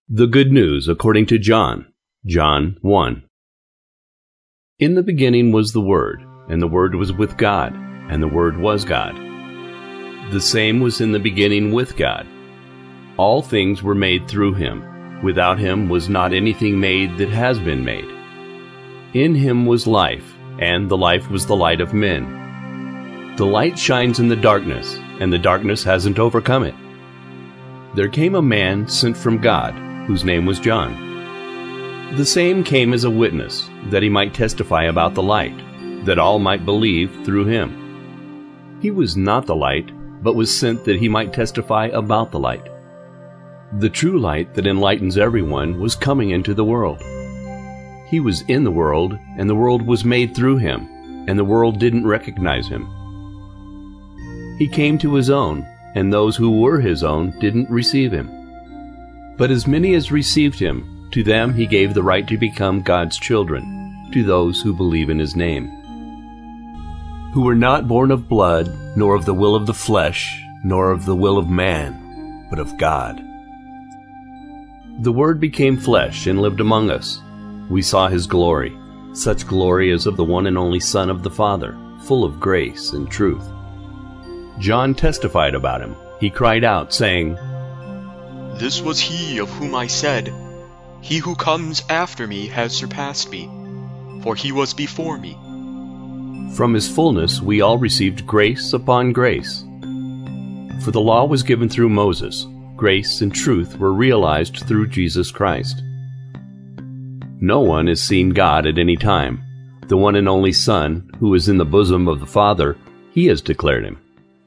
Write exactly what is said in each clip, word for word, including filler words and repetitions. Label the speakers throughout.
Speaker 1: The Good News according to John, John one. In the beginning was the Word, and the Word was with God, and the Word was God. The same was in the beginning with God. All things were made through him. Without him was not anything made that has been made. In him was life, and the life was the light of men. The light shines in the darkness, and the darkness hasn't overcome it. There came a man sent from God, whose name was John. The same came as a witness, that he might testify about the light, that all might believe through him. He was not the light, but was sent that he might testify about the light. The true light that enlightens everyone was coming into the world. He was in the world, and the world was made through him, and the world didn't recognize him. He came to his own, and those who were his own didn't receive him. But as many as received him, to them he gave the right to become God's children, to those who believe in his name, who were not born of blood, nor of the will of the flesh, nor of the will of man, but of God. The Word became flesh and lived among us. We saw his glory, such glory as of the one and only Son of the Father, full of grace and truth. John testified about him. He cried out, saying,
Speaker 2: "This was he of whom I said, 'He who comes after me has surpassed me, for he was before me.'"
Speaker 1: From his fullness we all received grace upon grace. For the law was given through Moses. Grace and truth were realized through Jesus Christ. No one has seen God at any time. The one and only Son, who is in the bosom of the Father, he has declared him.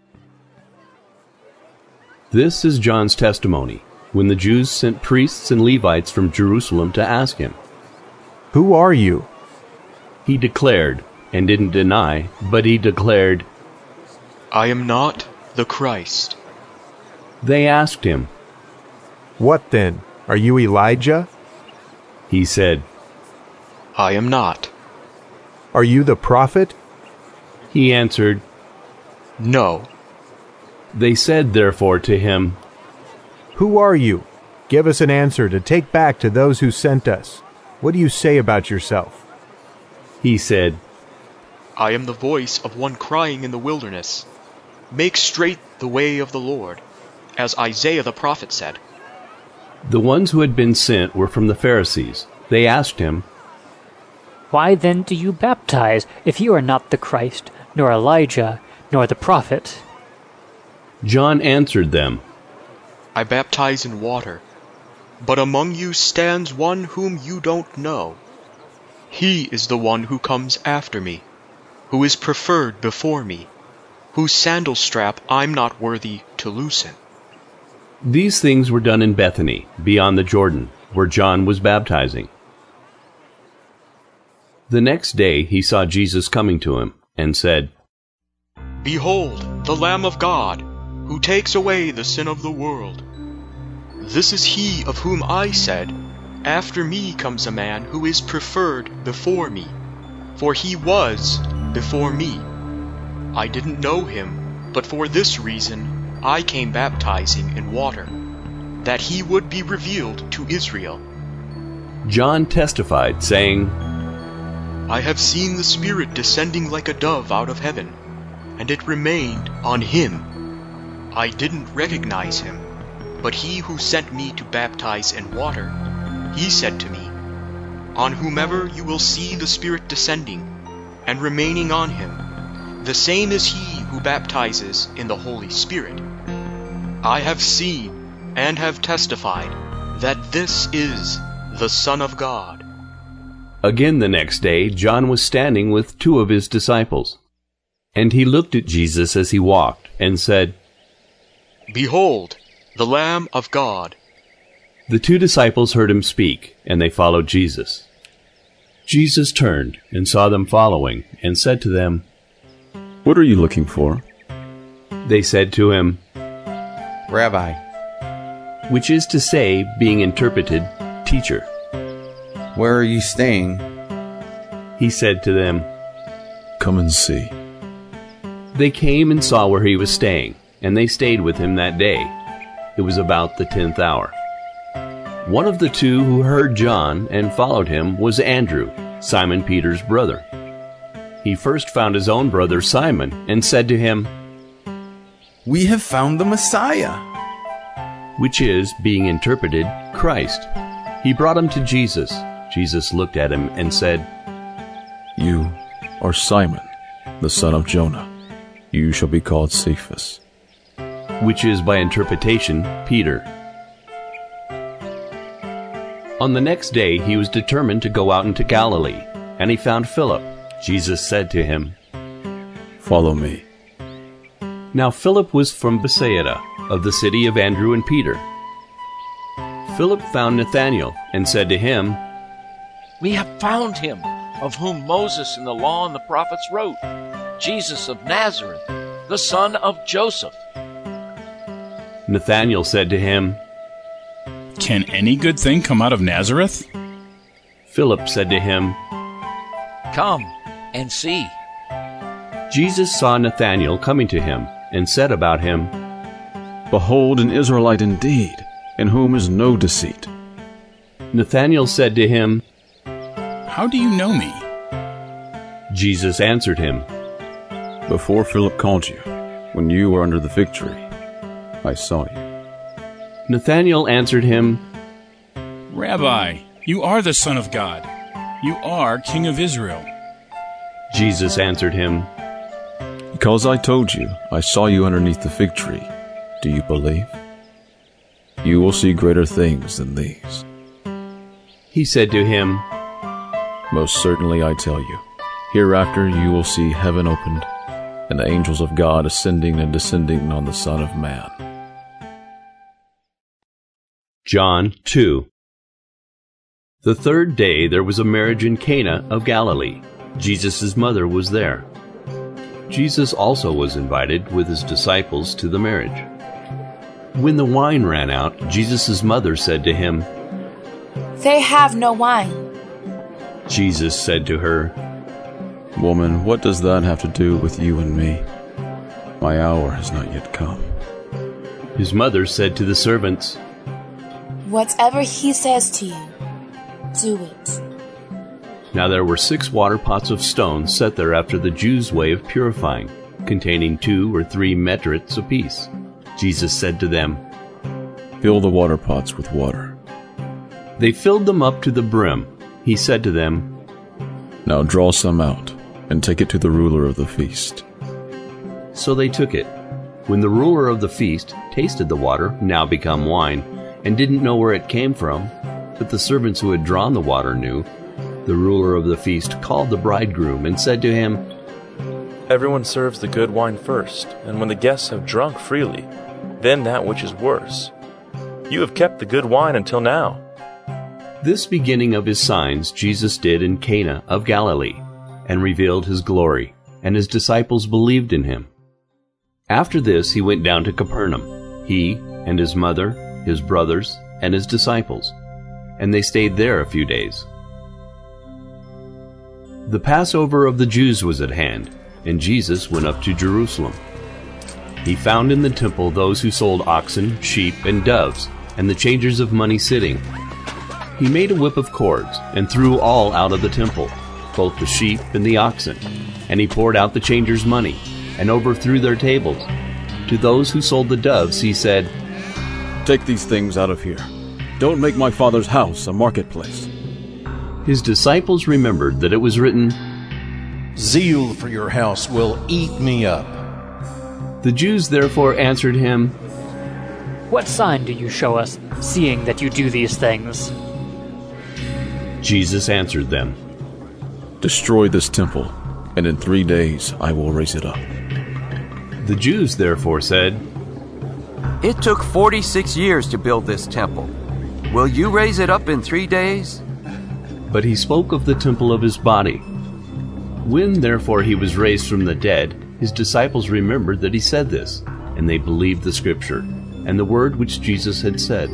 Speaker 1: This is John's testimony, when the Jews sent priests and Levites from Jerusalem to ask him,
Speaker 3: "Who are you?"
Speaker 1: He declared, and didn't deny, but he declared,
Speaker 2: "I am not the Christ."
Speaker 1: They asked him,
Speaker 3: "What then? Are you Elijah?"
Speaker 1: He said,
Speaker 2: "I am not."
Speaker 3: "Are you the prophet?"
Speaker 1: He answered,
Speaker 2: "No."
Speaker 1: They said therefore to him,
Speaker 3: "Who are you? Give us an answer to take back to those who sent us. What do you say about yourself?"
Speaker 1: He said,
Speaker 2: "I am the voice of one crying in the wilderness, 'Make straight the way of the Lord,' as Isaiah the prophet said."
Speaker 1: The ones who had been sent were from the Pharisees. They asked him,
Speaker 4: "Why then do you baptize, if you are not the Christ, nor Elijah, nor the prophet?"
Speaker 1: John answered them,
Speaker 2: "I baptize in water, but among you stands one whom you don't know. He is the one who comes after me, who is preferred before me, whose sandal strap I'm not worthy to loosen."
Speaker 1: These things were done in Bethany, beyond the Jordan, where John was baptizing. The next day he saw Jesus coming to him, and said,
Speaker 2: "Behold, the Lamb of God, who takes away the sin of the world. This is he of whom I said, 'After me comes a man who is preferred before me, for he was before me.' I didn't know him, but for this reason I came baptizing in water, that he would be revealed to Israel."
Speaker 1: John testified, saying,
Speaker 2: "I have seen the Spirit descending like a dove out of heaven, and it remained on him. I didn't recognize him, but he who sent me to baptize in water, he said to me, 'On whomever you will see the Spirit descending and remaining on him, the same is he who baptizes in the Holy Spirit.' I have seen and have testified that this is the Son of God."
Speaker 1: Again the next day John was standing with two of his disciples. And he looked at Jesus as he walked, and said,
Speaker 2: "Behold, the Lamb of God."
Speaker 1: The two disciples heard him speak, and they followed Jesus. Jesus turned and saw them following, and said to them,
Speaker 5: "What are you looking for?"
Speaker 1: They said to him,
Speaker 6: "Rabbi,"
Speaker 1: which is to say, being interpreted, Teacher.
Speaker 6: "where are you staying?"
Speaker 1: He said to them,
Speaker 5: "Come and see."
Speaker 1: They came and saw where he was staying, and they stayed with him that day. It was about the tenth hour. One of the two who heard John and followed him was Andrew, Simon Peter's brother. He first found his own brother Simon and said to him,
Speaker 7: "We have found the Messiah,"
Speaker 1: which is, being interpreted, Christ. He brought him to Jesus. Jesus looked at him and said,
Speaker 5: You are Simon, the son of Jonah. You shall be called Cephas,
Speaker 1: which is, by interpretation, Peter. On the next day he was determined to go out into Galilee, and he found Philip. Jesus said to him,
Speaker 5: Follow me.
Speaker 1: Now Philip was from Bethsaida, of the city of Andrew and Peter. Philip found Nathanael, and said to him,
Speaker 8: We have found him, of whom Moses in the law and the prophets wrote, Jesus of Nazareth, the son of Joseph.
Speaker 1: Nathanael said to him,
Speaker 9: Can any good thing come out of Nazareth?
Speaker 1: Philip said to him,
Speaker 8: Come and see.
Speaker 1: Jesus saw Nathanael coming to him, and said about him,
Speaker 5: Behold, an Israelite indeed, in whom is no deceit.
Speaker 1: Nathanael said to him,
Speaker 9: How do you know me?
Speaker 1: Jesus answered him,
Speaker 5: Before Philip called you, when you were under the fig tree, I saw you.
Speaker 1: Nathanael answered him,
Speaker 9: Rabbi, you are the Son of God. You are King of Israel.
Speaker 1: Jesus answered him,
Speaker 5: Because I told you, I saw you underneath the fig tree. Do you believe? You will see greater things than these.
Speaker 1: He said to him,
Speaker 5: Most certainly I tell you, hereafter you will see heaven opened, and the angels of God ascending and descending on the Son of Man.
Speaker 1: John two. The third day there was a marriage in Cana of Galilee. Jesus' mother was there. Jesus also was invited with his disciples to the marriage. When the wine ran out, Jesus' mother said to him,
Speaker 10: They have no wine.
Speaker 1: Jesus said to her,
Speaker 5: Woman, what does that have to do with you and me? My hour has not yet come.
Speaker 1: His mother said to the servants,
Speaker 10: Whatever he says to you, do it.
Speaker 1: Now there were six water pots of stone set there after the Jews' way of purifying, containing two or three metrics apiece. Jesus said to them,
Speaker 5: Fill the water pots with water.
Speaker 1: They filled them up to the brim. He said to them,
Speaker 5: Now draw some out, and take it to the ruler of the feast.
Speaker 1: So they took it. When the ruler of the feast tasted the water, now become wine, and didn't know where it came from, but the servants who had drawn the water knew, the ruler of the feast called the bridegroom and said to him,
Speaker 11: Everyone serves the good wine first, and when the guests have drunk freely, then that which is worse. You have kept the good wine until now.
Speaker 1: This beginning of his signs Jesus did in Cana of Galilee, and revealed his glory, and his disciples believed in him. After this he went down to Capernaum, he and his mother, his brothers, and his disciples, and they stayed there a few days. The Passover of the Jews was at hand, and Jesus went up to Jerusalem. He found in the temple those who sold oxen, sheep, and doves, and the changers of money sitting. He made a whip of cords, and threw all out of the temple, both the sheep and the oxen, and he poured out the changers' money, and overthrew their tables. To those who sold the doves he said,
Speaker 5: Take these things out of here. Don't make my Father's house a marketplace.
Speaker 1: His disciples remembered that it was written,
Speaker 12: Zeal for your house will eat me up.
Speaker 1: The Jews therefore answered him,
Speaker 4: What sign do you show us, seeing that you do these things?
Speaker 1: Jesus answered them,
Speaker 5: Destroy this temple, and in three days I will raise it up.
Speaker 1: The Jews therefore said,
Speaker 13: It took forty-six years to build this temple. Will you raise it up in three days?
Speaker 1: But he spoke of the temple of his body. When therefore he was raised from the dead, his disciples remembered that he said this, and they believed the scripture, and the word which Jesus had said.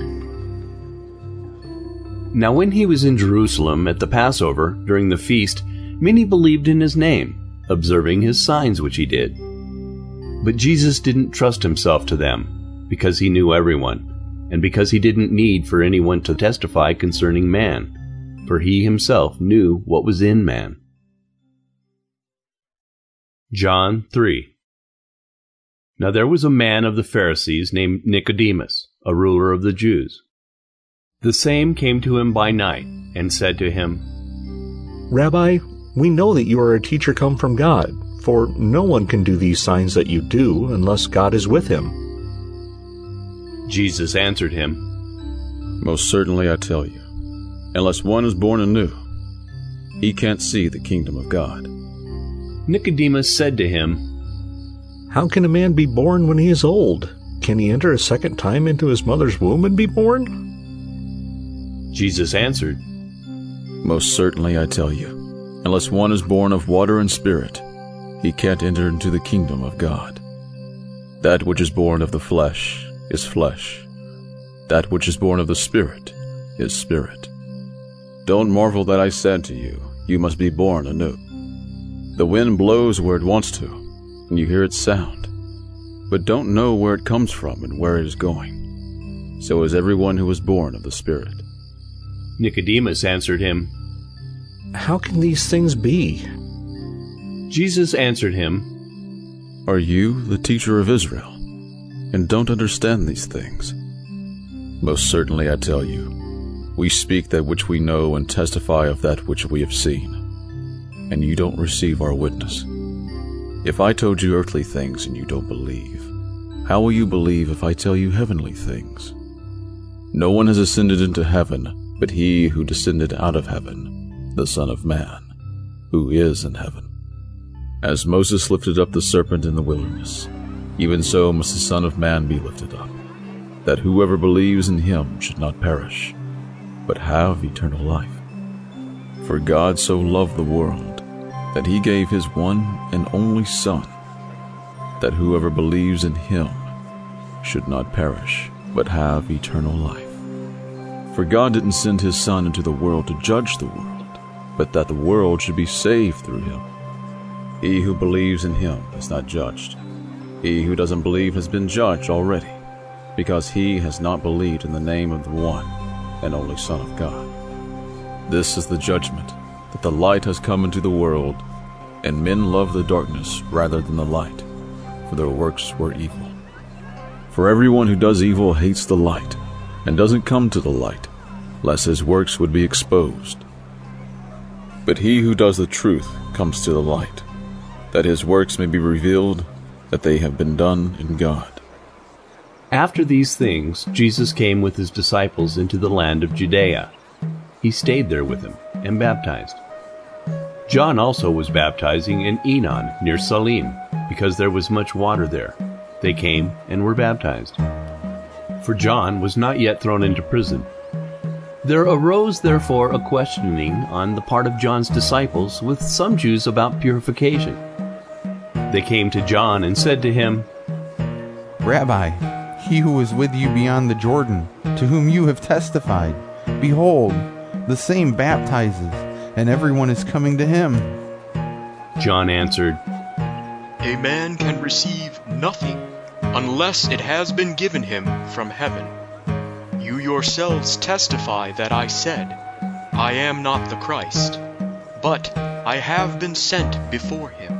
Speaker 1: Now when he was in Jerusalem at the Passover, during the feast, many believed in his name, observing his signs which he did. But Jesus didn't trust himself to them, because he knew everyone. and because he didn't need for anyone to testify concerning man, for he himself knew what was in man. John three. Now there was a man of the Pharisees named Nicodemus, a ruler of the Jews. The same came to him by night, and said to him,
Speaker 14: Rabbi, we know that you are a teacher come from God, for no one can do these signs that you do unless God is with him.
Speaker 1: Jesus answered him,
Speaker 5: Most certainly I tell you, unless one is born anew, he can't see the kingdom of God.
Speaker 1: Nicodemus said to him,
Speaker 14: How can a man be born when he is old? Can he enter a second time into his mother's womb and be born?
Speaker 1: Jesus answered,
Speaker 5: Most certainly I tell you, unless one is born of water and spirit, he can't enter into the kingdom of God. That which is born of the flesh is flesh. That which is born of the Spirit is spirit. Don't marvel that I said to you, you must be born anew. The wind blows where it wants to, and you hear its sound, but don't know where it comes from and where it is going. So is everyone who is born of the Spirit.
Speaker 1: Nicodemus answered him,
Speaker 14: How can these things be?
Speaker 1: Jesus answered him,
Speaker 5: Are you the teacher of Israel, and don't understand these things? Most certainly I tell you, we speak that which we know and testify of that which we have seen, and you don't receive our witness. If I told you earthly things and you don't believe, how will you believe if I tell you heavenly things? No one has ascended into heaven but he who descended out of heaven, the Son of Man, who is in heaven. As Moses lifted up the serpent in the wilderness, even so must the Son of Man be lifted up, that whoever believes in him should not perish, but have eternal life. For God so loved the world, that he gave his one and only Son, that whoever believes in him should not perish, but have eternal life. For God didn't send his Son into the world to judge the world, but that the world should be saved through him. He who believes in him is not judged. He who doesn't believe has been judged already, because he has not believed in the name of the one and only Son of God. This is the judgment, that the light has come into the world, and men love the darkness rather than the light, for their works were evil. For everyone who does evil hates the light, and doesn't come to the light, lest his works would be exposed. But he who does the truth comes to the light, that his works may be revealed, that they have been done in God.
Speaker 1: After these things, Jesus came with his disciples into the land of Judea. He stayed there with them and baptized. John also was baptizing in Enon near Salim, because there was much water there. They came and were baptized. For John was not yet thrown into prison. There arose therefore a questioning on the part of John's disciples with some Jews about purification. They came to John and said to him,
Speaker 6: Rabbi, he who is with you beyond the Jordan, to whom you have testified, behold, the same baptizes, and everyone is coming to him.
Speaker 1: John answered,
Speaker 2: A man can receive nothing unless it has been given him from heaven. You yourselves testify that I said, I am not the Christ, but I have been sent before him.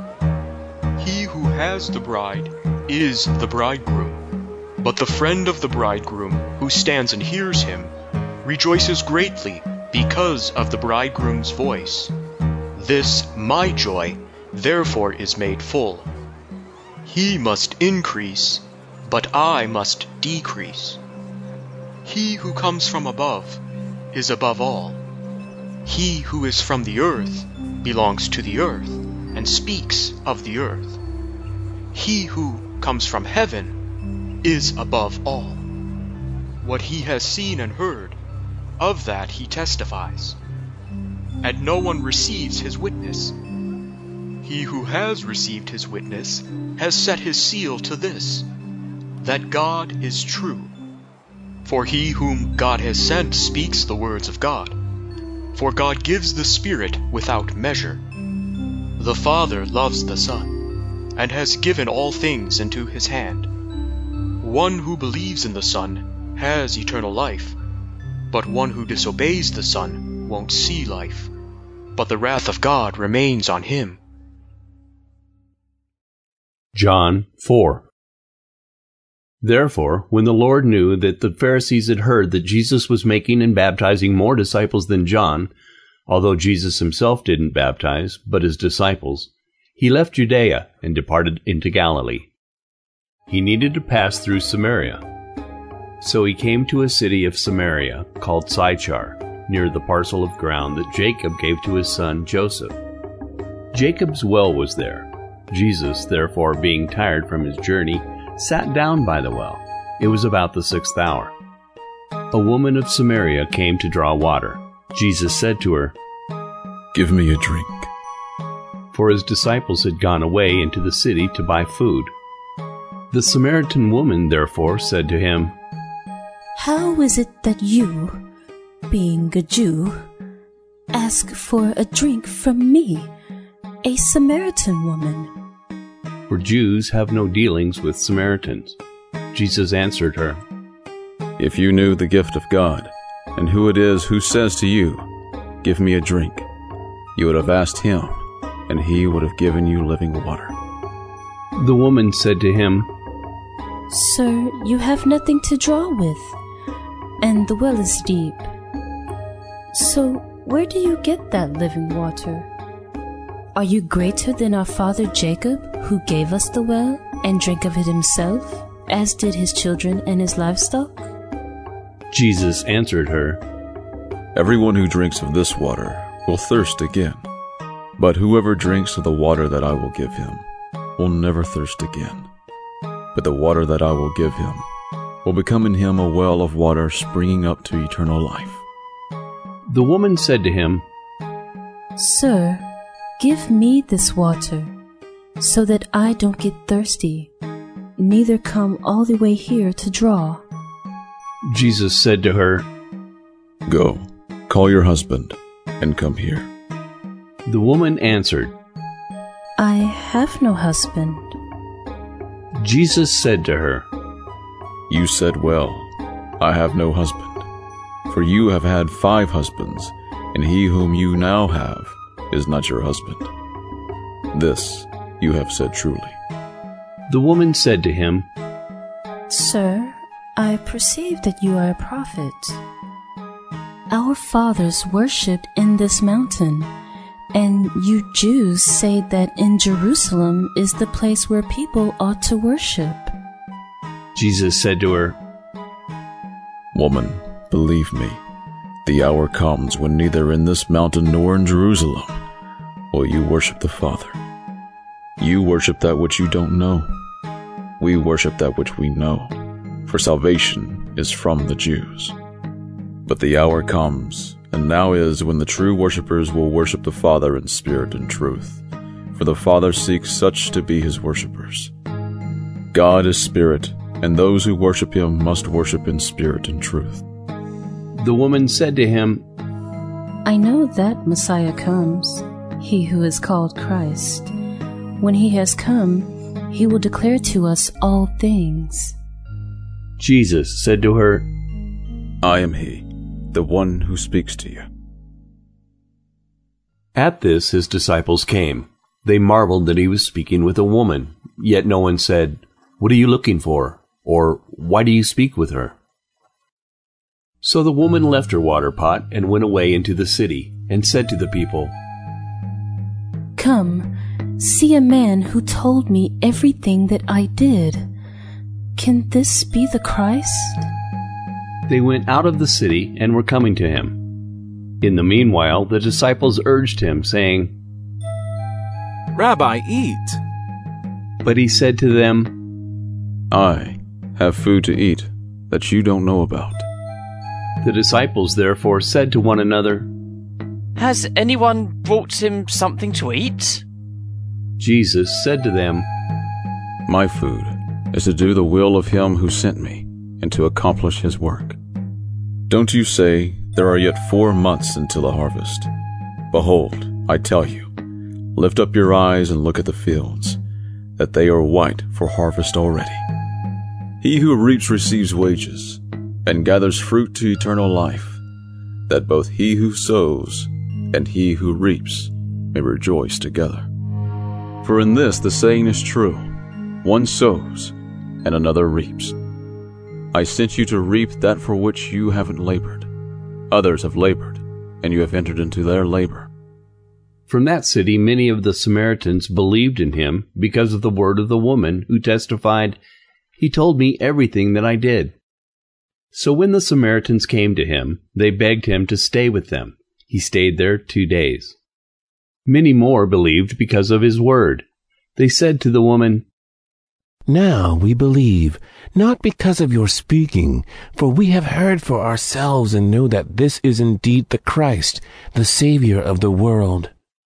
Speaker 2: He who has the bride is the bridegroom, but the friend of the bridegroom who stands and hears him rejoices greatly because of the bridegroom's voice. This my joy therefore is made full. He must increase, but I must decrease. He who comes from above is above all. He who is from the earth belongs to the earth and speaks of the earth. He who comes from heaven is above all. What he has seen and heard, of that he testifies, and no one receives his witness. He who has received his witness has set his seal to this, that God is true. For he whom God has sent speaks the words of God. For God gives the Spirit without measure. The Father loves the Son, and has given all things into his hand. One who believes in the Son has eternal life, but one who disobeys the Son won't see life, but the wrath of God remains on him.
Speaker 1: John four. Therefore, when the Lord knew that the Pharisees had heard that Jesus was making and baptizing more disciples than John, although Jesus himself didn't baptize, but his disciples, he left Judea and departed into Galilee. He needed to pass through Samaria. So he came to a city of Samaria called Sychar, near the parcel of ground that Jacob gave to his son Joseph. Jacob's well was there. Jesus, therefore, being tired from his journey, sat down by the well. It was about the sixth hour. A woman of Samaria came to draw water. Jesus said to her,
Speaker 5: "Give me a drink."
Speaker 1: For his disciples had gone away into the city to buy food. The Samaritan woman therefore said to him,
Speaker 15: "How is it that you, being a Jew, ask for a drink from me, a Samaritan woman?"
Speaker 1: For Jews have no dealings with Samaritans. Jesus answered her,
Speaker 5: "If you knew the gift of God, and who it is who says to you, 'Give me a drink,' you would have asked him, and he would have given you living water."
Speaker 1: The woman said to him,
Speaker 15: "Sir, you have nothing to draw with, and the well is deep. So where do you get that living water? Are you greater than our father Jacob, who gave us the well and drank of it himself, as did his children and his livestock?"
Speaker 5: Jesus answered her, "Everyone who drinks of this water will thirst again. But whoever drinks of the water that I will give him will never thirst again. But the water that I will give him will become in him a well of water springing up to eternal life."
Speaker 1: The woman said to him,
Speaker 15: "Sir, give me this water, so that I don't get thirsty, neither come all the way here to draw."
Speaker 1: Jesus said to her,
Speaker 5: "Go, call your husband, and come here."
Speaker 1: The woman answered,
Speaker 15: "I have no husband."
Speaker 1: Jesus said to her,
Speaker 5: "You said well, I have no husband. For you have had five husbands, and he whom you now have is not your husband. This you have said truly."
Speaker 1: The woman said to him,
Speaker 15: "Sir, I perceive that you are a prophet. Our fathers worshipped in this mountain, and you Jews say that in Jerusalem is the place where people ought to worship."
Speaker 1: Jesus said to her,
Speaker 5: "Woman, believe me, the hour comes when neither in this mountain nor in Jerusalem will you worship the Father. You worship that which you don't know. We worship that which we know, for salvation is from the Jews. But the hour comes, and now is, when the true worshippers will worship the Father in spirit and truth, for the Father seeks such to be his worshippers. God is spirit, and those who worship him must worship in spirit and truth."
Speaker 1: The woman said to him,
Speaker 15: "I know that Messiah comes, he who is called Christ. When he has come, he will declare to us all things."
Speaker 1: Jesus said to her,
Speaker 5: "I am he, the one who speaks to you."
Speaker 1: At this his disciples came. They marveled that he was speaking with a woman, yet no one said, "What are you looking for?" or "Why do you speak with her?" So the woman left her water pot and went away into the city, and said to the people,
Speaker 15: "Come, see a man who told me everything that I did. Can this be the Christ?"
Speaker 1: They went out of the city and were coming to him. In the meanwhile, the disciples urged him, saying,
Speaker 12: "Rabbi, eat."
Speaker 1: But he said to them,
Speaker 5: "I have food to eat that you don't know about."
Speaker 1: The disciples therefore said to one another,
Speaker 16: "Has anyone brought him something to eat?"
Speaker 1: Jesus said to them,
Speaker 5: "My food is to do the will of him who sent me, and to accomplish his work. Don't you say, 'There are yet four months until the harvest'? Behold, I tell you, lift up your eyes and look at the fields, that they are white for harvest already. He who reaps receives wages, and gathers fruit to eternal life, that both he who sows and he who reaps may rejoice together. For in this the saying is true, one sows and another reaps. I sent you to reap that for which you haven't labored. Others have labored, and you have entered into their labor.
Speaker 1: From that city many of the Samaritans believed in him because of the word of the woman who testified, "He told me everything that I did." So when the Samaritans came to him, they begged him to stay with them. He stayed there two days. Many more believed because of his word. They said to the woman,
Speaker 17: "Now we believe, not because of your speaking, for we have heard for ourselves and know that this is indeed the Christ, the Savior of the world."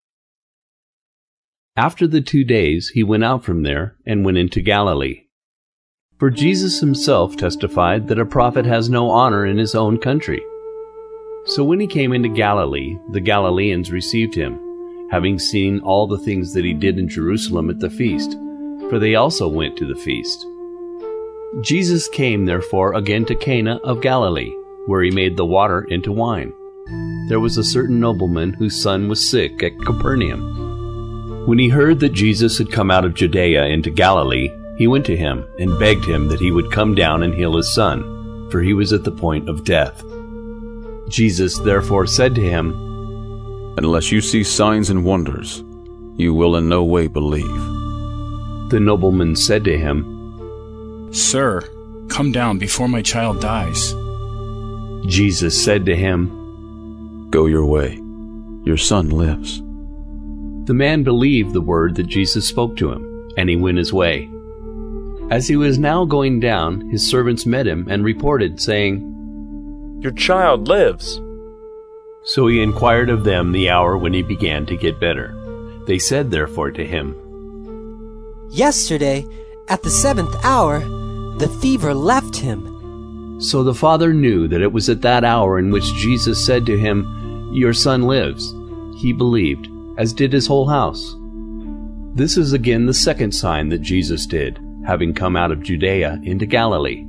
Speaker 1: After the two days he went out from there and went into Galilee. For Jesus himself testified that a prophet has no honor in his own country. So when he came into Galilee, the Galileans received him, having seen all the things that he did in Jerusalem at the feast, for they also went to the feast. Jesus came therefore again to Cana of Galilee, where he made the water into wine. There was a certain nobleman whose son was sick at Capernaum. When he heard that Jesus had come out of Judea into Galilee, he went to him and begged him that he would come down and heal his son, for he was at the point of death. Jesus therefore said to him,
Speaker 5: "Unless you see signs and wonders, you will in no way believe."
Speaker 1: The nobleman said to him,
Speaker 9: "Sir, come down before my child dies."
Speaker 1: Jesus said to him,
Speaker 5: "Go your way. Your son lives."
Speaker 1: The man believed the word that Jesus spoke to him, and he went his way. As he was now going down, his servants met him and reported, saying,
Speaker 11: "Your child lives."
Speaker 1: So he inquired of them the hour when he began to get better. They said therefore to him,
Speaker 18: "Yesterday, at the seventh hour, the fever left him."
Speaker 1: So the father knew that it was at that hour in which Jesus said to him, "Your son lives." He believed, as did his whole house. This is again the second sign that Jesus did, having come out of Judea into Galilee.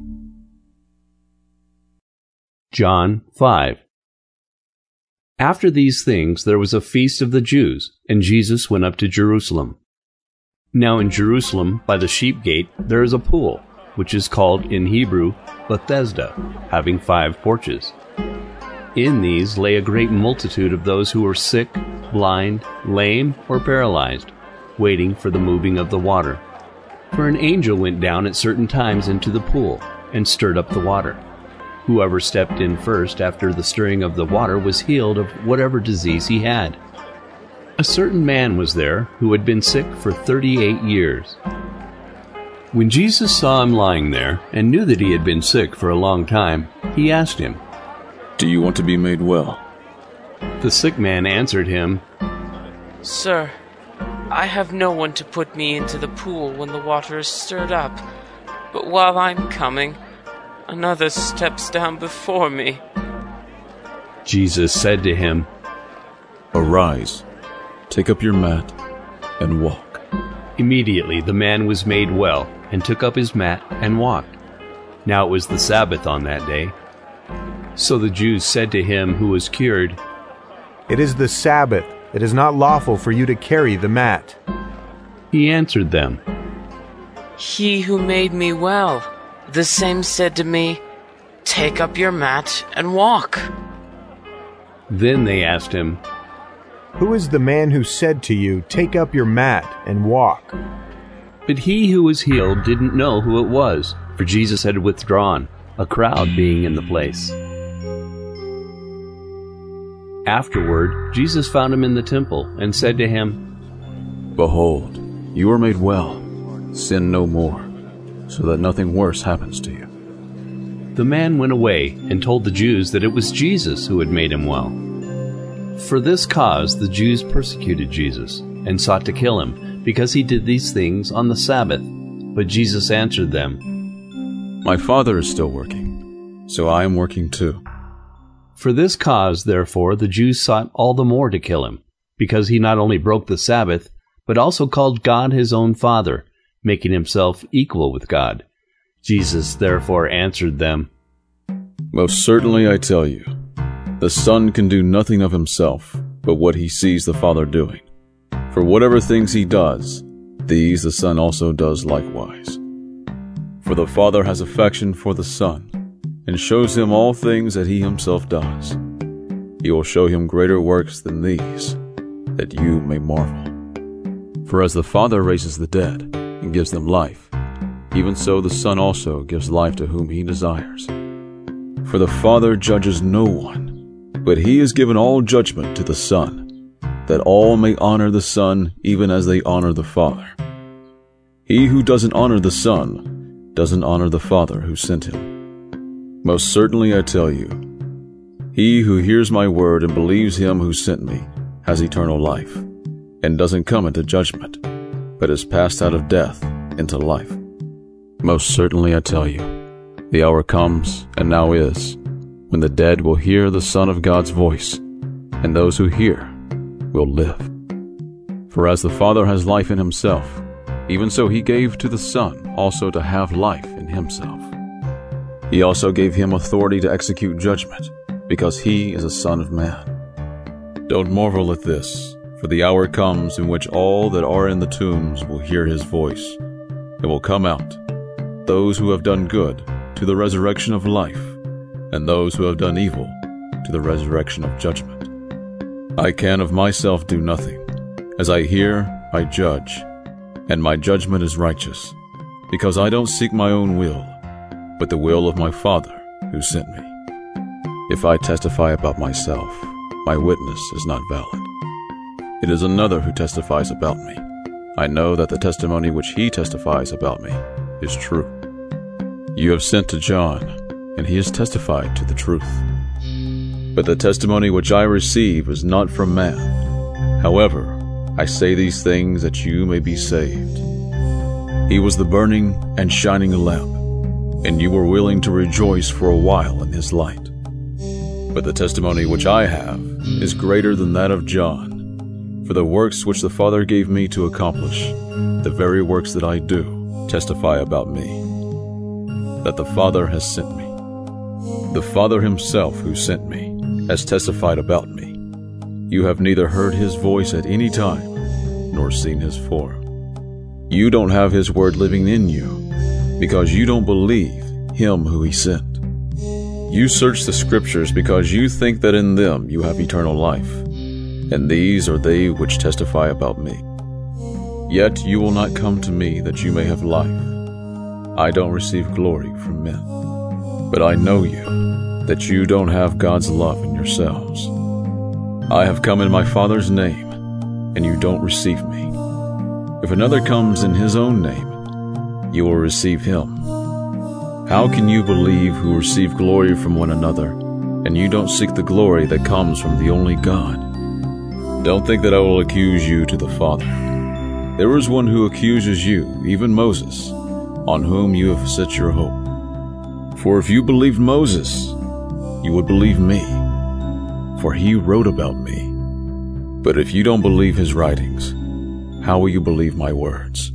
Speaker 1: John five. After these things there was a feast of the Jews, and Jesus went up to Jerusalem. Now in Jerusalem, by the sheep gate, there is a pool, which is called in Hebrew Bethesda, having five porches. In these lay a great multitude of those who were sick, blind, lame, or paralyzed, waiting for the moving of the water. For an angel went down at certain times into the pool, and stirred up the water. Whoever stepped in first after the stirring of the water was healed of whatever disease he had. A certain man was there who had been sick for thirty-eight years. When Jesus saw him lying there, and knew that he had been sick for a long time, he asked him,
Speaker 5: "Do you want to be made well?"
Speaker 1: The sick man answered him,
Speaker 16: "Sir, I have no one to put me into the pool when the water is stirred up, but while I'm coming, another steps down before me."
Speaker 1: Jesus said to him,
Speaker 5: "Arise, take up your mat, and walk."
Speaker 1: Immediately the man was made well, and took up his mat and walked. Now it was the Sabbath on that day. So the Jews said to him who was cured,
Speaker 3: "It is the Sabbath. It is not lawful for you to carry the mat."
Speaker 1: He answered them,
Speaker 16: "He who made me well, the same said to me, 'Take up your mat and walk.'"
Speaker 1: Then they asked him,
Speaker 3: "Who is the man who said to you, 'Take up your mat and walk'?"
Speaker 1: But he who was healed didn't know who it was, for Jesus had withdrawn, a crowd being in the place. Afterward, Jesus found him in the temple and said to him,
Speaker 5: "Behold, you are made well. Sin no more, so that nothing worse happens to you."
Speaker 1: The man went away and told the Jews that it was Jesus who had made him well. For this cause the Jews persecuted Jesus and sought to kill him, because he did these things on the Sabbath. But Jesus answered them,
Speaker 5: "My Father is still working, so I am working too."
Speaker 1: For this cause, therefore, the Jews sought all the more to kill him, because he not only broke the Sabbath, but also called God his own Father, making himself equal with God. Jesus therefore answered them,
Speaker 5: Most certainly I tell you, the Son can do nothing of himself but what he sees the Father doing. For whatever things he does, these the Son also does likewise. For the Father has affection for the Son, and shows him all things that he himself does. He will show him greater works than these, that you may marvel. For as the Father raises the dead and gives them life, even so the Son also gives life to whom he desires. For the Father judges no one, but he has given all judgment to the Son, that all may honor the Son even as they honor the Father. He who doesn't honor the Son doesn't honor the Father who sent him. Most certainly I tell you, he who hears my word and believes him who sent me has eternal life, and doesn't come into judgment, but is passed out of death into life. Most certainly I tell you, the hour comes, and now is, when the dead will hear the Son of God's voice, and those who hear will live. For as the Father has life in himself, even so he gave to the Son also to have life in himself. He also gave him authority to execute judgment, because he is a Son of Man. Don't marvel at this, for the hour comes in which all that are in the tombs will hear his voice, and will come out, those who have done good to the resurrection of life, and those who have done evil to the resurrection of judgment. I can of myself do nothing. As I hear, I judge, and my judgment is righteous, because I don't seek my own will, but the will of my Father who sent me. If I testify about myself, my witness is not valid. It is another who testifies about me. I know that the testimony which he testifies about me is true. You have sent to John, and he has testified to the truth. But the testimony which I receive is not from man. However, I say these things that you may be saved. He was the burning and shining lamp, and you were willing to rejoice for a while in his light. But the testimony which I have is greater than that of John. For the works which the Father gave me to accomplish, the very works that I do, testify about me, that the Father has sent me. The Father himself who sent me has testified about me. You have neither heard his voice at any time, nor seen his form. You don't have his word living in you, because you don't believe him who he sent. You search the Scriptures because you think that in them you have eternal life, and these are they which testify about me. Yet you will not come to me that you may have life. I don't receive glory from men, but I know you, that you don't have God's love in yourselves. I have come in my Father's name, and you don't receive me. If another comes in his own name, you will receive him. How can you believe who receive glory from one another, and you don't seek the glory that comes from the only God? Don't think that I will accuse you to the Father. There is one who accuses you, even Moses, on whom you have set your hope. For if you believed Moses, you would believe me, for he wrote about me. But if you don't believe his writings, how will you believe my words?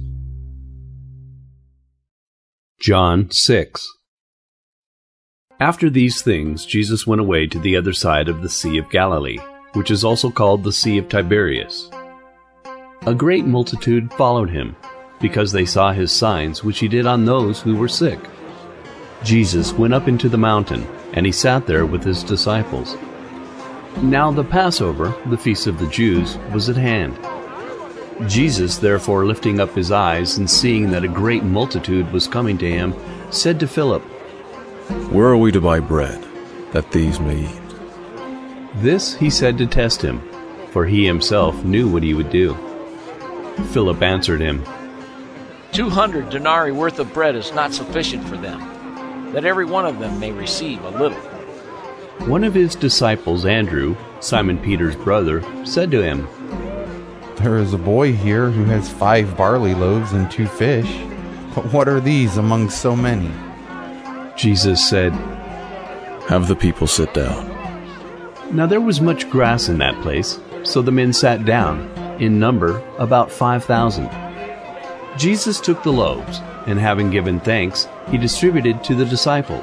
Speaker 1: John six. After these things, Jesus went away to the other side of the Sea of Galilee, which is also called the Sea of Tiberias. A great multitude followed him, because they saw his signs which he did on those who were sick. Jesus went up into the mountain, and he sat there with his disciples. Now the Passover, the feast of the Jews, was at hand. Jesus, therefore, lifting up his eyes and seeing that a great multitude was coming to him, said to Philip,
Speaker 5: Where are we to buy bread, that these may eat?
Speaker 1: This he said to test him, for he himself knew what he would do. Philip answered him,
Speaker 8: Two hundred denarii worth of bread is not sufficient for them, that every one of them may receive a little.
Speaker 1: One of his disciples, Andrew, Simon Peter's brother, said to him,
Speaker 6: There is a boy here who has five barley loaves and two fish, but what are these among so many?
Speaker 1: Jesus said,
Speaker 5: Have the people sit down.
Speaker 1: Now there was much grass in that place, so the men sat down, in number about five thousand. Jesus took the loaves, and having given thanks, he distributed to the disciples,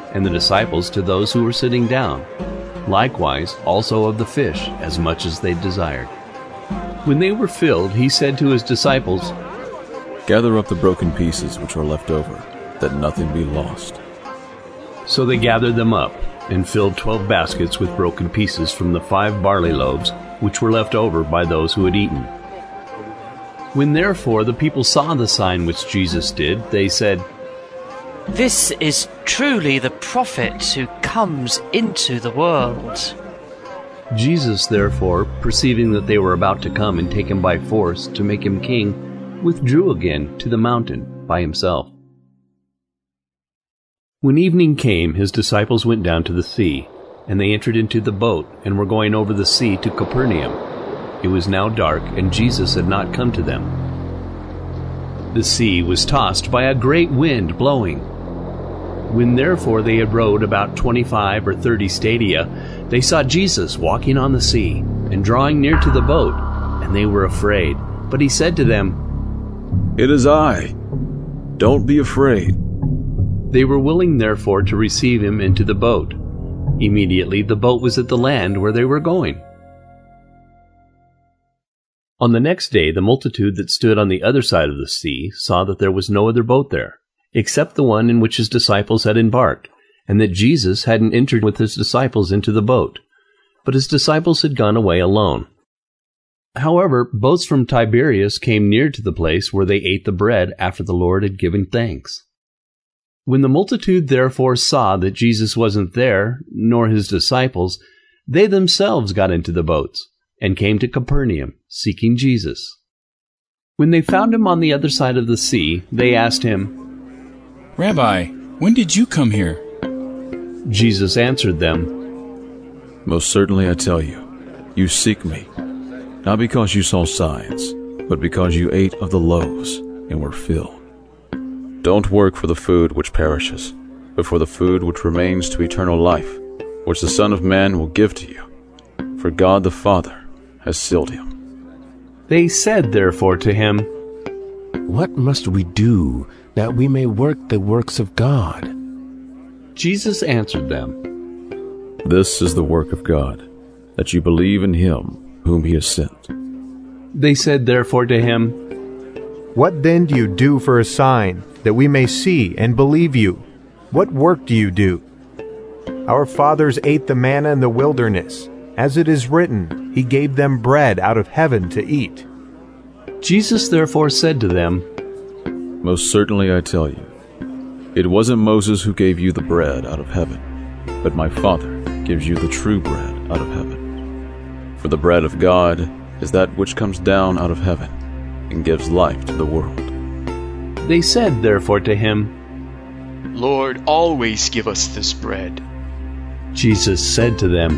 Speaker 1: and the disciples to those who were sitting down, likewise also of the fish, as much as they desired. When they were filled, he said to his disciples,
Speaker 5: Gather up the broken pieces which are left over, that nothing be lost.
Speaker 1: So they gathered them up, and filled twelve baskets with broken pieces from the five barley loaves which were left over by those who had eaten. When therefore the people saw the sign which Jesus did, they said,
Speaker 19: This is truly the prophet who comes into the world.
Speaker 1: Jesus therefore, perceiving that they were about to come and take him by force to make him king, withdrew again to the mountain by himself. When evening came, his disciples went down to the sea, and they entered into the boat and were going over the sea to Capernaum. It was now dark, and Jesus had not come to them. The sea was tossed by a great wind blowing. When therefore they had rowed about twenty-five or thirty stadia, they saw Jesus walking on the sea, and drawing near to the boat, and they were afraid. But he said to them,
Speaker 5: It is I. Don't be afraid.
Speaker 1: They were willing therefore to receive him into the boat. Immediately the boat was at the land where they were going. On the next day the multitude that stood on the other side of the sea saw that there was no other boat there, except the one in which his disciples had embarked, and that Jesus hadn't entered with his disciples into the boat, but his disciples had gone away alone. However, boats from Tiberias came near to the place where they ate the bread after the Lord had given thanks. When the multitude therefore saw that Jesus wasn't there, nor his disciples, they themselves got into the boats, and came to Capernaum, seeking Jesus. When they found him on the other side of the sea, they asked him,
Speaker 9: Rabbi, when did you come here?
Speaker 1: Jesus answered them,
Speaker 5: Most certainly I tell you, you seek me, not because you saw signs, but because you ate of the loaves and were filled. Don't work for the food which perishes, but for the food which remains to eternal life, which the Son of Man will give to you. For God the Father has sealed him.
Speaker 1: They said therefore to him,
Speaker 17: What must we do that we may work the works of God?
Speaker 1: Jesus answered them,
Speaker 5: This is the work of God, that you believe in him whom he has sent.
Speaker 1: They said therefore to him,
Speaker 3: What then do you do for a sign, that we may see and believe you? What work do you do? Our fathers ate the manna in the wilderness. As it is written, he gave them bread out of heaven to eat.
Speaker 1: Jesus therefore said to them,
Speaker 5: Most certainly I tell you, it wasn't Moses who gave you the bread out of heaven, but my Father gives you the true bread out of heaven. For the bread of God is that which comes down out of heaven and gives life to the world.
Speaker 1: They said therefore to him,
Speaker 2: Lord, always give us this bread.
Speaker 1: Jesus said to them,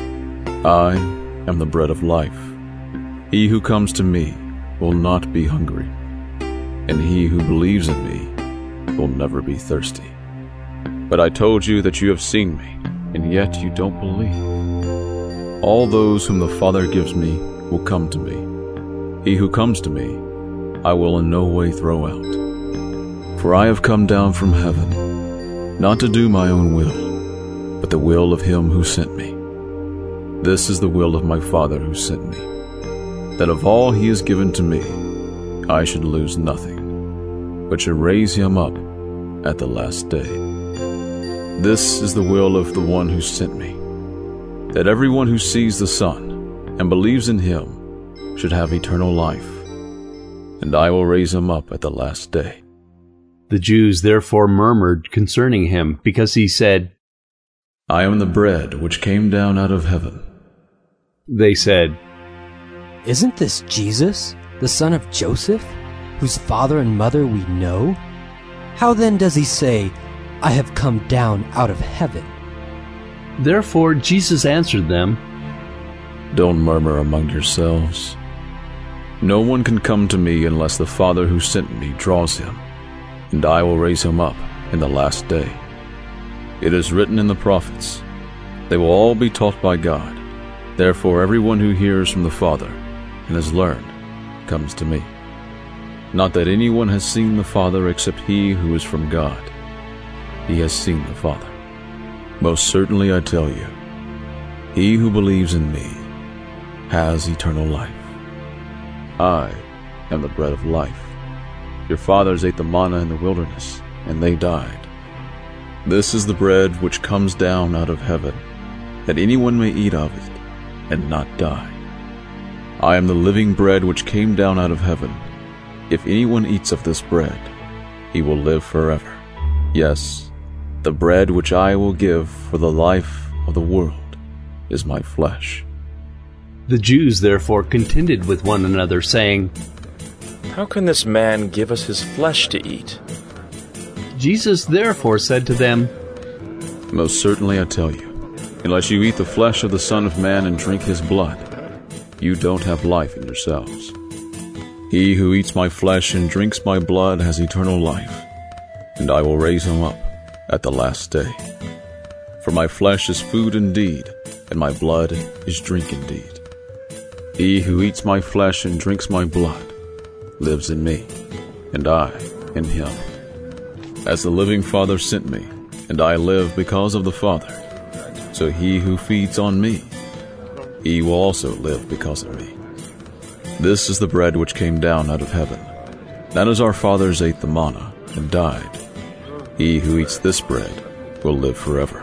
Speaker 5: I am the bread of life. He who comes to me will not be hungry, and he who believes in me will never be thirsty. But I told you that you have seen me, and yet you don't believe. All those whom the Father gives me will come to me. He who comes to me, I will in no way throw out. For I have come down from heaven, not to do my own will, but the will of him who sent me. This is the will of my Father who sent me, that of all he has given to me, I should lose nothing, but should raise him up at the last day. This is the will of the one who sent me, that everyone who sees the Son and believes in him should have eternal life, and I will raise him up at the last day.
Speaker 1: The Jews therefore murmured concerning him, because he said,
Speaker 5: I am the bread which came down out of heaven.
Speaker 1: They said,
Speaker 18: Isn't this Jesus, the son of Joseph, whose father and mother we know? How then does he say, I have come down out of heaven?
Speaker 1: Therefore Jesus answered them,
Speaker 5: Don't murmur among yourselves. No one can come to me unless the Father who sent me draws him, and I will raise him up in the last day. It is written in the prophets, they will all be taught by God. Therefore everyone who hears from the Father and has learned comes to me. Not that anyone has seen the Father except he who is from God. He has seen the Father. Most certainly I tell you, he who believes in me has eternal life. I am the bread of life. Your fathers ate the manna in the wilderness, and they died. This is the bread which comes down out of heaven, that anyone may eat of it and not die. I am the living bread which came down out of heaven. If anyone eats of this bread, he will live forever. Yes, the bread which I will give for the life of the world is my flesh.
Speaker 1: The Jews therefore contended with one another, saying,
Speaker 11: How can this man give us his flesh to eat?
Speaker 1: Jesus therefore said to them,
Speaker 5: Most certainly I tell you, unless you eat the flesh of the Son of Man and drink his blood, you don't have life in yourselves. He who eats my flesh and drinks my blood has eternal life, and I will raise him up at the last day. For my flesh is food indeed, and my blood is drink indeed. He who eats my flesh and drinks my blood lives in me, and I in him. As the living Father sent me, and I live because of the Father, so he who feeds on me, he will also live because of me. This is the bread which came down out of heaven. Not as our fathers ate the manna and died. He who eats this bread will live forever.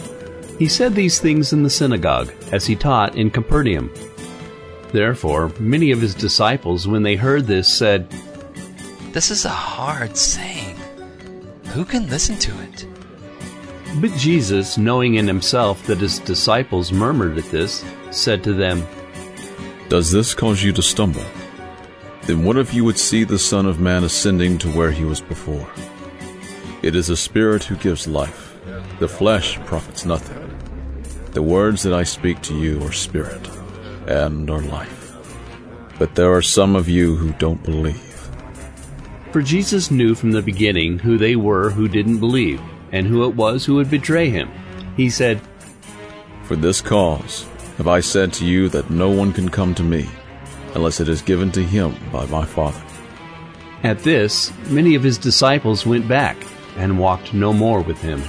Speaker 1: He said these things in the synagogue, as he taught in Capernaum. Therefore, many of his disciples, when they heard this, said,
Speaker 20: This is a hard saying. Who can listen to it?
Speaker 1: But Jesus, knowing in himself that his disciples murmured at this, said to them,
Speaker 5: Does this cause you to stumble? Then what if you would see the Son of Man ascending to where he was before? It is the Spirit who gives life. The flesh profits nothing. The words that I speak to you are spirit and are life. But there are some of you who don't believe.
Speaker 1: For Jesus knew from the beginning who they were who didn't believe, and who it was who would betray him. He said,
Speaker 5: For this cause have I said to you that no one can come to me unless it is given to him by my Father.
Speaker 1: At this, many of his disciples went back and walked no more with him.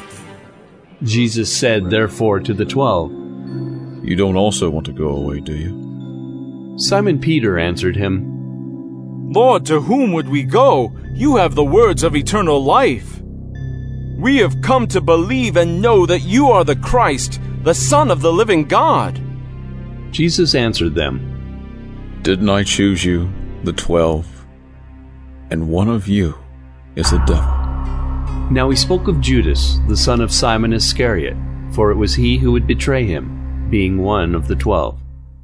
Speaker 1: Jesus said therefore to the twelve,
Speaker 5: You don't also want to go away, do you?
Speaker 1: Simon Peter answered him,
Speaker 21: Lord, to whom would we go? You have the words of eternal life. We have come to believe and know that you are the Christ, the Son of the living God.
Speaker 1: Jesus answered them,
Speaker 5: Didn't I choose you, the twelve? And one of you is the devil.
Speaker 1: Now he spoke of Judas, the son of Simon Iscariot, for it was he who would betray him, being one of the twelve.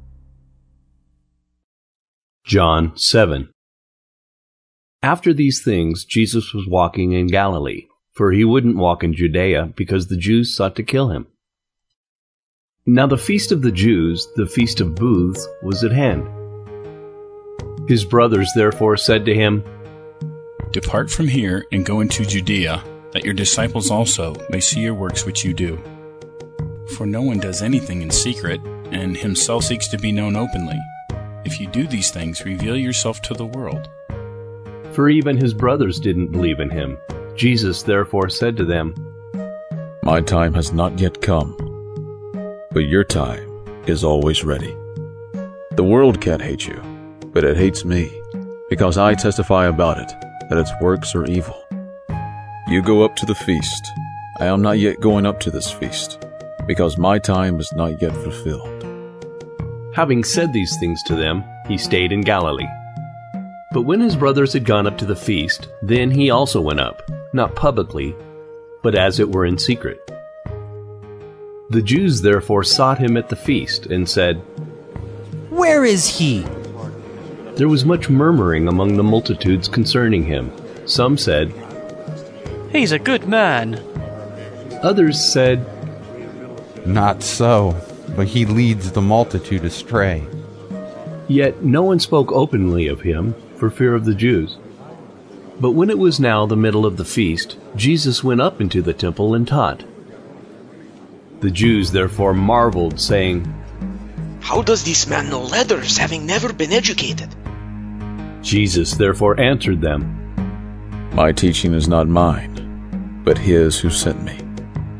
Speaker 1: John seven. After these things, Jesus was walking in Galilee, for he wouldn't walk in Judea, because the Jews sought to kill him. Now the feast of the Jews, the feast of booths, was at hand. His brothers therefore said to him,
Speaker 9: Depart from here and go into Judea, that your disciples also may see your works which you do. For no one does anything in secret, and himself seeks to be known openly. If you do these things, reveal yourself to the world.
Speaker 1: For even his brothers didn't believe in him. Jesus therefore said to them,
Speaker 5: My time has not yet come, but your time is always ready. The world can't hate you, but it hates me, because I testify about it, that its works are evil. You go up to the feast. I am not yet going up to this feast, because my time is not yet fulfilled.
Speaker 1: Having said these things to them, he stayed in Galilee. But when his brothers had gone up to the feast, then he also went up, not publicly, but as it were in secret. The Jews therefore sought him at the feast, and said,
Speaker 18: Where is he?
Speaker 1: There was much murmuring among the multitudes concerning him. Some said,
Speaker 19: He's a good man.
Speaker 1: Others said,
Speaker 6: Not so, but he leads the multitude astray.
Speaker 1: Yet no one spoke openly of him, for fear of the Jews. But when it was now the middle of the feast, Jesus went up into the temple and taught. The Jews therefore marveled, saying,
Speaker 22: How does this man know letters, having never been educated?
Speaker 1: Jesus therefore answered them,
Speaker 5: My teaching is not mine, but his who sent me.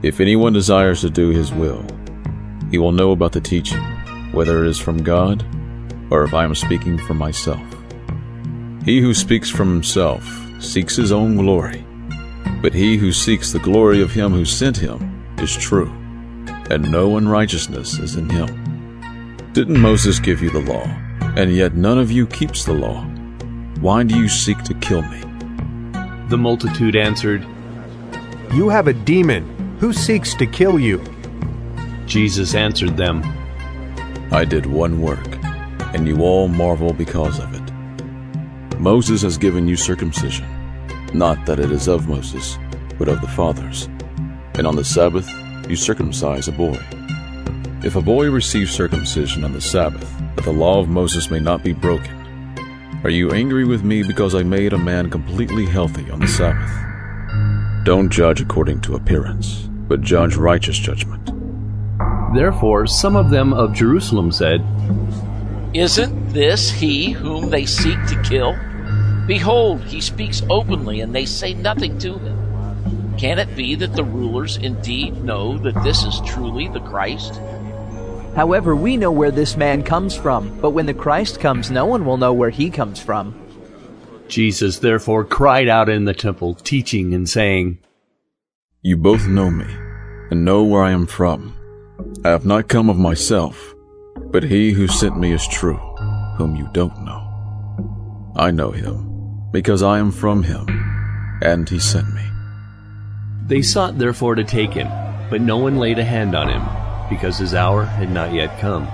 Speaker 5: If anyone desires to do his will, he will know about the teaching, whether it is from God or if I am speaking from myself. He who speaks from himself seeks his own glory, but he who seeks the glory of him who sent him is true, and no unrighteousness is in him. Didn't Moses give you the law, and yet none of you keeps the law? Why do you seek to kill me?
Speaker 1: The multitude answered,
Speaker 3: You have a demon. Who seeks to kill you?
Speaker 1: Jesus answered them,
Speaker 5: I did one work, and you all marvel because of it. Moses has given you circumcision, not that it is of Moses, but of the fathers. And on the Sabbath you circumcise a boy. If a boy receives circumcision on the Sabbath, that the law of Moses may not be broken, are you angry with me because I made a man completely healthy on the Sabbath? Don't judge according to appearance, but judge righteous judgment.
Speaker 1: Therefore some of them of Jerusalem said,
Speaker 8: Isn't this he whom they seek to kill? Behold, he speaks openly, and they say nothing to him. Can it be that the rulers indeed know that this is truly the Christ?
Speaker 7: However, we know where this man comes from, but when the Christ comes, no one will know where he comes from.
Speaker 1: Jesus therefore cried out in the temple, teaching and saying,
Speaker 5: You both know me, and know where I am from. I have not come of myself, but he who sent me is true, whom you don't know. I know him, because I am from him, and he sent me.
Speaker 1: They sought therefore to take him, but no one laid a hand on him, because his hour had not yet come.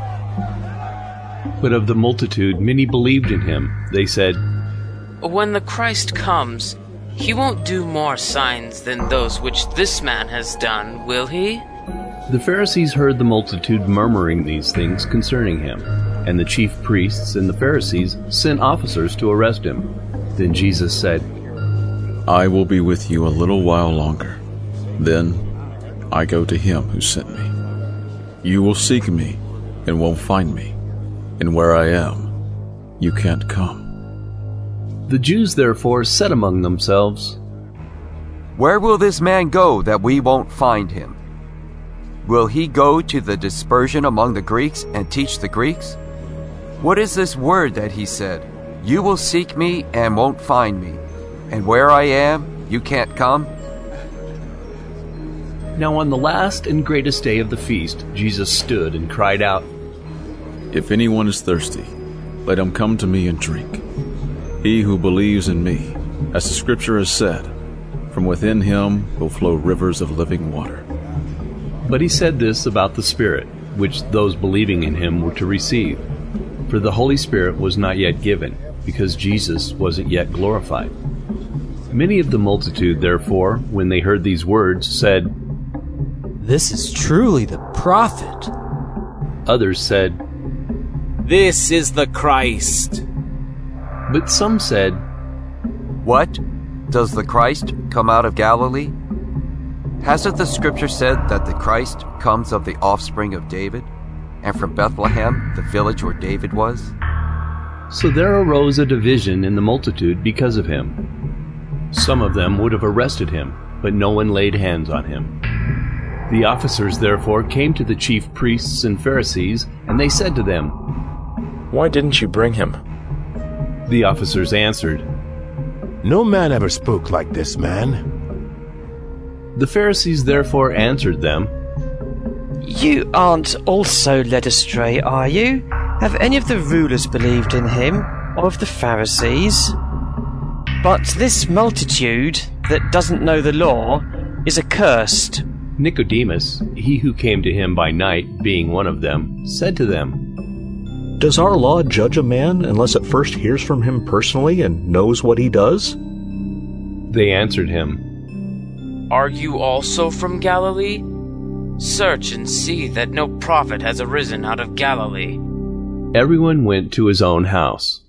Speaker 1: But of the multitude many believed in him. They said,
Speaker 16: When the Christ comes, he won't do more signs than those which this man has done, will he?
Speaker 1: The Pharisees heard the multitude murmuring these things concerning him, and the chief priests and the Pharisees sent officers to arrest him. Then Jesus said,
Speaker 5: I will be with you a little while longer. Then I go to him who sent me. You will seek me and won't find me, and where I am, you can't come.
Speaker 1: The Jews therefore said among themselves,
Speaker 13: Where will this man go that we won't find him? Will he go to the dispersion among the Greeks and teach the Greeks? What is this word that he said, You will seek me and won't find me, and where I am, you can't come?
Speaker 1: Now on the last and greatest day of the feast, Jesus stood and cried out,
Speaker 5: If anyone is thirsty, let him come to me and drink. He who believes in me, as the scripture has said, from within him will flow rivers of living water.
Speaker 1: But he said this about the Spirit, which those believing in him were to receive. For the Holy Spirit was not yet given, because Jesus wasn't yet glorified. Many of the multitude, therefore, when they heard these words, said,
Speaker 18: This is truly the prophet.
Speaker 1: Others said,
Speaker 21: This is the Christ.
Speaker 1: But some said,
Speaker 13: What? Does the Christ come out of Galilee? Hasn't the scripture said that the Christ comes of the offspring of David, and from Bethlehem, the village where David was?
Speaker 1: So there arose a division in the multitude because of him. Some of them would have arrested him, but no one laid hands on him. The officers therefore came to the chief priests and Pharisees, and they said to them,
Speaker 11: Why didn't you bring him?
Speaker 1: The officers answered,
Speaker 17: No man ever spoke like this man.
Speaker 1: The Pharisees therefore answered them,
Speaker 19: You aren't also led astray, are you? Have any of the rulers believed in him, or of the Pharisees? But this multitude that doesn't know the law is accursed.
Speaker 1: Nicodemus, he who came to him by night, being one of them, said to them,
Speaker 14: Does our law judge a man unless it first hears from him personally and knows what he does?
Speaker 1: They answered him,
Speaker 16: Are you also from Galilee? Search and see that no prophet has arisen out of Galilee.
Speaker 1: Everyone went to his own house.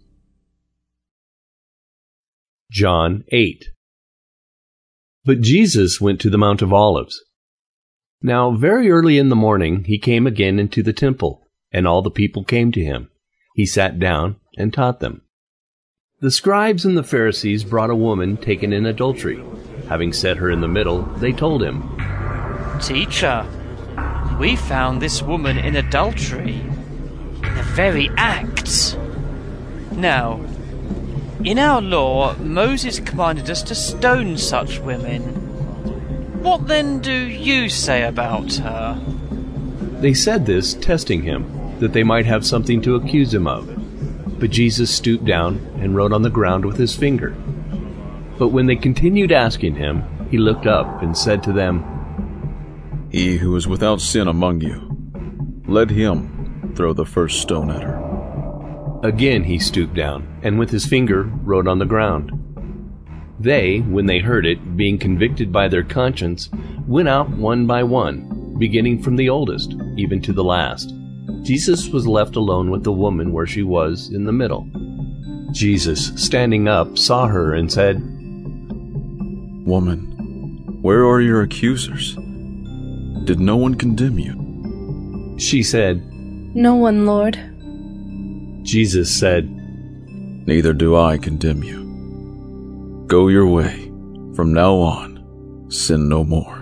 Speaker 1: John eight. But Jesus went to the Mount of Olives. Now very early in the morning he came again into the temple, and all the people came to him. He sat down and taught them. The scribes and the Pharisees brought a woman taken in adultery. Having set her in the middle, they told him,
Speaker 4: Teacher, we found this woman in adultery. The very act. Now, in our law, Moses commanded us to stone such women. What then do you say about her?
Speaker 1: They said this, testing him, that they might have something to accuse him of. But Jesus stooped down and wrote on the ground with his finger. But when they continued asking him, he looked up and said to them,
Speaker 5: "He who is without sin among you, let him throw the first stone at her."
Speaker 1: Again he stooped down, and with his finger wrote on the ground. They, when they heard it, being convicted by their conscience, went out one by one, beginning from the oldest, even to the last. Jesus was left alone with the woman where she was in the middle. Jesus, standing up, saw her and said,
Speaker 5: "Woman, where are your accusers? Did no one condemn you?"
Speaker 1: She said,
Speaker 15: "No one, Lord."
Speaker 1: Jesus said,
Speaker 5: "Neither do I condemn you. Go your way. From now on, sin no more."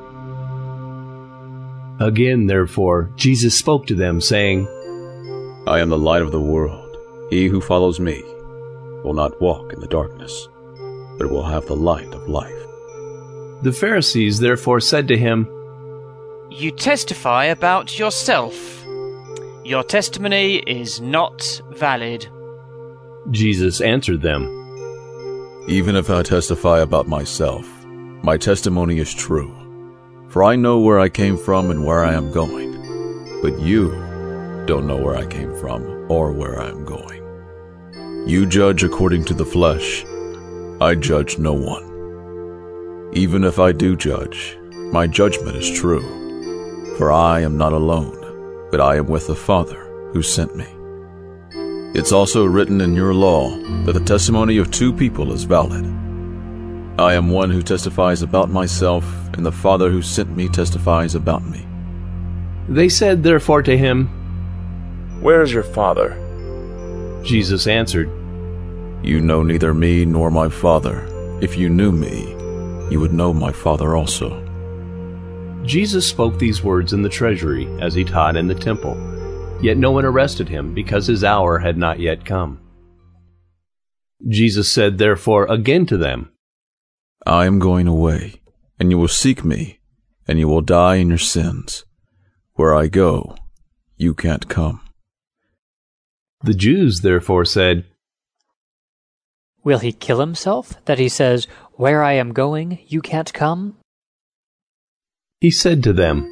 Speaker 1: Again, therefore, Jesus spoke to them, saying,
Speaker 5: "I am the light of the world. He who follows me will not walk in the darkness, but will have the light of life."
Speaker 1: The Pharisees therefore said to him,
Speaker 4: You testify about yourself. Your testimony is not valid.
Speaker 1: Jesus answered them,
Speaker 5: "Even if I testify about myself, my testimony is true. For I know where I came from and where I am going. But you don't know where I came from or where I am going. You judge according to the flesh. I judge no one. Even if I do judge, my judgment is true. For I am not alone, but I am with the Father who sent me. It's also written in your law that the testimony of two people is valid. I am one who testifies about myself, and the Father who sent me testifies about me."
Speaker 1: They said therefore to him,
Speaker 11: "Where is your Father?"
Speaker 1: Jesus answered,
Speaker 5: "You know neither me nor my Father. If you knew me, you would know my Father also."
Speaker 1: Jesus spoke these words in the treasury as he taught in the temple, yet no one arrested him because his hour had not yet come. Jesus said therefore again to them,
Speaker 5: "I am going away, and you will seek me, and you will die in your sins. Where I go, you can't come."
Speaker 1: The Jews therefore said,
Speaker 10: "Will he kill himself, that he says, 'Where I am going, you can't come'?"
Speaker 1: He said to them,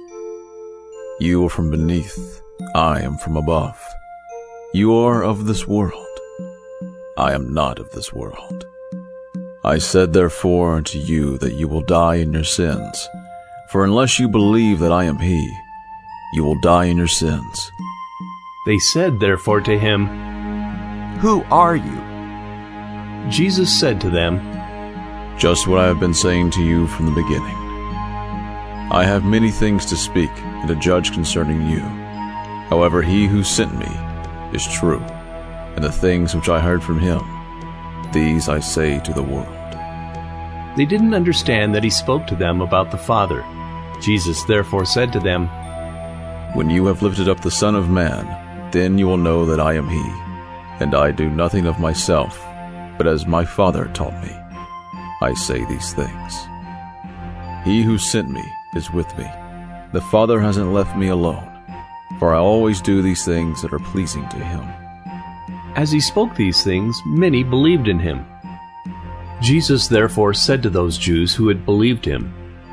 Speaker 5: "You are from beneath, I am from above. You are of this world. I am not of this world. I said therefore unto you that you will die in your sins. For unless you believe that I am he, you will die in your sins."
Speaker 1: They said therefore to him,
Speaker 13: "Who are you?"
Speaker 1: Jesus said to them,
Speaker 5: "Just what I have been saying to you from the beginning. I have many things to speak and to judge concerning you. However, he who sent me is true, and the things which I heard from him, these I say to the world."
Speaker 1: They didn't understand that he spoke to them about the Father. Jesus therefore said to them,
Speaker 5: "When you have lifted up the Son of Man, then you will know that I am he, and I do nothing of myself, but as my Father taught me, I say these things. He who sent me is with me. The Father hasn't left me alone, for I always do these things that are pleasing to him."
Speaker 1: As he spoke these things, many believed in him. Jesus therefore said to those Jews who had believed him,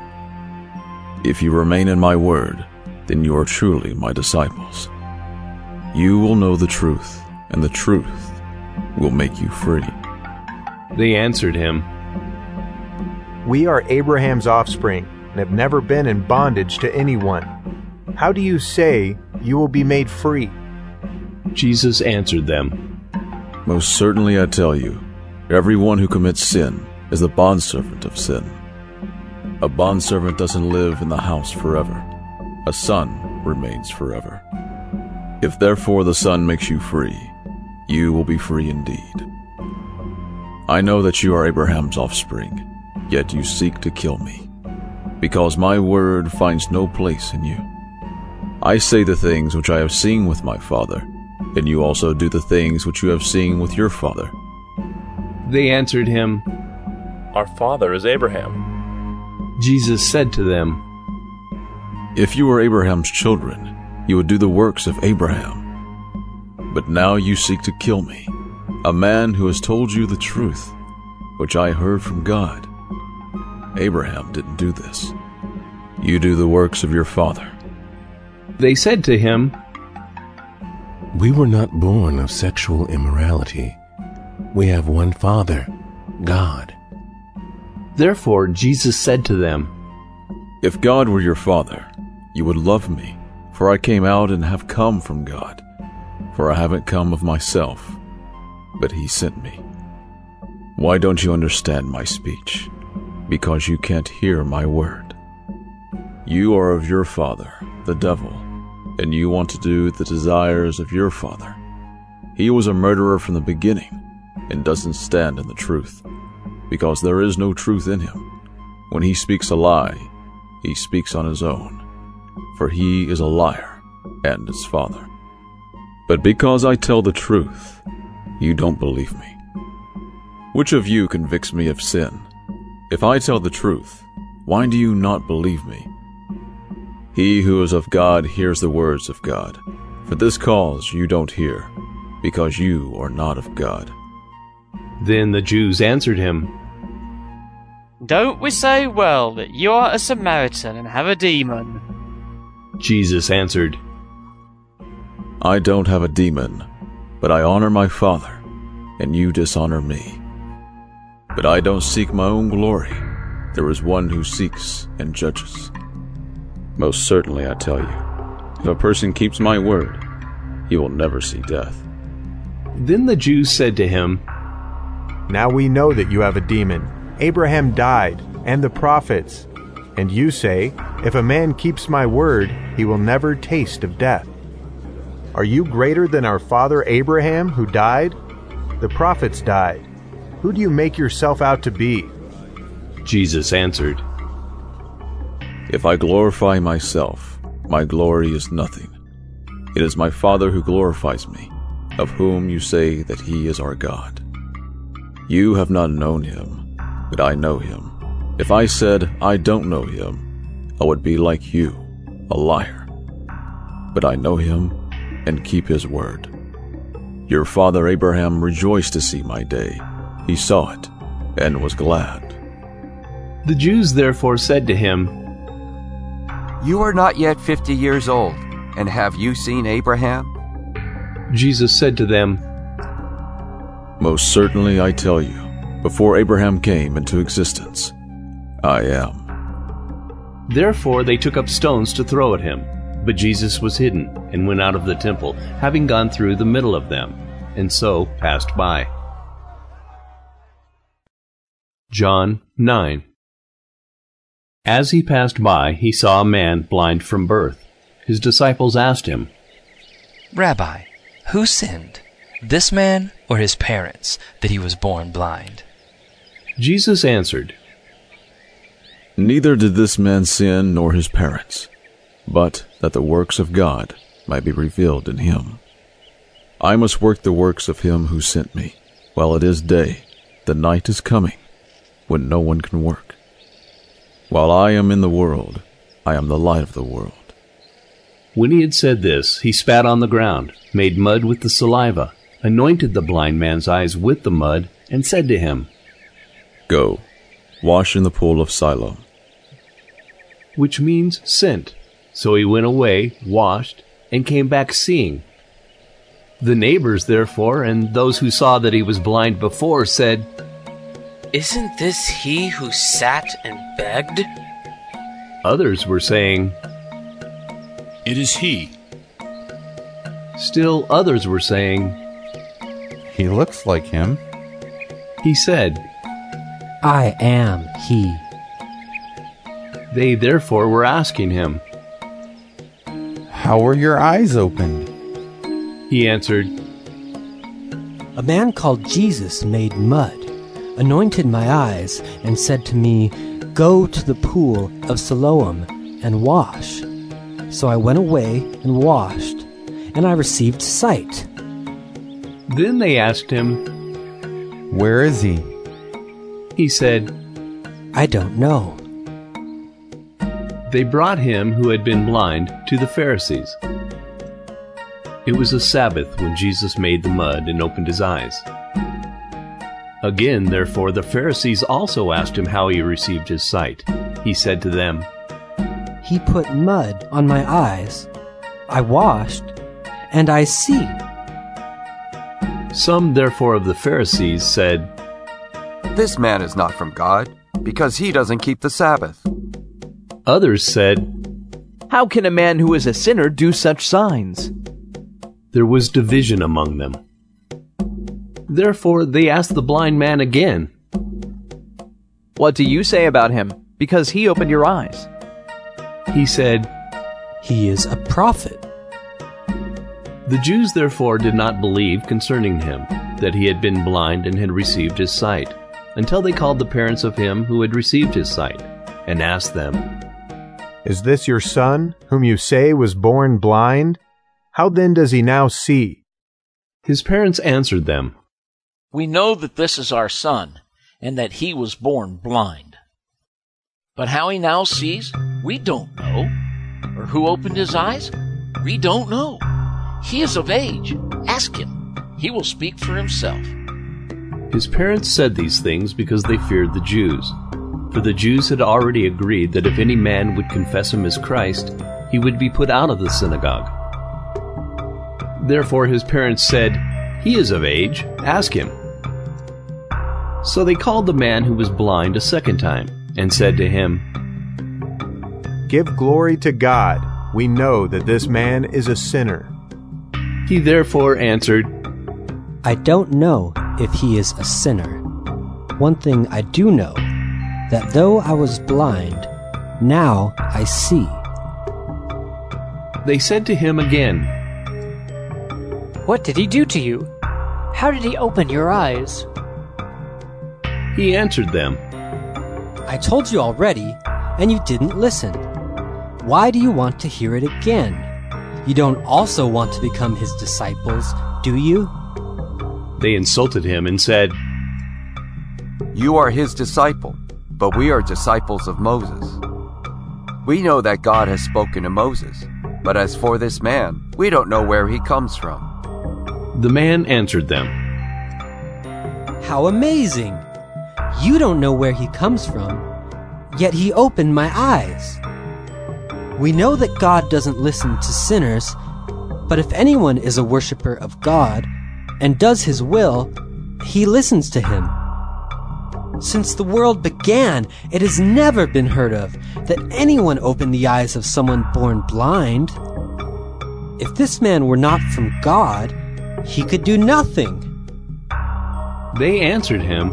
Speaker 5: "If you remain in my word, then you are truly my disciples. You will know the truth, and the truth will make you free."
Speaker 1: They answered him,
Speaker 3: "We are Abraham's offspring and have never been in bondage to anyone. How do you say you will be made free?"
Speaker 1: Jesus answered them,
Speaker 5: "Most certainly I tell you, everyone who commits sin is the bondservant of sin. A bondservant doesn't live in the house forever. A son remains forever. If therefore the Son makes you free, you will be free indeed. I know that you are Abraham's offspring, yet you seek to kill me, because my word finds no place in you. I say the things which I have seen with my Father, and you also do the things which you have seen with your father.
Speaker 1: They answered him,
Speaker 11: Our father is Abraham.
Speaker 1: Jesus said to them,
Speaker 5: If you were Abraham's children, you would do the works of Abraham. But now you seek to kill me, a man who has told you the truth, which I heard from God. Abraham didn't do this. You do the works of your father.
Speaker 1: They said to him,
Speaker 17: We were not born of sexual immorality. We have one Father, God.
Speaker 1: Therefore Jesus said to them,
Speaker 5: If God were your Father, you would love me, for I came out and have come from God. For I haven't come of myself, but he sent me. Why don't you understand my speech? Because you can't hear my word. You are of your father, the devil, and you want to do the desires of your father. He was a murderer from the beginning, and doesn't stand in the truth, because there is no truth in him. When he speaks a lie, he speaks on his own, for he is a liar and his father. But because I tell the truth, you don't believe me. Which of you convicts me of sin? If I tell the truth, why do you not believe me? He who is of God hears the words of God. For this cause you don't hear, because you are not of God.
Speaker 1: Then the Jews answered him,
Speaker 4: Don't we say well that you are a Samaritan and have a demon?
Speaker 1: Jesus answered,
Speaker 5: I don't have a demon, but I honor my Father, and you dishonor me. But I don't seek my own glory. There is one who seeks and judges. Most certainly I tell you, if a person keeps my word, he will never see death.
Speaker 1: Then the Jews said to him,
Speaker 3: Now we know that you have a demon. Abraham died, and the prophets. And you say, If a man keeps my word, he will never taste of death. Are you greater than our father Abraham, who died? The prophets died. Who do you make yourself out to be?
Speaker 1: Jesus answered,
Speaker 5: If I glorify myself, my glory is nothing. It is my Father who glorifies me, of whom you say that he is our God. You have not known him, but I know him. If I said I don't know him, I would be like you, a liar. But I know him and keep his word. Your father Abraham rejoiced to see my day. He saw it and was glad.
Speaker 1: The Jews therefore said to him,
Speaker 13: You are not yet fifty years old, and have you seen Abraham?
Speaker 1: Jesus said to them,
Speaker 5: Most certainly I tell you, before Abraham came into existence, I am.
Speaker 1: Therefore they took up stones to throw at him. But Jesus was hidden, and went out of the temple, having gone through the middle of them, and so passed by. John nine. As he passed by, he saw a man blind from birth. His disciples asked him,
Speaker 20: Rabbi, who sinned, this man or his parents, that he was born blind?
Speaker 1: Jesus answered,
Speaker 5: Neither did this man sin nor his parents, but that the works of God might be revealed in him. I must work the works of him who sent me. While it is day, the night is coming, when no one can work. While I am in the world, I am the light of the world.
Speaker 1: When he had said this, he spat on the ground, made mud with the saliva, anointed the blind man's eyes with the mud, and said to him,
Speaker 5: Go, wash in the pool of Siloam.
Speaker 1: Which means sent. So he went away, washed, and came back seeing. The neighbors, therefore, and those who saw that he was blind before, said,
Speaker 16: Isn't this he who sat and begged?
Speaker 1: Others were saying,
Speaker 9: It is he.
Speaker 1: Still others were saying,
Speaker 6: He looks like him.
Speaker 1: He said,
Speaker 18: I am he.
Speaker 1: They therefore were asking him,
Speaker 6: How were your eyes opened?
Speaker 1: He answered,
Speaker 18: A man called Jesus made mud, anointed my eyes, and said to me, Go to the pool of Siloam and wash. So I went away and washed, and I received sight.
Speaker 1: Then they asked him,
Speaker 6: Where is he?
Speaker 1: He said,
Speaker 18: I don't know.
Speaker 1: They brought him who had been blind to the Pharisees. It was a Sabbath when Jesus made the mud and opened his eyes. Again, therefore, the Pharisees also asked him how he received his sight. He said to them,
Speaker 18: He put mud on my eyes. I washed, and I see.
Speaker 1: Some, therefore, of the Pharisees said,
Speaker 13: This man is not from God, because he doesn't keep the Sabbath.
Speaker 1: Others said,
Speaker 7: How can a man who is a sinner do such signs?
Speaker 1: There was division among them. Therefore they asked the blind man again,
Speaker 7: What do you say about him, because he opened your eyes?
Speaker 1: He said,
Speaker 18: He is a prophet.
Speaker 1: The Jews therefore did not believe concerning him, that he had been blind and had received his sight, until they called the parents of him who had received his sight, and asked them,
Speaker 3: Is this your son, whom you say was born blind? How then does he now see?
Speaker 1: His parents answered them,
Speaker 8: We know that this is our son, and that he was born blind. But how he now sees, we don't know. Or who opened his eyes? We don't know. He is of age. Ask him. He will speak for himself.
Speaker 1: His parents said these things because they feared the Jews. For the Jews had already agreed that if any man would confess him as Christ, he would be put out of the synagogue. Therefore his parents said, He is of age, ask him. So they called the man who was blind a second time, and said to him,
Speaker 3: Give glory to God. We know that this man is a sinner.
Speaker 1: He therefore answered,
Speaker 18: I don't know if he is a sinner. One thing I do know, that though I was blind, now I see.
Speaker 1: They said to him again,
Speaker 10: What did he do to you? How did he open your eyes?
Speaker 1: He answered them,
Speaker 18: I told you already, and you didn't listen. Why do you want to hear it again? You don't also want to become his disciples, do you?
Speaker 1: They insulted him and said,
Speaker 13: You are his disciple, but we are disciples of Moses. We know that God has spoken to Moses, but as for this man, we don't know where he comes from.
Speaker 1: The man answered them,
Speaker 18: How amazing! You don't know where he comes from, yet he opened my eyes. We know that God doesn't listen to sinners, but if anyone is a worshiper of God and does his will, he listens to him. Since the world began, it has never been heard of that anyone opened the eyes of someone born blind. If this man were not from God, he could do nothing.
Speaker 1: They answered him,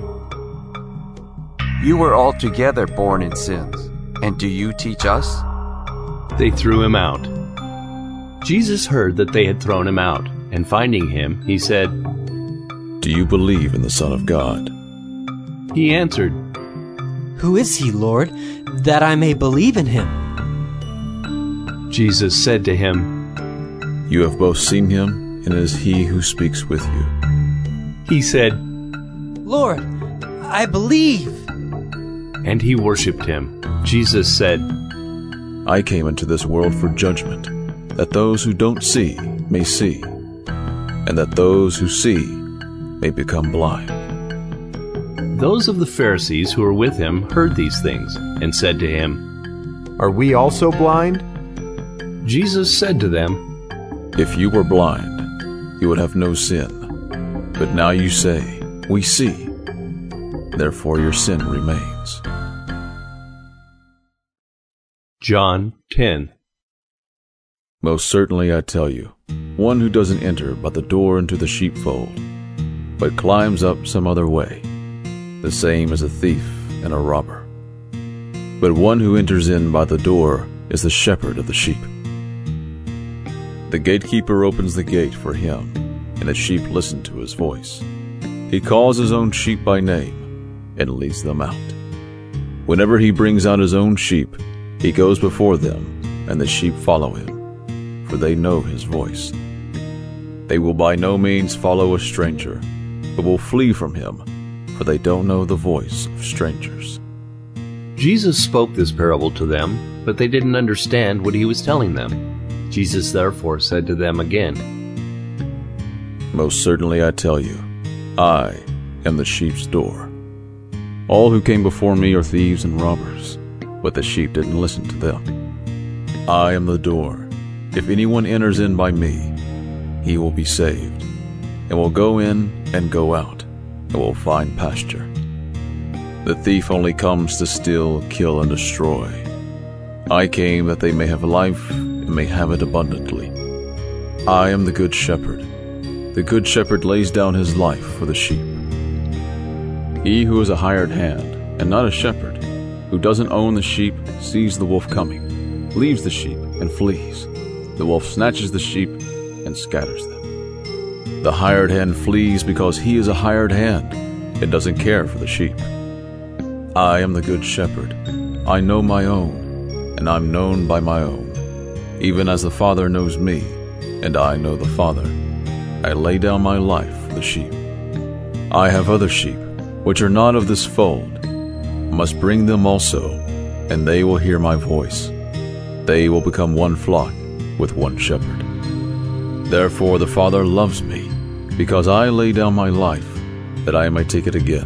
Speaker 13: You were altogether born in sins, and do you teach us?
Speaker 1: They threw him out. Jesus heard that they had thrown him out, and finding him, he said,
Speaker 5: Do you believe in the Son of God?
Speaker 1: He answered,
Speaker 18: Who is he, Lord, that I may believe in him?
Speaker 1: Jesus said to him,
Speaker 5: You have both seen him, and it is he who speaks with you.
Speaker 1: He said,
Speaker 18: Lord, I believe.
Speaker 1: And he worshipped him. Jesus said,
Speaker 5: I came into this world for judgment, that those who don't see may see, and that those who see may become blind.
Speaker 1: Those of the Pharisees who were with him heard these things, and said to him,
Speaker 3: Are we also blind?
Speaker 1: Jesus said to them,
Speaker 5: If you were blind, you would have no sin. But now you say, We see. Therefore your sin remains.
Speaker 1: John ten.
Speaker 5: Most certainly I tell you, one who doesn't enter by the door into the sheepfold, but climbs up some other way, the same is a thief and a robber. But one who enters in by the door is the shepherd of the sheep. The gatekeeper opens the gate for him, and the sheep listen to his voice. He calls his own sheep by name and leads them out. Whenever he brings out his own sheep, he goes before them, and the sheep follow him, for they know his voice. They will by no means follow a stranger, but will flee from him, for they don't know the voice of strangers.
Speaker 1: Jesus spoke this parable to them, but they didn't understand what he was telling them. Jesus therefore said to them again,
Speaker 5: Most certainly I tell you, I am the sheep's door. All who came before me are thieves and robbers, but the sheep didn't listen to them. I am the door. If anyone enters in by me, he will be saved, and will go in and go out, and will find pasture. The thief only comes to steal, kill, and destroy. I came that they may have life and may have it abundantly. I am the good shepherd. The good shepherd lays down his life for the sheep. He who is a hired hand, and not a shepherd, who doesn't own the sheep, sees the wolf coming, leaves the sheep, and flees. The wolf snatches the sheep and scatters them. The hired hand flees because he is a hired hand and doesn't care for the sheep. I am the good shepherd. I know my own, and I'm known by my own, even as the Father knows me, and I know the Father. I lay down my life for the sheep. I have other sheep, which are not of this fold. I must bring them also, and they will hear my voice. They will become one flock with one shepherd. Therefore the Father loves me, because I lay down my life, that I may take it again.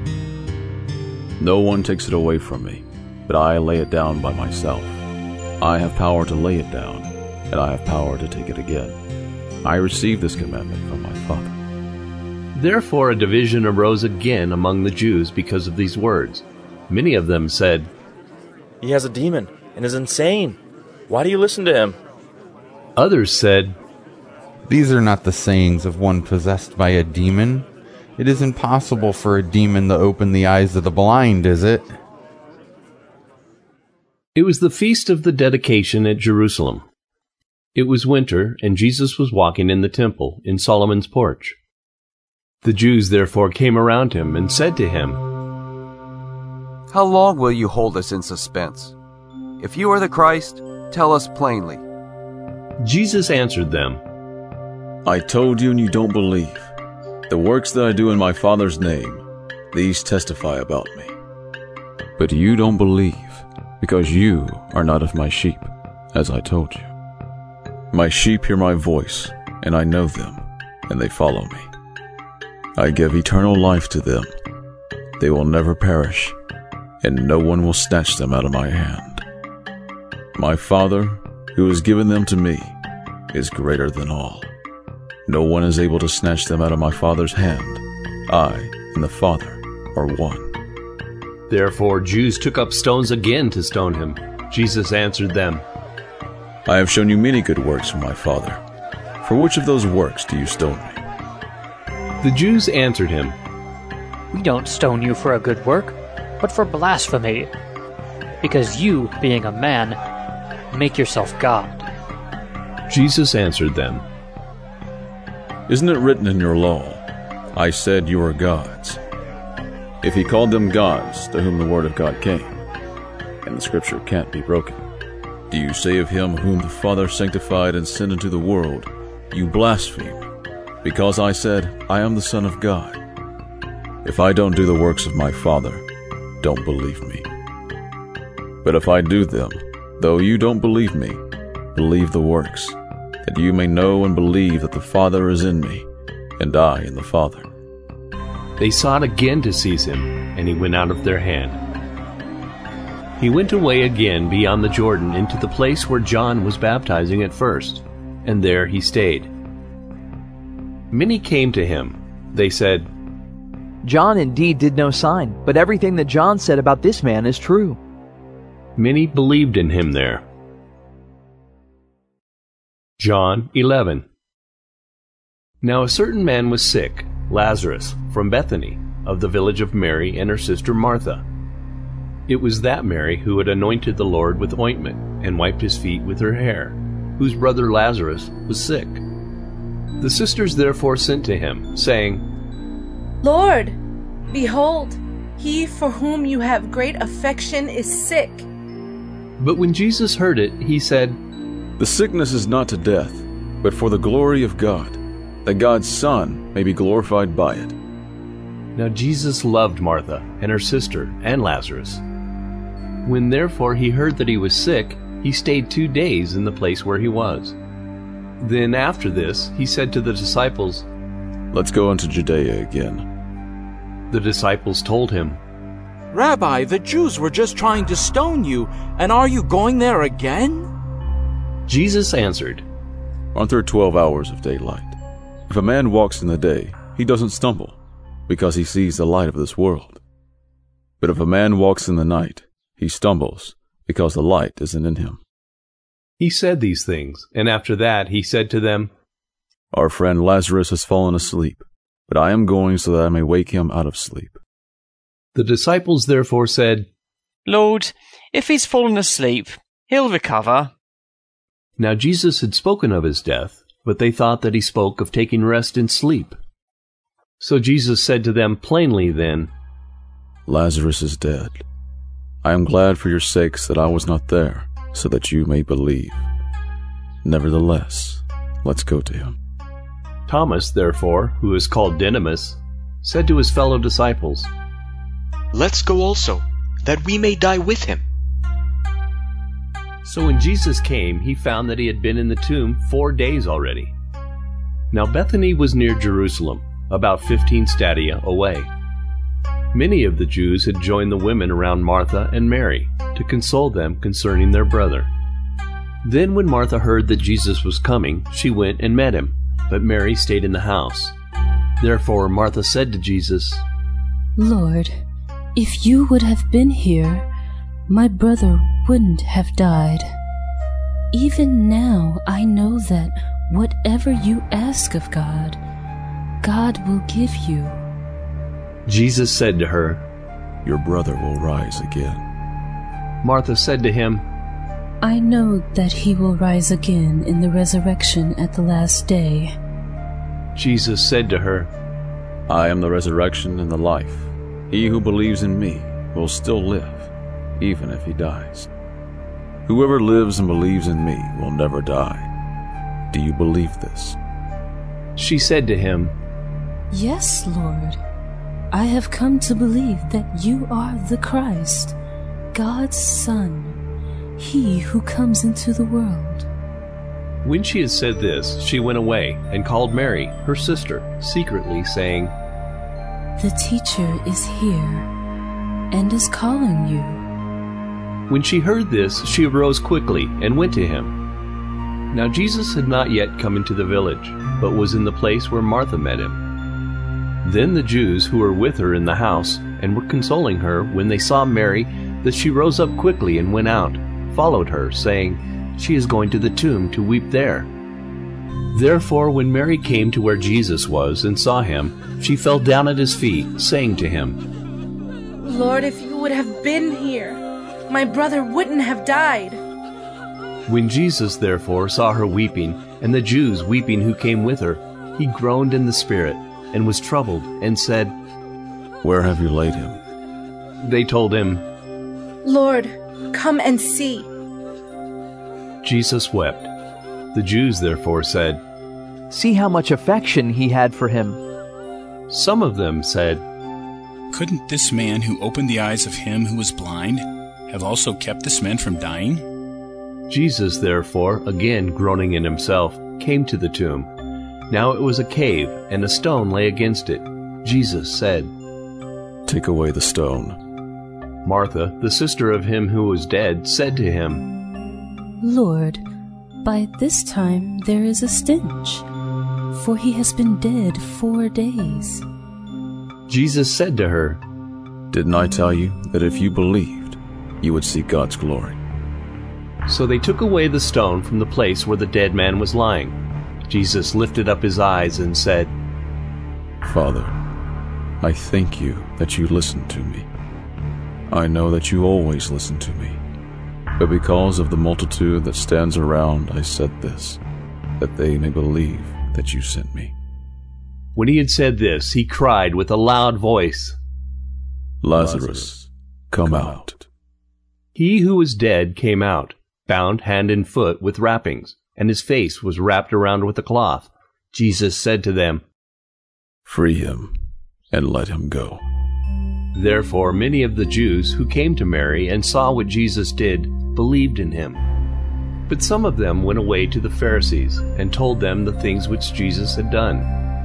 Speaker 5: No one takes it away from me, but I lay it down by myself. I have power to lay it down, and I have power to take it again. I received this commandment from my Father.
Speaker 1: Therefore a division arose again among the Jews because of these words. Many of them said,
Speaker 11: He has a demon and is insane. Why do you listen to him?
Speaker 1: Others said,
Speaker 6: These are not the sayings of one possessed by a demon. It is impossible for a demon to open the eyes of the blind, is it?
Speaker 1: It was the feast of the dedication at Jerusalem. It was winter, and Jesus was walking in the temple in Solomon's porch. The Jews therefore came around him and said to him,
Speaker 13: How long will you hold us in suspense? If you are the Christ, tell us plainly.
Speaker 1: Jesus answered them,
Speaker 5: I told you and you don't believe. The works that I do in my Father's name, these testify about me. But you don't believe, because you are not of my sheep, as I told you. My sheep hear my voice, and I know them, and they follow me. I give eternal life to them. They will never perish, and no one will snatch them out of my hand. My Father, who has given them to me, is greater than all. No one is able to snatch them out of my Father's hand. I and the Father are one.
Speaker 1: Therefore Jews took up stones again to stone him. Jesus answered them,
Speaker 5: I have shown you many good works from my Father. For which of those works do you stone me?
Speaker 1: The Jews answered him,
Speaker 10: We don't stone you for a good work, but for blasphemy, because you, being a man, make yourself God.
Speaker 1: Jesus answered them,
Speaker 5: Isn't it written in your law, I said you are gods? If he called them gods to whom the word of God came, and the scripture can't be broken, do you say of him whom the Father sanctified and sent into the world, you blaspheme, because I said, I am the Son of God? If I don't do the works of my Father, don't believe me. But if I do them, though you don't believe me, believe the works, that you may know and believe that the Father is in me, and I in the Father.
Speaker 1: They sought again to seize him, and he went out of their hand. He went away again beyond the Jordan into the place where John was baptizing at first, and there he stayed. Many came to him. They said,
Speaker 7: John indeed did no sign, but everything that John said about this man is true.
Speaker 1: Many believed in him there. John eleven. Now a certain man was sick, Lazarus, from Bethany, of the village of Mary and her sister Martha. It was that Mary who had anointed the Lord with ointment and wiped his feet with her hair, whose brother Lazarus was sick. The sisters therefore sent to him, saying,
Speaker 2: Lord, behold, He for whom you have great affection is sick.
Speaker 1: But when Jesus heard it, he said,
Speaker 5: The sickness is not to death, but for the glory of God, that God's Son may be glorified by it.
Speaker 1: Now Jesus loved Martha and her sister and Lazarus. When therefore he heard that he was sick, he stayed two days in the place where he was. Then after this, he said to the disciples,
Speaker 5: Let's go into Judea again.
Speaker 1: The disciples told him,
Speaker 21: Rabbi, the Jews were just trying to stone you, and are you going there again?
Speaker 1: Jesus answered,
Speaker 5: Aren't there twelve hours of daylight? If a man walks in the day, he doesn't stumble, because he sees the light of this world. But if a man walks in the night, he stumbles, because the light isn't in him.
Speaker 1: He said these things, and after that he said to them,
Speaker 5: Our friend Lazarus has fallen asleep, but I am going so that I may wake him out of sleep.
Speaker 1: The disciples therefore said,
Speaker 4: Lord, if he's fallen asleep, he'll recover.
Speaker 1: Now Jesus had spoken of his death, but they thought that he spoke of taking rest in sleep. So Jesus said to them plainly then,
Speaker 5: Lazarus is dead. I am glad for your sakes that I was not there, so that you may believe. Nevertheless, let's go to him.
Speaker 1: Thomas, therefore, who is called Didymus, said to his fellow disciples,
Speaker 22: Let's go also, that we may die with him.
Speaker 1: So when Jesus came, he found that he had been in the tomb four days already. Now Bethany was near Jerusalem, about fifteen stadia away. Many of the Jews had joined the women around Martha and Mary to console them concerning their brother. Then when Martha heard that Jesus was coming, she went and met him, but Mary stayed in the house. Therefore Martha said to Jesus,
Speaker 15: Lord, if you would have been here, my brother wouldn't have died. Even now I know that whatever you ask of God, God will give you.
Speaker 1: Jesus said to her,
Speaker 5: Your brother will rise again.
Speaker 1: Martha said to him,
Speaker 15: I know that he will rise again in the resurrection at the last day.
Speaker 1: Jesus said to her,
Speaker 5: I am the resurrection and the life. He who believes in me will still live, even if he dies. Whoever lives and believes in me will never die. Do you believe this?
Speaker 1: She said to him,
Speaker 15: Yes, Lord. I have come to believe that you are the Christ, God's Son, he who comes into the world.
Speaker 1: When she had said this, she went away and called Mary, her sister, secretly, saying,
Speaker 15: The teacher is here and is calling you.
Speaker 1: When she heard this, she arose quickly and went to him. Now Jesus had not yet come into the village, but was in the place where Martha met him. Then the Jews who were with her in the house and were consoling her, when they saw Mary, that she rose up quickly and went out, followed her, saying, She is going to the tomb to weep there. Therefore when Mary came to where Jesus was and saw him, she fell down at his feet, saying to him,
Speaker 2: Lord, if you would have been here, my brother wouldn't have died.
Speaker 1: When Jesus therefore saw her weeping, and the Jews weeping who came with her, he groaned in the spirit, and was troubled, and said,
Speaker 5: Where have you laid him?
Speaker 1: They told him,
Speaker 2: Lord, come and see.
Speaker 1: Jesus wept. The Jews therefore said,
Speaker 7: See how much affection he had for him.
Speaker 1: Some of them said,
Speaker 9: Couldn't this man who opened the eyes of him who was blind have also kept this man from dying?
Speaker 1: Jesus therefore, again groaning in himself, came to the tomb. Now it was a cave, and a stone lay against it. Jesus said,
Speaker 5: Take away the stone.
Speaker 1: Martha, the sister of him who was dead, said to him,
Speaker 15: Lord, by this time there is a stench, for he has been dead four days.
Speaker 1: Jesus said to her,
Speaker 5: Didn't I tell you that if you believed, you would see God's glory?
Speaker 1: So they took away the stone from the place where the dead man was lying. Jesus lifted up his eyes and said,
Speaker 5: Father, I thank you that you listened to me. I know that you always listen to me. But because of the multitude that stands around, I said this, that they may believe that you sent me.
Speaker 1: When he had said this, he cried with a loud voice,
Speaker 5: Lazarus, come out.
Speaker 1: He who was dead came out, bound hand and foot with wrappings, and his face was wrapped around with a cloth. Jesus said to them,
Speaker 5: Free him, and let him go.
Speaker 1: Therefore many of the Jews who came to Mary and saw what Jesus did believed in him. But some of them went away to the Pharisees and told them the things which Jesus had done.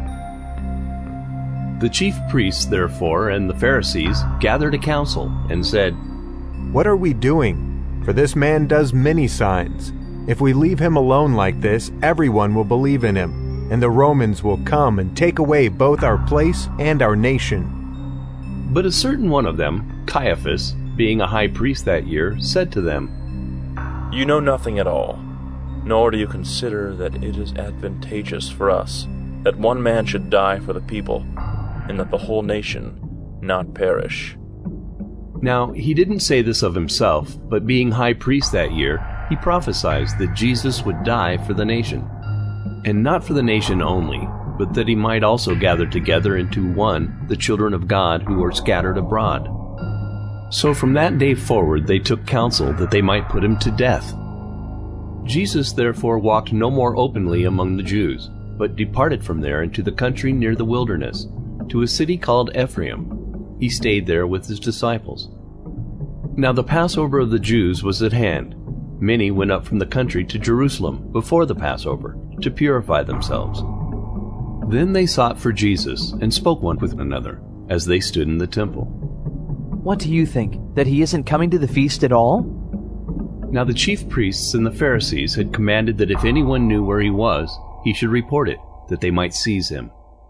Speaker 1: The chief priests, therefore, and the Pharisees gathered a council and said,
Speaker 3: What are we doing? For this man does many signs. If we leave him alone like this, everyone will believe in him, and the Romans will come and take away both our place and our nation.
Speaker 1: But a certain one of them, Caiaphas, being a high priest that year, said to them,
Speaker 11: You know nothing at all, nor do you consider that it is advantageous for us that one man should die for the people, and that the whole nation not perish.
Speaker 1: Now he didn't say this of himself, but being high priest that year, he prophesied that Jesus would die for the nation. And not for the nation only, but that he might also gather together into one the children of God who were scattered abroad. So from that day forward they took counsel that they might put him to death. Jesus therefore walked no more openly among the Jews, but departed from there into the country near the wilderness, to a city called Ephraim. He stayed there with his disciples. Now the Passover of the Jews was at hand. Many went up from the country to Jerusalem before the Passover, to purify themselves. Then they sought for Jesus, and spoke one with another, as they stood in the temple.
Speaker 7: What do you think, that he isn't coming to the feast at all?
Speaker 1: Now the chief priests and the Pharisees had commanded that if anyone knew where he was, he should report it, that they might seize him.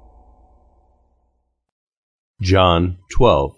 Speaker 1: John twelve.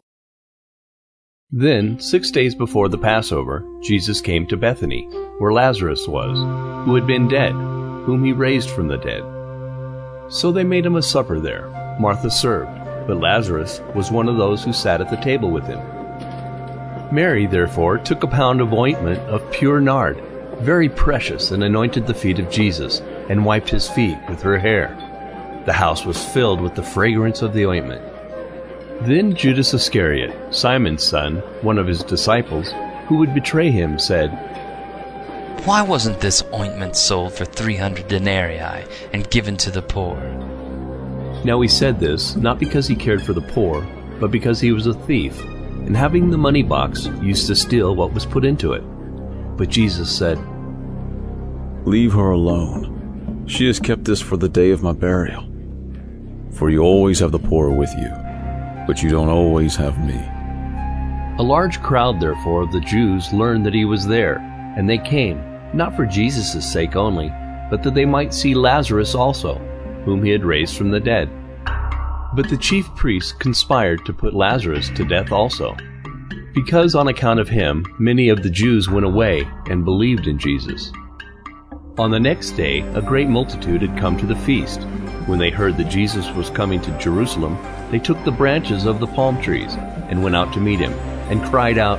Speaker 1: Then, six days before the Passover, Jesus came to Bethany, where Lazarus was, who had been dead, whom he raised from the dead. So they made him a supper there. Martha served, but Lazarus was one of those who sat at the table with him. Mary, therefore, took a pound of ointment of pure nard, very precious, and anointed the feet of Jesus, and wiped his feet with her hair. The house was filled with the fragrance of the ointment. Then Judas Iscariot, Simon's son, one of his disciples, who would betray him, said,
Speaker 20: Why wasn't this ointment sold for three hundred denarii and given to the poor?
Speaker 1: Now he said this, not because he cared for the poor, but because he was a thief, and having the money box, used to steal what was put into it. But Jesus said,
Speaker 5: Leave her alone. She has kept this for the day of my burial. For you always have the poor with you, but you don't always have me.
Speaker 1: A large crowd, therefore, of the Jews learned that he was there, and they came, not for Jesus' sake only, but that they might see Lazarus also, whom he had raised from the dead. But the chief priests conspired to put Lazarus to death also, because on account of him many of the Jews went away and believed in Jesus. On the next day a great multitude had come to the feast. When they heard that Jesus was coming to Jerusalem, they took the branches of the palm trees and went out to meet him, and cried out,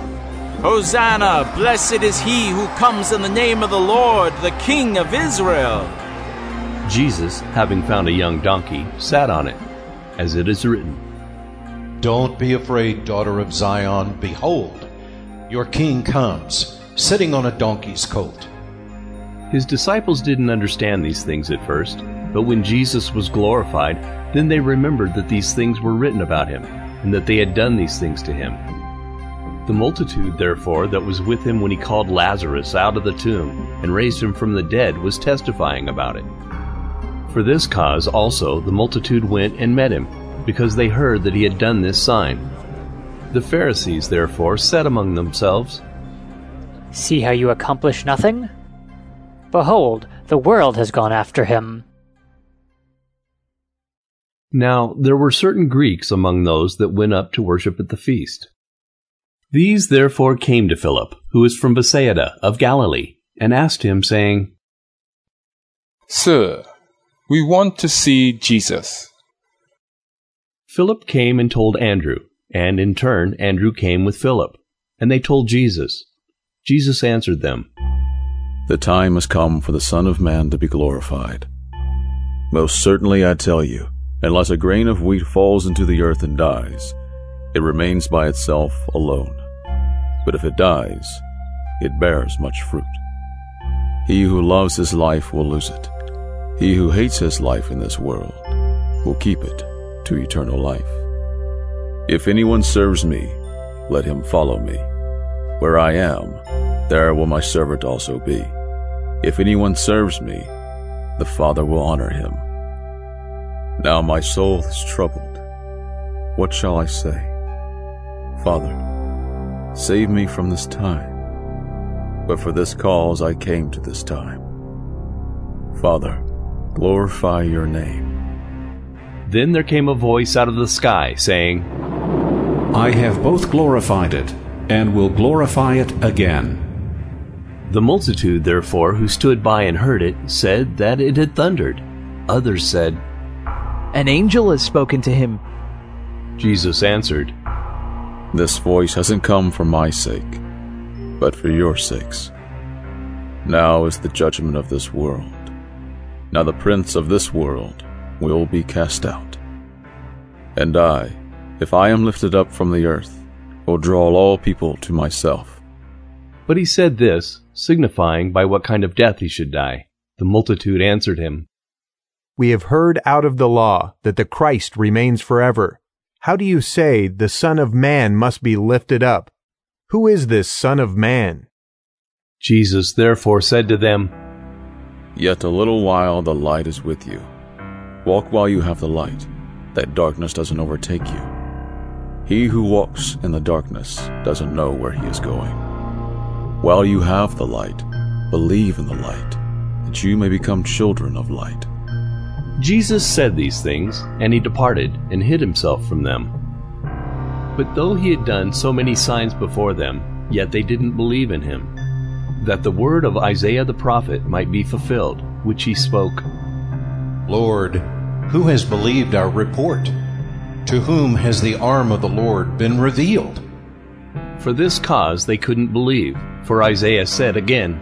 Speaker 21: Hosanna! Blessed is he who comes in the name of the Lord, the King of Israel!
Speaker 1: Jesus, having found a young donkey, sat on it, as it is written,
Speaker 12: Don't be afraid, daughter of Zion. Behold, your king comes, sitting on a donkey's colt.
Speaker 1: His disciples didn't understand these things at first, but when Jesus was glorified, then they remembered that these things were written about him, and that they had done these things to him. The multitude, therefore, that was with him when he called Lazarus out of the tomb and raised him from the dead was testifying about it. For this cause also the multitude went and met him, because they heard that he had done this sign. The Pharisees, therefore, said among themselves,
Speaker 10: See how you accomplish nothing? Behold, the world has gone after him.
Speaker 1: Now there were certain Greeks among those that went up to worship at the feast. These therefore came to Philip, who is from Bethsaida of Galilee, and asked him, saying,
Speaker 19: Sir, we want to see Jesus.
Speaker 1: Philip came and told Andrew, and in turn Andrew came with Philip, and they told Jesus. Jesus answered them,
Speaker 5: The time has come for the Son of Man to be glorified. Most certainly I tell you, unless a grain of wheat falls into the earth and dies, it remains by itself alone. But if it dies, it bears much fruit. He who loves his life will lose it. He who hates his life in this world will keep it to eternal life. If anyone serves me, let him follow me. Where I am, there will my servant also be. If anyone serves me, the Father will honor him. Now my soul is troubled. What shall I say? Father, save me from this time. But for this cause I came to this time. Father, glorify your name.
Speaker 1: Then there came a voice out of the sky, saying,
Speaker 14: I have both glorified it, and will glorify it again.
Speaker 1: The multitude, therefore, who stood by and heard it, said that it had thundered. Others said,
Speaker 7: An angel has spoken to him.
Speaker 1: Jesus answered,
Speaker 5: This voice hasn't come for my sake, but for your sakes. Now is the judgment of this world. Now the prince of this world will be cast out. And I, if I am lifted up from the earth, will draw all people to myself.
Speaker 1: But he said this, signifying by what kind of death he should die. The multitude answered him,
Speaker 3: We have heard out of the law that the Christ remains forever. How do you say the Son of Man must be lifted up? Who is this Son of Man?
Speaker 1: Jesus therefore said to them,
Speaker 5: Yet a little while the light is with you. Walk while you have the light, that darkness doesn't overtake you. He who walks in the darkness doesn't know where he is going. While you have the light, believe in the light, that you may become children of light.
Speaker 1: Jesus said these things, and he departed and hid himself from them. But though he had done so many signs before them, yet they didn't believe in him, that the word of Isaiah the prophet might be fulfilled, which he spoke,
Speaker 12: Lord, who has believed our report? To whom has the arm of the Lord been revealed?
Speaker 1: For this cause they couldn't believe, for Isaiah said again,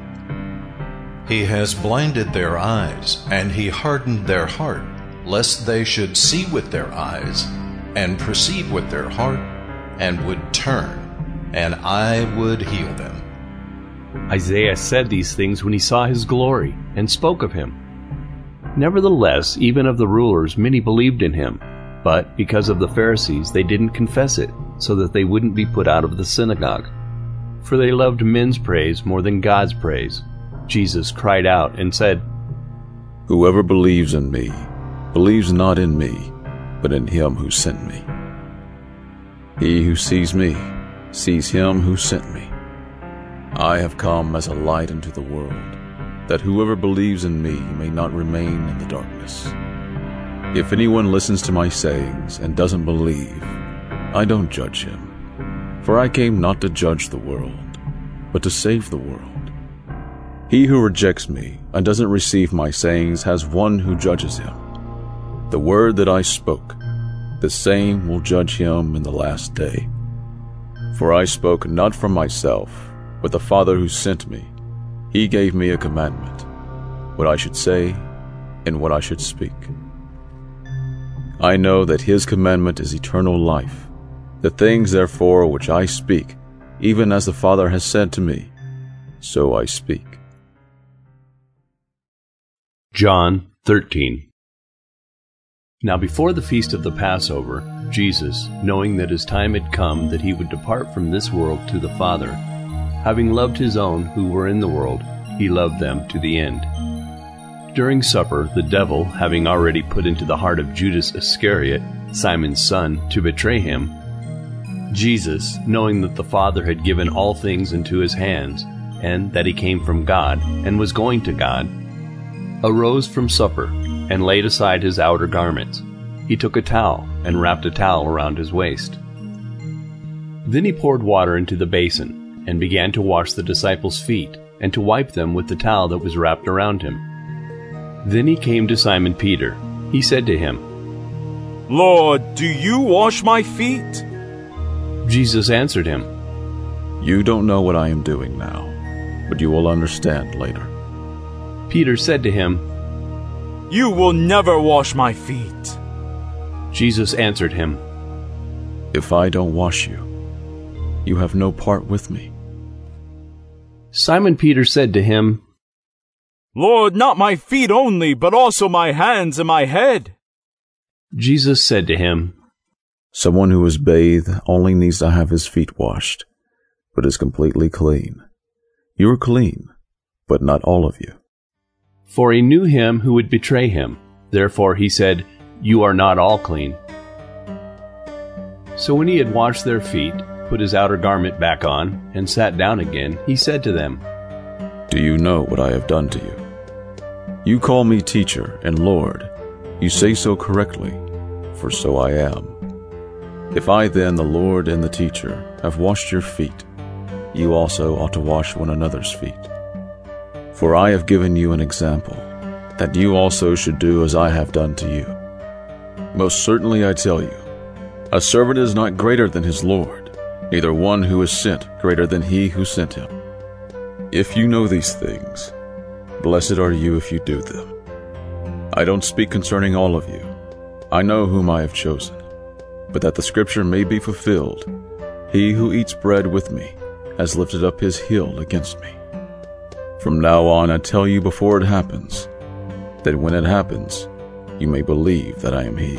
Speaker 12: He has blinded their eyes, and he hardened their heart, lest they should see with their eyes, and perceive with their heart, and would turn, and I would heal them.
Speaker 1: Isaiah said these things when he saw his glory, and spoke of him. Nevertheless, even of the rulers many believed in him, but because of the Pharisees they didn't confess it, so that they wouldn't be put out of the synagogue. For they loved men's praise more than God's praise. Jesus cried out and said,
Speaker 5: Whoever believes in me, believes not in me, but in him who sent me. He who sees me, sees him who sent me. I have come as a light into the world, that whoever believes in me may not remain in the darkness. If anyone listens to my sayings and doesn't believe, I don't judge him. For I came not to judge the world, but to save the world. He who rejects me and doesn't receive my sayings has one who judges him. The word that I spoke, the same will judge him in the last day. For I spoke not from myself, but the Father who sent me. He gave me a commandment, what I should say and what I should speak. I know that his commandment is eternal life. The things, therefore, which I speak, even as the Father has said to me, so I speak.
Speaker 1: John thirteen. Now before the feast of the Passover, Jesus, knowing that his time had come that he would depart from this world to the Father, having loved his own who were in the world, he loved them to the end. During supper, the devil, having already put into the heart of Judas Iscariot, Simon's son, to betray him, Jesus, knowing that the Father had given all things into his hands, and that he came from God, and was going to God, arose from supper, and laid aside his outer garments. He took a towel, and wrapped a towel around his waist. Then he poured water into the basin, and began to wash the disciples' feet, and to wipe them with the towel that was wrapped around him. Then he came to Simon Peter. He said to him,
Speaker 21: Lord, do you wash my feet?
Speaker 1: Jesus answered him,
Speaker 5: You don't know what I am doing now, but you will understand later.
Speaker 1: Peter said to him,
Speaker 21: You will never wash my feet.
Speaker 1: Jesus answered him,
Speaker 5: If I don't wash you, you have no part with me.
Speaker 1: Simon Peter said to him,
Speaker 21: Lord, not my feet only, but also my hands and my head.
Speaker 1: Jesus said to him,
Speaker 5: Someone who is bathed only needs to have his feet washed, but is completely clean. You are clean, but not all of you.
Speaker 1: For he knew him who would betray him. Therefore he said, You are not all clean. So when he had washed their feet, put his outer garment back on, and sat down again, he said to them,
Speaker 5: Do you know what I have done to you? You call me teacher and Lord. You say so correctly, for so I am. If I then, the Lord and the teacher, have washed your feet, you also ought to wash one another's feet. For I have given you an example, that you also should do as I have done to you. Most certainly I tell you, a servant is not greater than his Lord, neither one who is sent greater than he who sent him. If you know these things, blessed are you if you do them. I don't speak concerning all of you. I know whom I have chosen, but that the scripture may be fulfilled, he who eats bread with me has lifted up his heel against me. From now on I tell you before it happens, that when it happens, you may believe that I am he.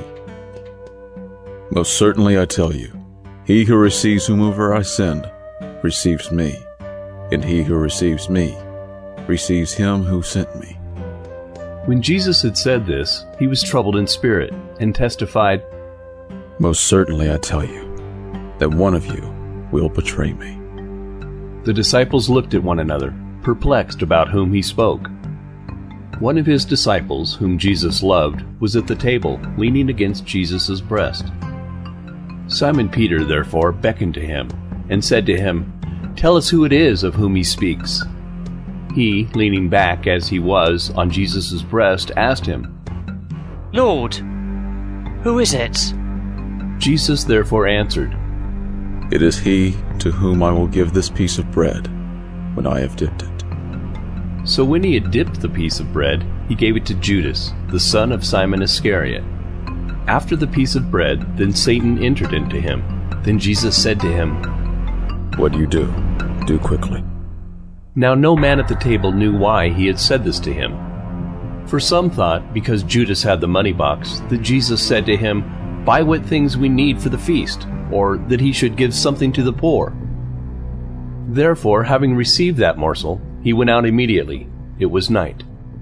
Speaker 5: Most certainly I tell you, he who receives whomever I send receives me, and he who receives me receives him who sent me.
Speaker 1: When Jesus had said this, he was troubled in spirit, and testified,
Speaker 5: Most certainly I tell you, that one of you will betray me.
Speaker 1: The disciples looked at one another, perplexed about whom he spoke. One of his disciples, whom Jesus loved, was at the table, leaning against Jesus' breast. Simon Peter therefore beckoned to him, and said to him, Tell us who it is of whom he speaks. He, leaning back as he was on Jesus' breast, asked him,
Speaker 4: Lord, who is it?
Speaker 1: Jesus therefore answered,
Speaker 5: It is he to whom I will give this piece of bread when I have dipped it.
Speaker 1: So when he had dipped the piece of bread, he gave it to Judas, the son of Simon Iscariot. After the piece of bread, then Satan entered into him. Then Jesus said to him,
Speaker 5: What do you do? Do quickly.
Speaker 1: Now no man at the table knew why he had said this to him. For some thought, because Judas had the money box, that Jesus said to him, Buy what things we need for the feast, or that he should give something to the poor. Therefore, having received that morsel, he went out immediately. It was night.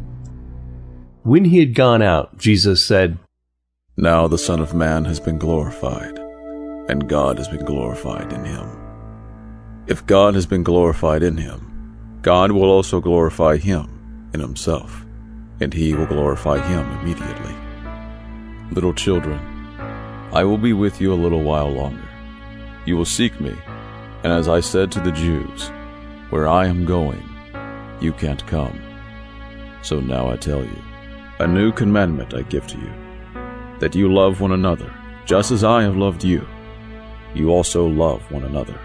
Speaker 1: When he had gone out, Jesus said,
Speaker 5: Now the Son of Man has been glorified, and God has been glorified in him. If God has been glorified in him, God will also glorify him in himself, and he will glorify him immediately. Little children, I will be with you a little while longer. You will seek me, and as I said to the Jews, where I am going, you can't come. So now I tell you, a new commandment I give to you, that you love one another, just as I have loved you. You also love one another.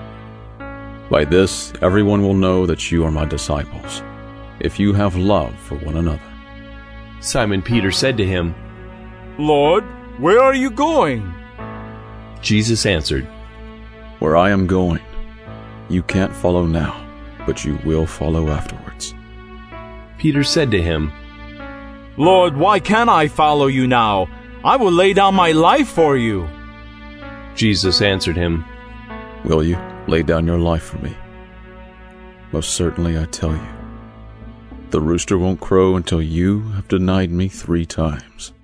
Speaker 5: By this, everyone will know that you are my disciples, if you have love for one another.
Speaker 1: Simon Peter said to him,
Speaker 21: Lord, where are you going?
Speaker 1: Jesus answered,
Speaker 5: Where I am going, you can't follow now, but you will follow afterwards.
Speaker 1: Peter said to him,
Speaker 21: Lord, why can't I follow you now? I will lay down my life for you.
Speaker 1: Jesus answered him,
Speaker 5: Will you lay down your life for me? Most certainly I tell you, the rooster won't crow until you have denied me three times.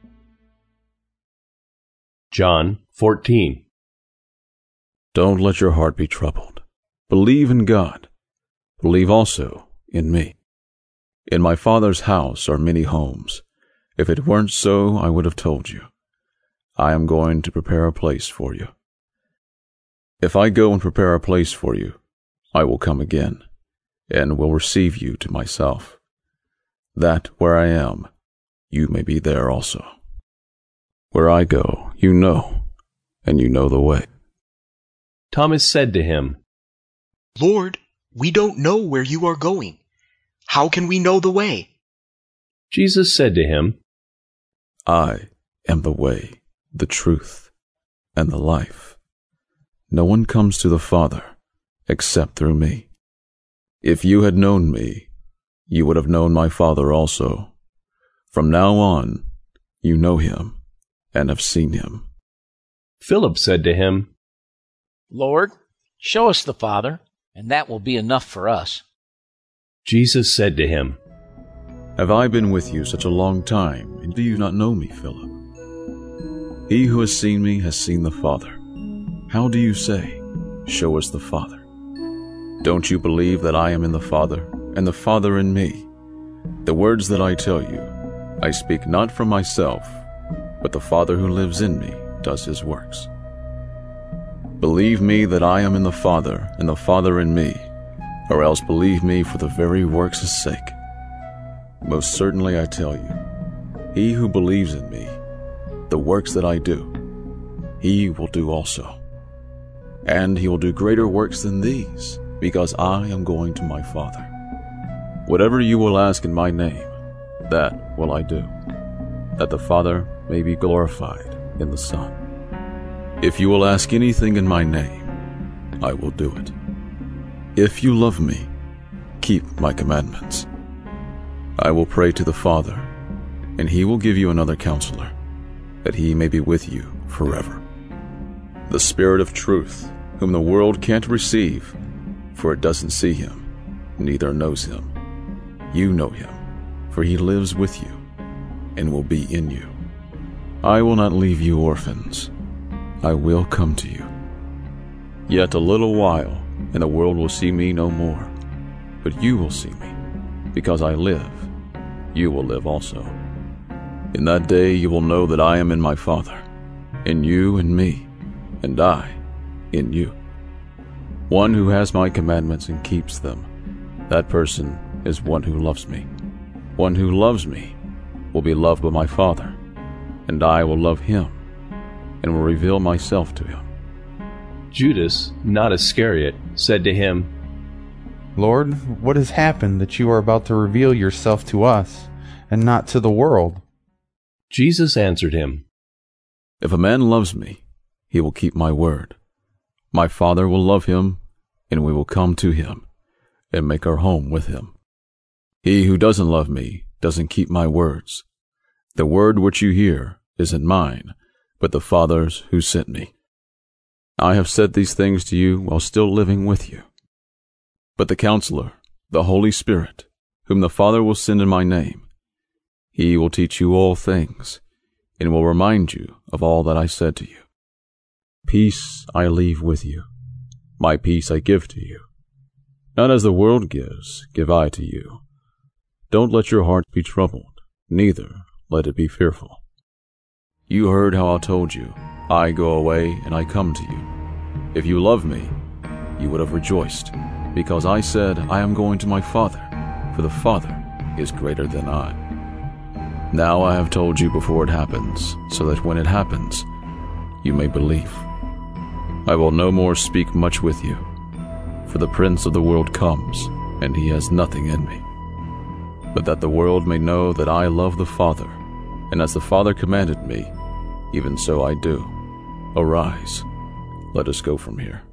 Speaker 1: John fourteen.
Speaker 5: Don't let your heart be troubled. Believe in God. Believe also in me. In my Father's house are many homes. If it weren't so, I would have told you. I am going to prepare a place for you. If I go and prepare a place for you, I will come again, and will receive you to myself, that where I am, you may be there also. Where I go, you know, and you know the way.
Speaker 1: Thomas said to him,
Speaker 22: Lord, we don't know where you are going. How can we know the way?
Speaker 1: Jesus said to him,
Speaker 5: I am the way, the truth, and the life. No one comes to the Father except through me. If you had known me, you would have known my Father also. From now on, you know him and have seen him.
Speaker 1: Philip said to him,
Speaker 8: Lord, show us the Father, and that will be enough for us.
Speaker 1: Jesus said to him,
Speaker 5: Have I been with you such a long time, and do you not know me, Philip? He who has seen me has seen the Father. How do you say, Show us the Father? Don't you believe that I am in the Father, and the Father in me? The words that I tell you, I speak not from myself, but the Father who lives in me does his works. Believe me that I am in the Father, and the Father in me, or else believe me for the very works' sake. Most certainly I tell you, he who believes in me, the works that I do, he will do also. And he will do greater works than these, because I am going to my Father. Whatever you will ask in my name, that will I do, that the Father may be glorified in the Son. If you will ask anything in my name, I will do it. If you love me, keep my commandments. I will pray to the Father, and he will give you another counselor, that he may be with you forever. The Spirit of truth, whom the world can't receive, for it doesn't see him, neither knows him. You know him, for he lives with you, and will be in you. I will not leave you orphans. I will come to you. Yet a little while, and the world will see me no more. But you will see me. Because I live, you will live also. In that day you will know that I am in my Father, and you in me, and I in you. One who has my commandments and keeps them, that person is one who loves me. One who loves me will be loved by my Father, and I will love him, and will reveal myself to him.
Speaker 1: Judas, not Iscariot, said to him,
Speaker 6: Lord, what has happened that you are about to reveal yourself to us, and not to the world?
Speaker 1: Jesus answered him,
Speaker 5: If a man loves me, he will keep my word. My Father will love him, and we will come to him, and make our home with him. He who doesn't love me doesn't keep my words. The word which you hear isn't mine, but the Father's who sent me. I have said these things to you while still living with you. But the Counselor, the Holy Spirit, whom the Father will send in my name, he will teach you all things, and will remind you of all that I said to you. Peace I leave with you. My peace I give to you. Not as the world gives, give I to you. Don't let your heart be troubled, neither let it be fearful. You heard how I told you, I go away and I come to you. If you love me, you would have rejoiced, because I said, I am going to my Father, for the Father is greater than I. Now I have told you before it happens, so that when it happens, you may believe. I will no more speak much with you, for the prince of the world comes, and he has nothing in me. But that the world may know that I love the Father, and as the Father commanded me, even so I do. Arise, let us go from here.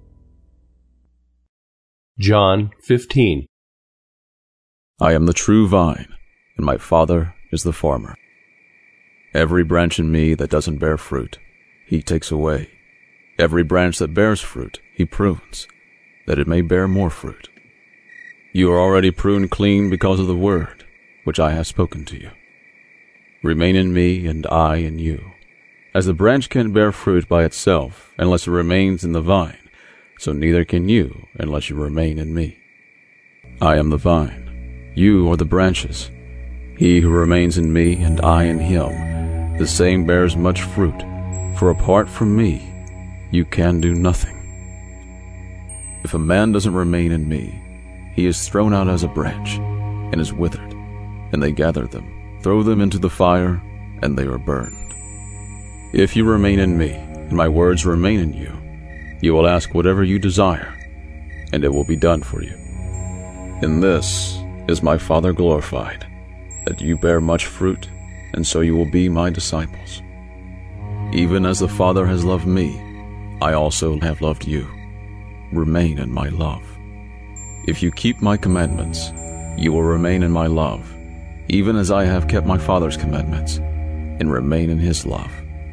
Speaker 1: John fifteen.
Speaker 5: I am the true vine, and my Father is the farmer. Every branch in me that doesn't bear fruit, he takes away. Every branch that bears fruit, he prunes, that it may bear more fruit. You are already pruned clean because of the word which I have spoken to you. Remain in me, and I in you. As the branch can't bear fruit by itself unless it remains in the vine, so neither can you unless you remain in me. I am the vine, you are the branches. He who remains in me and I in him, the same bears much fruit, for apart from me you can do nothing. If a man doesn't remain in me, he is thrown out as a branch and is withered, and they gather them, throw them into the fire, and they are burned. If you remain in me, and my words remain in you, you will ask whatever you desire, and it will be done for you. In this is my Father glorified, that you bear much fruit, and so you will be my disciples. Even as the Father has loved me, I also have loved you. Remain in my love. If you keep my commandments, you will remain in my love, even as I have kept my Father's commandments, and remain in his love.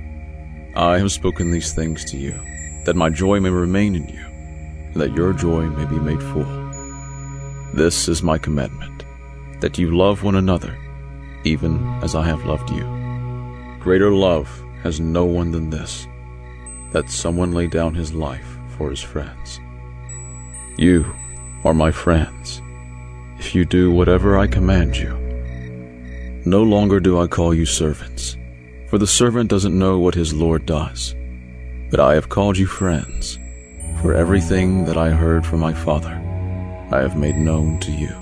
Speaker 5: I have spoken these things to you, that my joy may remain in you, and that your joy may be made full. This is my commandment, that you love one another, even as I have loved you. Greater love has no one than this, that someone lay down his life for his friends. You are my friends, if you do whatever I command you. No longer do I call you servants, for the servant doesn't know what his Lord does. But I have called you friends, for everything that I heard from my Father, I have made known to you.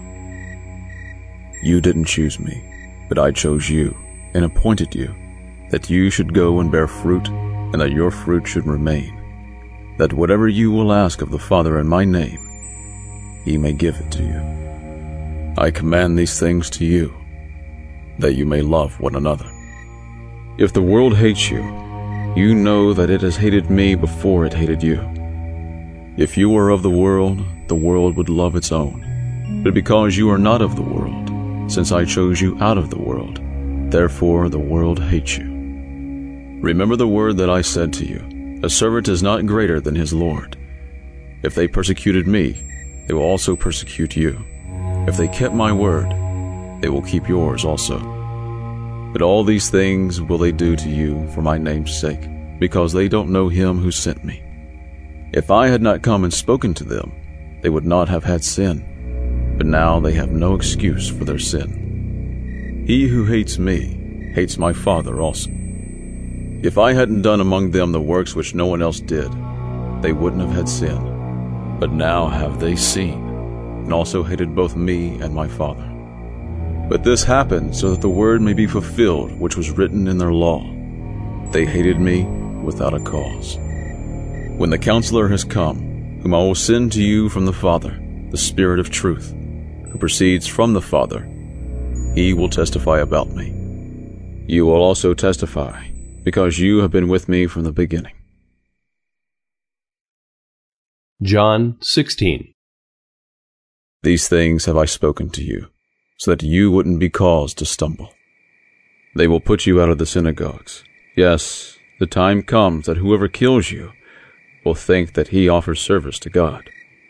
Speaker 5: You didn't choose me, but I chose you and appointed you, that you should go and bear fruit, and that your fruit should remain, that whatever you will ask of the Father in my name, he may give it to you. I command these things to you, that you may love one another. If the world hates you, you know that it has hated me before it hated you. If you were of the world, the world would love its own. But because you are not of the world, since I chose you out of the world, therefore the world hates you. Remember the word that I said to you, a servant is not greater than his Lord. If they persecuted me, they will also persecute you. If they kept my word, they will keep yours also. But all these things will they do to you for my name's sake, because they don't know him who sent me. If I had not come and spoken to them, they would not have had sin, but now they have no excuse for their sin. He who hates me hates my Father also. If I hadn't done among them the works which no one else did, they wouldn't have had sin. But now have they seen, and also hated both me and my Father. But this happened so that the word may be fulfilled which was written in their law. They hated me without a cause. When the Counselor has come, whom I will send to you from the Father, the Spirit of truth, who proceeds from the Father, he will testify about me. You will also testify, because you have been with me from the beginning.
Speaker 1: John sixteen.
Speaker 5: These things have I spoken to you, so that you wouldn't be caused to stumble. They will put you out of the synagogues. Yes, the time comes that whoever kills you will think that he offers service to God.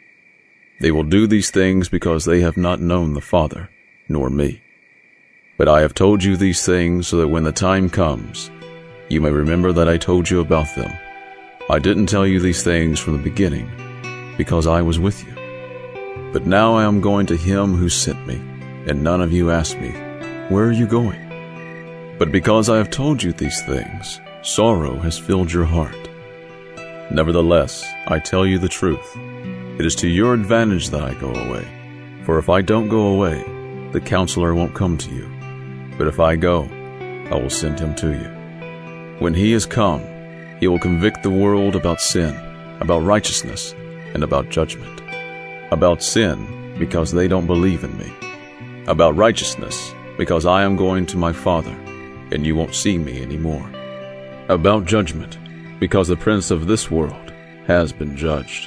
Speaker 5: They will do these things because they have not known the Father, nor me. But I have told you these things so that when the time comes, you may remember that I told you about them. I didn't tell you these things from the beginning, because I was with you. But now I am going to him who sent me, and none of you ask me, where are you going? But because I have told you these things, sorrow has filled your heart. Nevertheless, I tell you the truth. It is to your advantage that I go away. For if I don't go away, the Counselor won't come to you. But if I go, I will send him to you. When he has come, he will convict the world about sin, about righteousness, and about judgment. About sin, because they don't believe in me. About righteousness, because I am going to my Father, and you won't see me anymore. About judgment, because the prince of this world has been judged.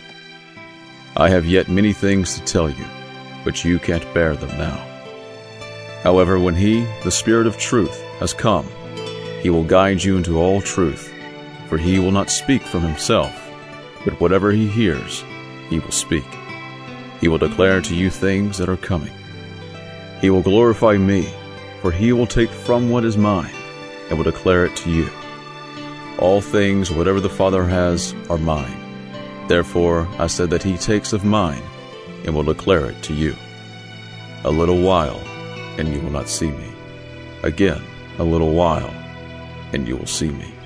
Speaker 5: I have yet many things to tell you, but you can't bear them now. However, when he, the Spirit of truth, has come, he will guide you into all truth, for he will not speak from himself, but whatever he hears, he will speak. He will declare to you things that are coming. He will glorify me, for he will take from what is mine, and will declare it to you. All things, whatever the Father has, are mine. Therefore I said that he takes of mine, and will declare it to you. A little while, and you will not see me. Again, a little while, and you will see me.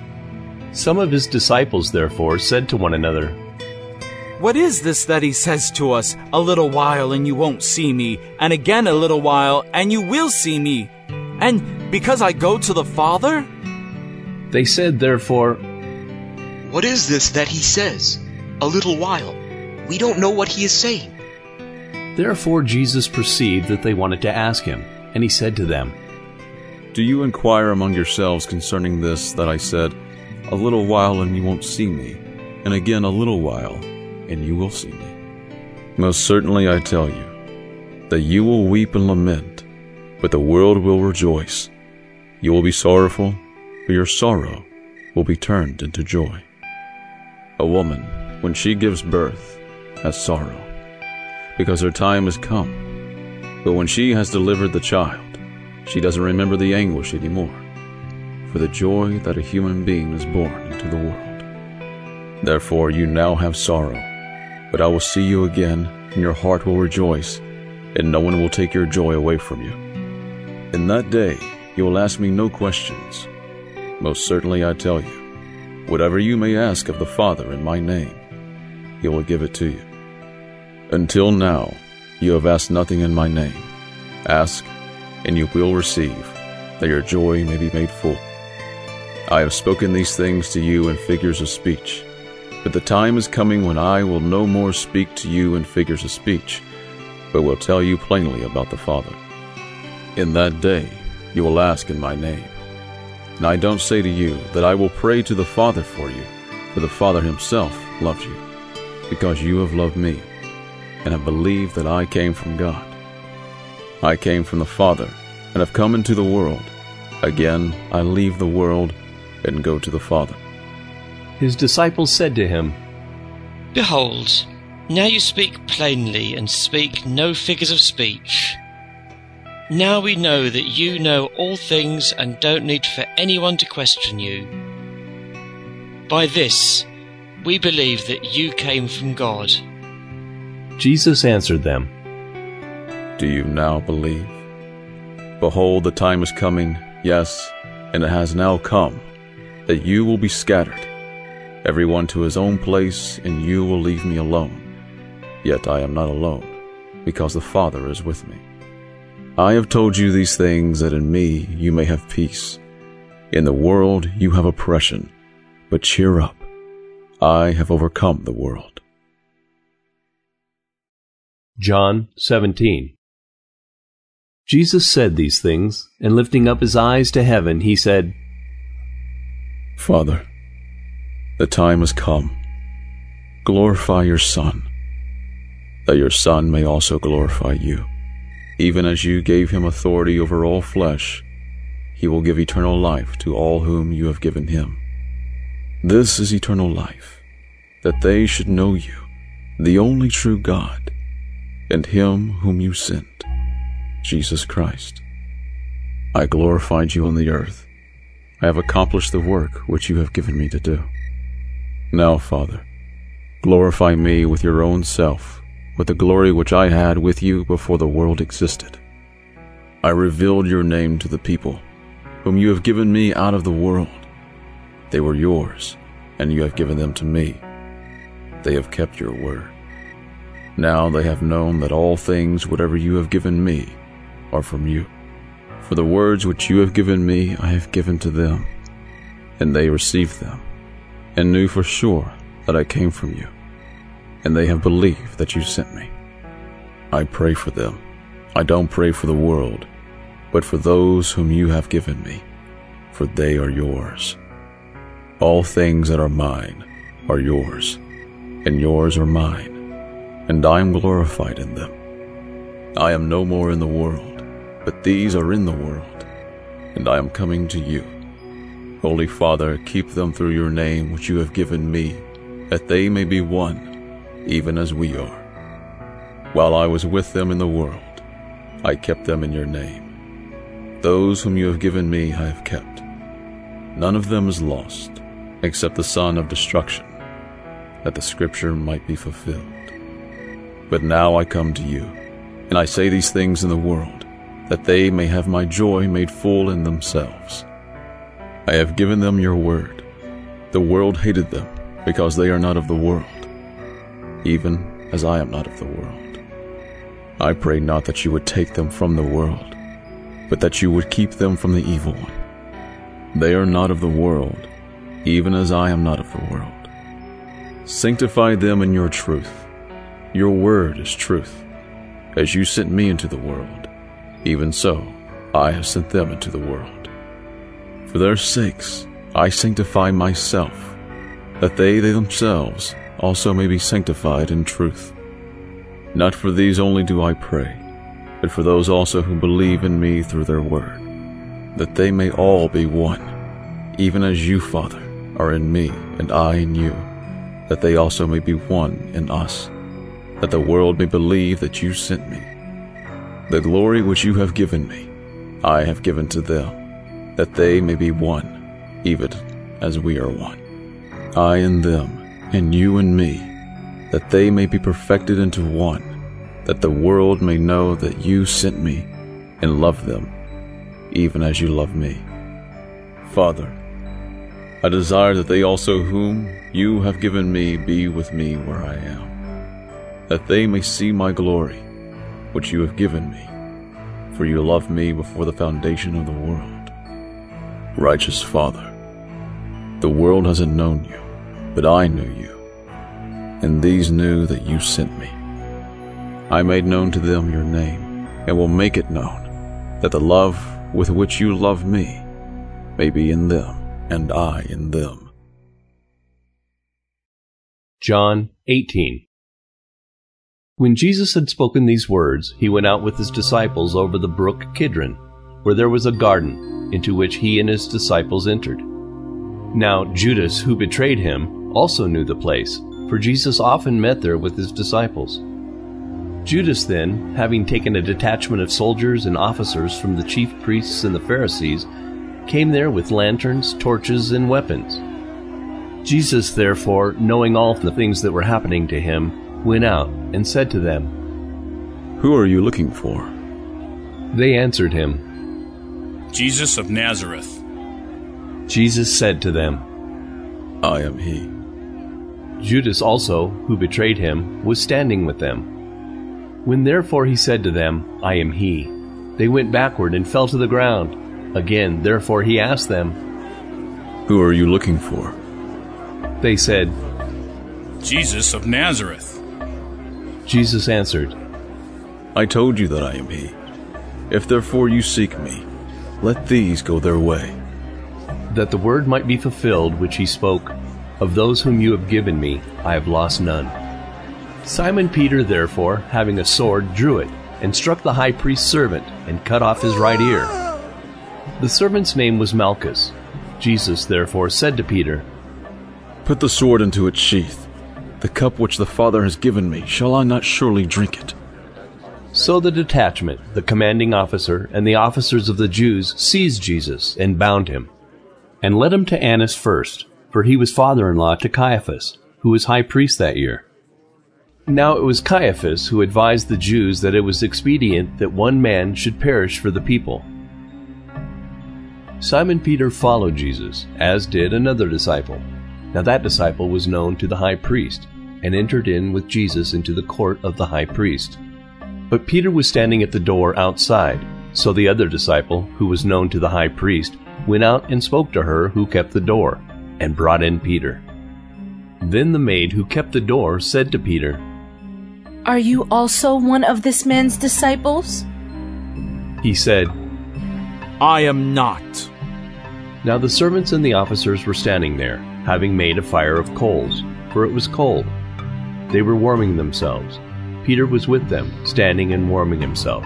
Speaker 1: Some of his disciples therefore said to one another,
Speaker 21: What is this that he says to us, a little while and you won't see me, and again a little while and you will see me? And because I go to the Father?
Speaker 1: They said therefore,
Speaker 22: What is this that he says, a little while? We don't know what he is saying.
Speaker 1: Therefore Jesus perceived that they wanted to ask him, and he said to them,
Speaker 5: Do you inquire among yourselves concerning this that I said, A little while and you won't see me, and again a little while and you will see me. Most certainly I tell you that you will weep and lament, but the world will rejoice. You will be sorrowful, but your sorrow will be turned into joy. A woman, when she gives birth, has sorrow, because her time has come. But when she has delivered the child, she doesn't remember the anguish anymore, for the joy that a human being is born into the world. Therefore you now have sorrow, but I will see you again, and your heart will rejoice, and no one will take your joy away from you. In that day you will ask me no questions. Most certainly I tell you, whatever you may ask of the Father in my name, he will give it to you. Until now you have asked nothing in my name. Ask, and you will receive, that your joy may be made full. I have spoken these things to you in figures of speech, but the time is coming when I will no more speak to you in figures of speech, but will tell you plainly about the Father. In that day you will ask in my name. And I don't say to you that I will pray to the Father for you, for the Father himself loves you, because you have loved me, and have believed that I came from God. I came from the Father, and have come into the world. Again I leave the world, and go to the Father.
Speaker 1: His disciples said to him,
Speaker 16: Behold, now you speak plainly, and speak no figures of speech. Now we know that you know all things and don't need for anyone to question you. By this, we believe that you came from God.
Speaker 1: Jesus answered them,
Speaker 5: Do you now believe? Behold, the time is coming, yes, and it has now come, that you will be scattered, everyone to his own place, and you will leave me alone. Yet I am not alone, because the Father is with me. I have told you these things that in me you may have peace. In the world you have oppression, but cheer up. I have overcome the world.
Speaker 1: John seventeen. Jesus said these things, and lifting up his eyes to heaven, he said,
Speaker 5: Father, the time has come. Glorify your Son, that your Son may also glorify you. Even as you gave him authority over all flesh, he will give eternal life to all whom you have given him. This is eternal life, that they should know you, the only true God, and him whom you sent, Jesus Christ. I glorified you on the earth. I have accomplished the work which you have given me to do. Now, Father, glorify me with your own self, with the glory which I had with you before the world existed. I revealed your name to the people, whom you have given me out of the world. They were yours, and you have given them to me. They have kept your word. Now they have known that all things whatever you have given me are from you. For the words which you have given me I have given to them, and they received them, and knew for sure that I came from you, and they have believed that you sent me. I pray for them. I don't pray for the world, but for those whom you have given me, for they are yours. All things that are mine are yours, and yours are mine, and I am glorified in them. I am no more in the world, but these are in the world, and I am coming to you. Holy Father, keep them through your name which you have given me, that they may be one, even as we are. While I was with them in the world, I kept them in your name. Those whom you have given me I have kept. None of them is lost, except the son of destruction, that the scripture might be fulfilled. But now I come to you, and I say these things in the world, that they may have my joy made full in themselves. I have given them your word. The world hated them, because they are not of the world, even as I am not of the world. I pray not that you would take them from the world, but that you would keep them from the evil one. They are not of the world, even as I am not of the world. Sanctify them in your truth. Your word is truth. As you sent me into the world, even so I have sent them into the world. For their sakes I sanctify myself, that they themselves also may be sanctified in truth. Not for these only do I pray, but for those also who believe in me through their word, that they may all be one, even as you, Father, are in me and I in you, that they also may be one in us, that the world may believe that you sent me. The glory which you have given me, I have given to them, that they may be one, even as we are one. I in them, and you in me, that they may be perfected into one, that the world may know that you sent me and love them, even as you love me. Father, I desire that they also whom you have given me be with me where I am, that they may see my glory, which you have given me, for you loved me before the foundation of the world. Righteous Father, the world hasn't known you, but I knew you, and these knew that you sent me. I made known to them your name, and will make it known, that the love with which you love me may be in them, and I in them.
Speaker 1: John eighteen. When Jesus had spoken these words, he went out with his disciples over the brook Kidron, where there was a garden, into which he and his disciples entered. Now Judas, who betrayed him, also knew the place, for Jesus often met there with his disciples. Judas then, having taken a detachment of soldiers and officers from the chief priests and the Pharisees, came there with lanterns, torches, and weapons. Jesus, therefore, knowing all the things that were happening to him, went out and said to them,
Speaker 5: Who are you looking for?
Speaker 1: They answered him,
Speaker 9: Jesus of Nazareth.
Speaker 1: Jesus said to them,
Speaker 5: I am he.
Speaker 1: Judas also, who betrayed him, was standing with them. When therefore he said to them, I am he, they went backward and fell to the ground. Again, therefore he asked them,
Speaker 5: Who are you looking for?
Speaker 1: They said,
Speaker 9: Jesus of Nazareth.
Speaker 1: Jesus answered,
Speaker 5: I told you that I am he. If therefore you seek me, let these go their way.
Speaker 1: That the word might be fulfilled which he spoke, Of those whom you have given me, I have lost none. Simon Peter, therefore, having a sword, drew it, and struck the high priest's servant, and cut off his right ear. The servant's name was Malchus. Jesus, therefore, said to Peter,
Speaker 5: Put the sword into its sheath. The cup which the Father has given me, shall I not surely drink it?
Speaker 1: So the detachment, the commanding officer, and the officers of the Jews seized Jesus and bound him, and led him to Annas first, for he was father-in-law to Caiaphas, who was high priest that year. Now it was Caiaphas who advised the Jews that it was expedient that one man should perish for the people. Simon Peter followed Jesus, as did another disciple. Now that disciple was known to the high priest, and entered in with Jesus into the court of the high priest. But Peter was standing at the door outside, so the other disciple, who was known to the high priest, went out and spoke to her who kept the door, and brought in Peter. Then the maid who kept the door said to Peter,
Speaker 2: Are you also one of this man's disciples?
Speaker 1: He said,
Speaker 21: I am not.
Speaker 1: Now the servants and the officers were standing there, having made a fire of coals, for it was cold. They were warming themselves. Peter was with them, standing and warming himself.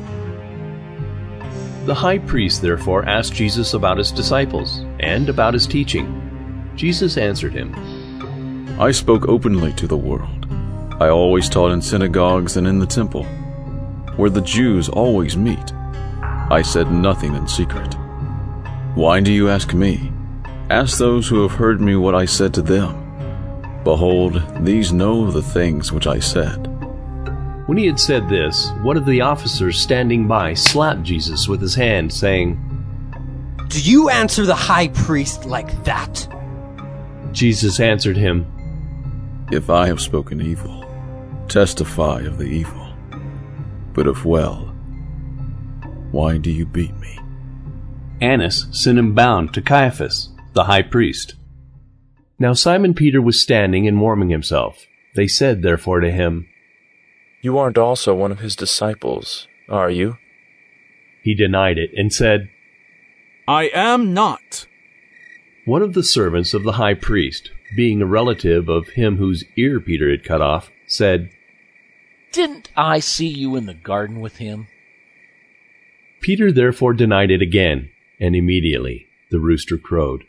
Speaker 1: The high priest therefore asked Jesus about his disciples, and about his teaching. Jesus answered him,
Speaker 5: I spoke openly to the world. I always taught in synagogues and in the temple, where the Jews always meet. I said nothing in secret. Why do you ask me? Ask those who have heard me what I said to them. Behold, these know the things which I said.
Speaker 1: When he had said this, one of the officers standing by slapped Jesus with his hand, saying,
Speaker 17: Do you answer the high priest like that?
Speaker 1: Jesus answered him,
Speaker 5: If I have spoken evil, testify of the evil. But if well, why do you beat me?
Speaker 1: Annas sent him bound to Caiaphas, the high priest. Now Simon Peter was standing and warming himself. They said therefore to him,
Speaker 11: You aren't also one of his disciples, are you?
Speaker 1: He denied it and said,
Speaker 21: I am not.
Speaker 1: One of the servants of the high priest, being a relative of him whose ear Peter had cut off, said,
Speaker 8: "Didn't I see you in the garden with him?"
Speaker 1: Peter therefore denied it again, and immediately the rooster crowed.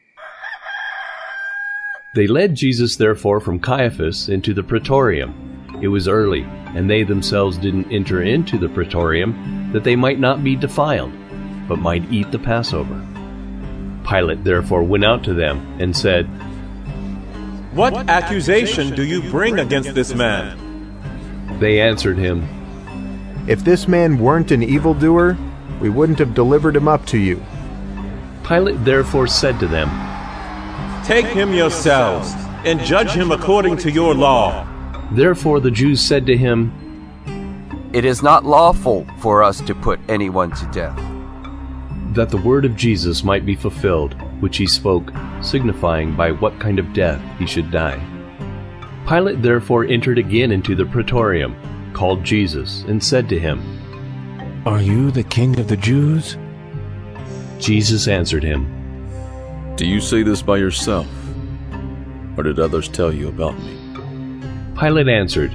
Speaker 1: They led Jesus therefore from Caiaphas into the praetorium. It was early, and they themselves didn't enter into the praetorium, that they might not be defiled, but might eat the Passover. Pilate therefore went out to them and said,
Speaker 13: "What accusation do you bring against this man?"
Speaker 1: They answered him,
Speaker 3: "If this man weren't an evildoer, we wouldn't have delivered him up to you."
Speaker 1: Pilate therefore said to them,
Speaker 13: "Take him yourselves, and judge him according to your law."
Speaker 1: Therefore the Jews said to him,
Speaker 18: "It is not lawful for us to put anyone to death,"
Speaker 1: that the word of Jesus might be fulfilled, which he spoke, signifying by what kind of death he should die. Pilate therefore entered again into the praetorium, called Jesus, and said to him,
Speaker 23: "Are you the king of the Jews?"
Speaker 1: Jesus answered him,
Speaker 5: "Do you say this by yourself, or did others tell you about me?"
Speaker 1: Pilate answered,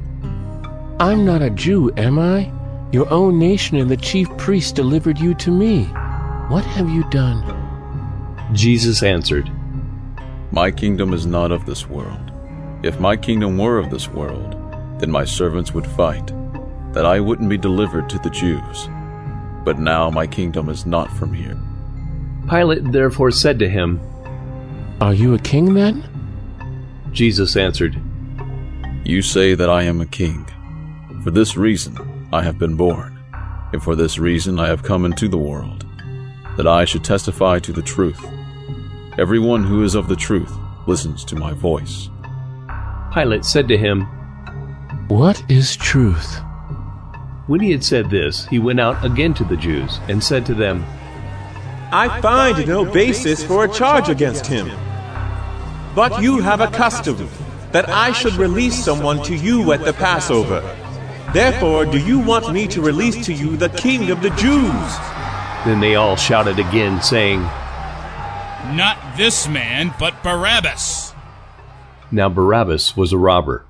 Speaker 23: "I'm not a Jew, am I? Your own nation and the chief priests delivered you to me. What have you done?"
Speaker 1: Jesus answered,
Speaker 5: "My kingdom is not of this world. If my kingdom were of this world, then my servants would fight, that I wouldn't be delivered to the Jews. But now my kingdom is not from here."
Speaker 1: Pilate therefore said to him,
Speaker 23: "Are you a king then?"
Speaker 1: Jesus answered,
Speaker 5: "You say that I am a king. For this reason I have been born, and for this reason I have come into the world, that I should testify to the truth. Everyone who is of the truth listens to my voice."
Speaker 1: Pilate said to him,
Speaker 23: "What is truth?"
Speaker 1: When he had said this, he went out again to the Jews and said to them,
Speaker 13: "I find no basis for a charge against him. But you have a custom that I should release someone to you at the Passover. Therefore, do you want me to release to you the King of the Jews?"
Speaker 1: Then they all shouted again, saying,
Speaker 9: "Not this man, but Barabbas."
Speaker 1: Now Barabbas was a robber.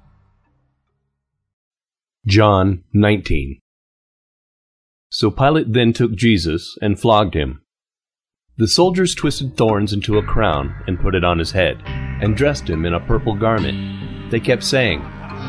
Speaker 1: John nineteen. So Pilate then took Jesus and flogged him. The soldiers twisted thorns into a crown and put it on his head, and dressed him in a purple garment. They kept saying,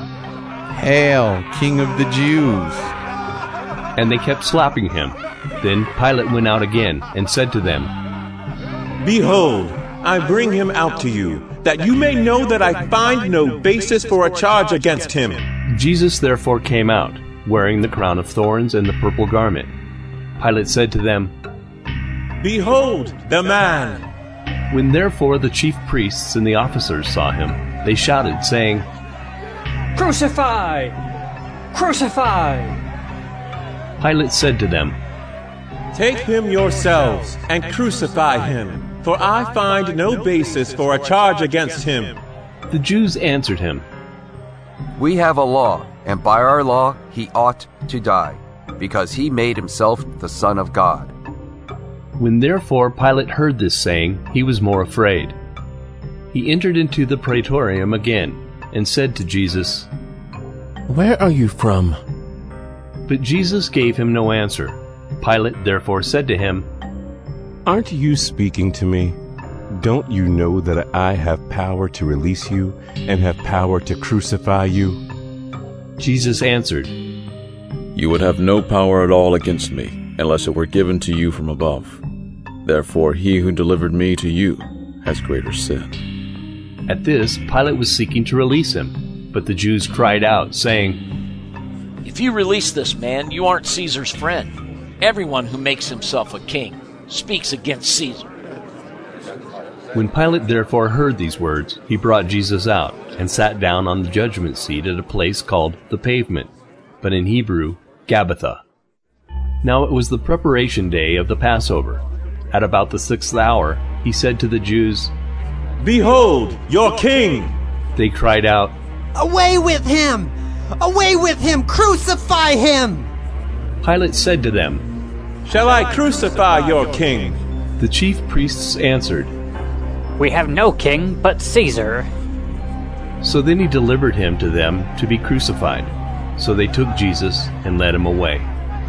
Speaker 6: "Hail, King of the Jews!"
Speaker 1: And they kept slapping him. Then Pilate went out again and said to them,
Speaker 13: "Behold, I bring him out to you, that you may know that I find no basis for a charge against him."
Speaker 1: Jesus therefore came out, wearing the crown of thorns and the purple garment. Pilate said to them,
Speaker 13: "Behold the man!"
Speaker 1: When therefore the chief priests and the officers saw him, they shouted, saying,
Speaker 10: "Crucify! Crucify!"
Speaker 1: Pilate said to them,
Speaker 13: "Take him yourselves and crucify him, for I find no basis for a charge against him."
Speaker 1: The Jews answered him,
Speaker 18: "We have a law, and by our law he ought to die, because he made himself the Son of God."
Speaker 1: When therefore Pilate heard this saying, he was more afraid. He entered into the praetorium again, and said to Jesus,
Speaker 23: "Where are you from?"
Speaker 1: But Jesus gave him no answer. Pilate therefore said to him,
Speaker 24: "Aren't you speaking to me? Don't you know that I have power to release you and have power to crucify you?"
Speaker 1: Jesus answered,
Speaker 5: "You would have no power at all against me, unless it were given to you from above. Therefore he who delivered me to you has greater sin."
Speaker 1: At this, Pilate was seeking to release him, but the Jews cried out, saying,
Speaker 8: "If you release this man, you aren't Caesar's friend. Everyone who makes himself a king speaks against Caesar."
Speaker 1: When Pilate therefore heard these words, he brought Jesus out, and sat down on the judgment seat at a place called the Pavement, but in Hebrew, Gabbatha. Now it was the preparation day of the Passover. At about the sixth hour, he said to the Jews,
Speaker 13: "Behold, your king!"
Speaker 1: They cried out,
Speaker 17: "Away with him! Away with him! Crucify him!"
Speaker 1: Pilate said to them,
Speaker 13: "Shall I crucify your king?"
Speaker 1: The chief priests answered,
Speaker 10: "We have no king but Caesar."
Speaker 1: So then he delivered him to them to be crucified. So they took Jesus and led him away.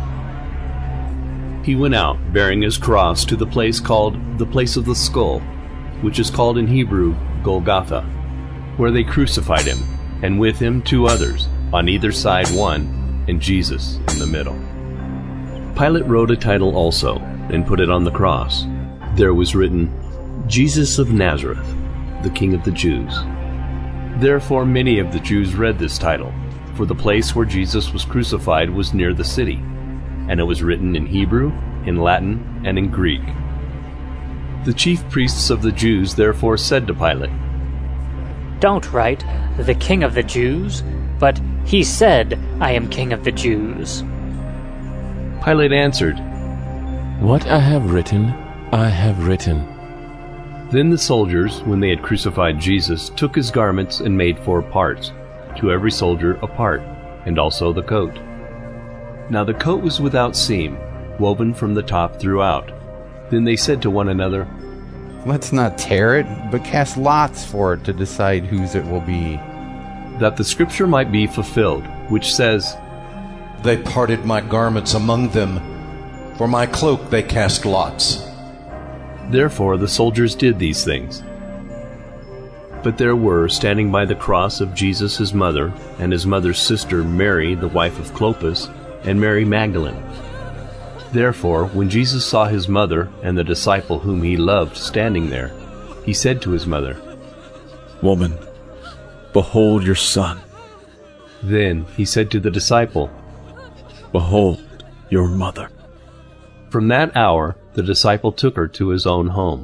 Speaker 1: He went out, bearing his cross, to the place called the Place of the Skull, which is called in Hebrew Golgotha, where they crucified him, and with him two others, on either side one, and Jesus in the middle. Pilate wrote a title also, and put it on the cross. There was written, Jesus of Nazareth, the King of the Jews. Therefore many of the Jews read this title, for the place where Jesus was crucified was near the city, and it was written in Hebrew, in Latin, and in Greek. The chief priests of the Jews therefore said to Pilate,
Speaker 10: "Don't write, 'The King of the Jews,' but 'He said, I am King of the Jews.'"
Speaker 1: Pilate answered,
Speaker 23: "What I have written, I have written."
Speaker 1: Then the soldiers, when they had crucified Jesus, took his garments and made four parts, to every soldier a part, and also the coat. Now the coat was without seam, woven from the top throughout. Then they said to one another,
Speaker 6: "Let's not tear it, but cast lots for it to decide whose it will be."
Speaker 1: That the scripture might be fulfilled, which says,
Speaker 12: They parted my garments among them, for my cloak they cast lots.
Speaker 1: Therefore the soldiers did these things. But there were, standing by the cross of Jesus his mother, and his mother's sister Mary, the wife of Clopas, and Mary Magdalene. Therefore, when Jesus saw his mother and the disciple whom he loved standing there, he said to his mother,
Speaker 5: Woman, behold your son.
Speaker 1: Then he said to the disciple,
Speaker 5: Behold your mother.
Speaker 1: From that hour the disciple took her to his own home.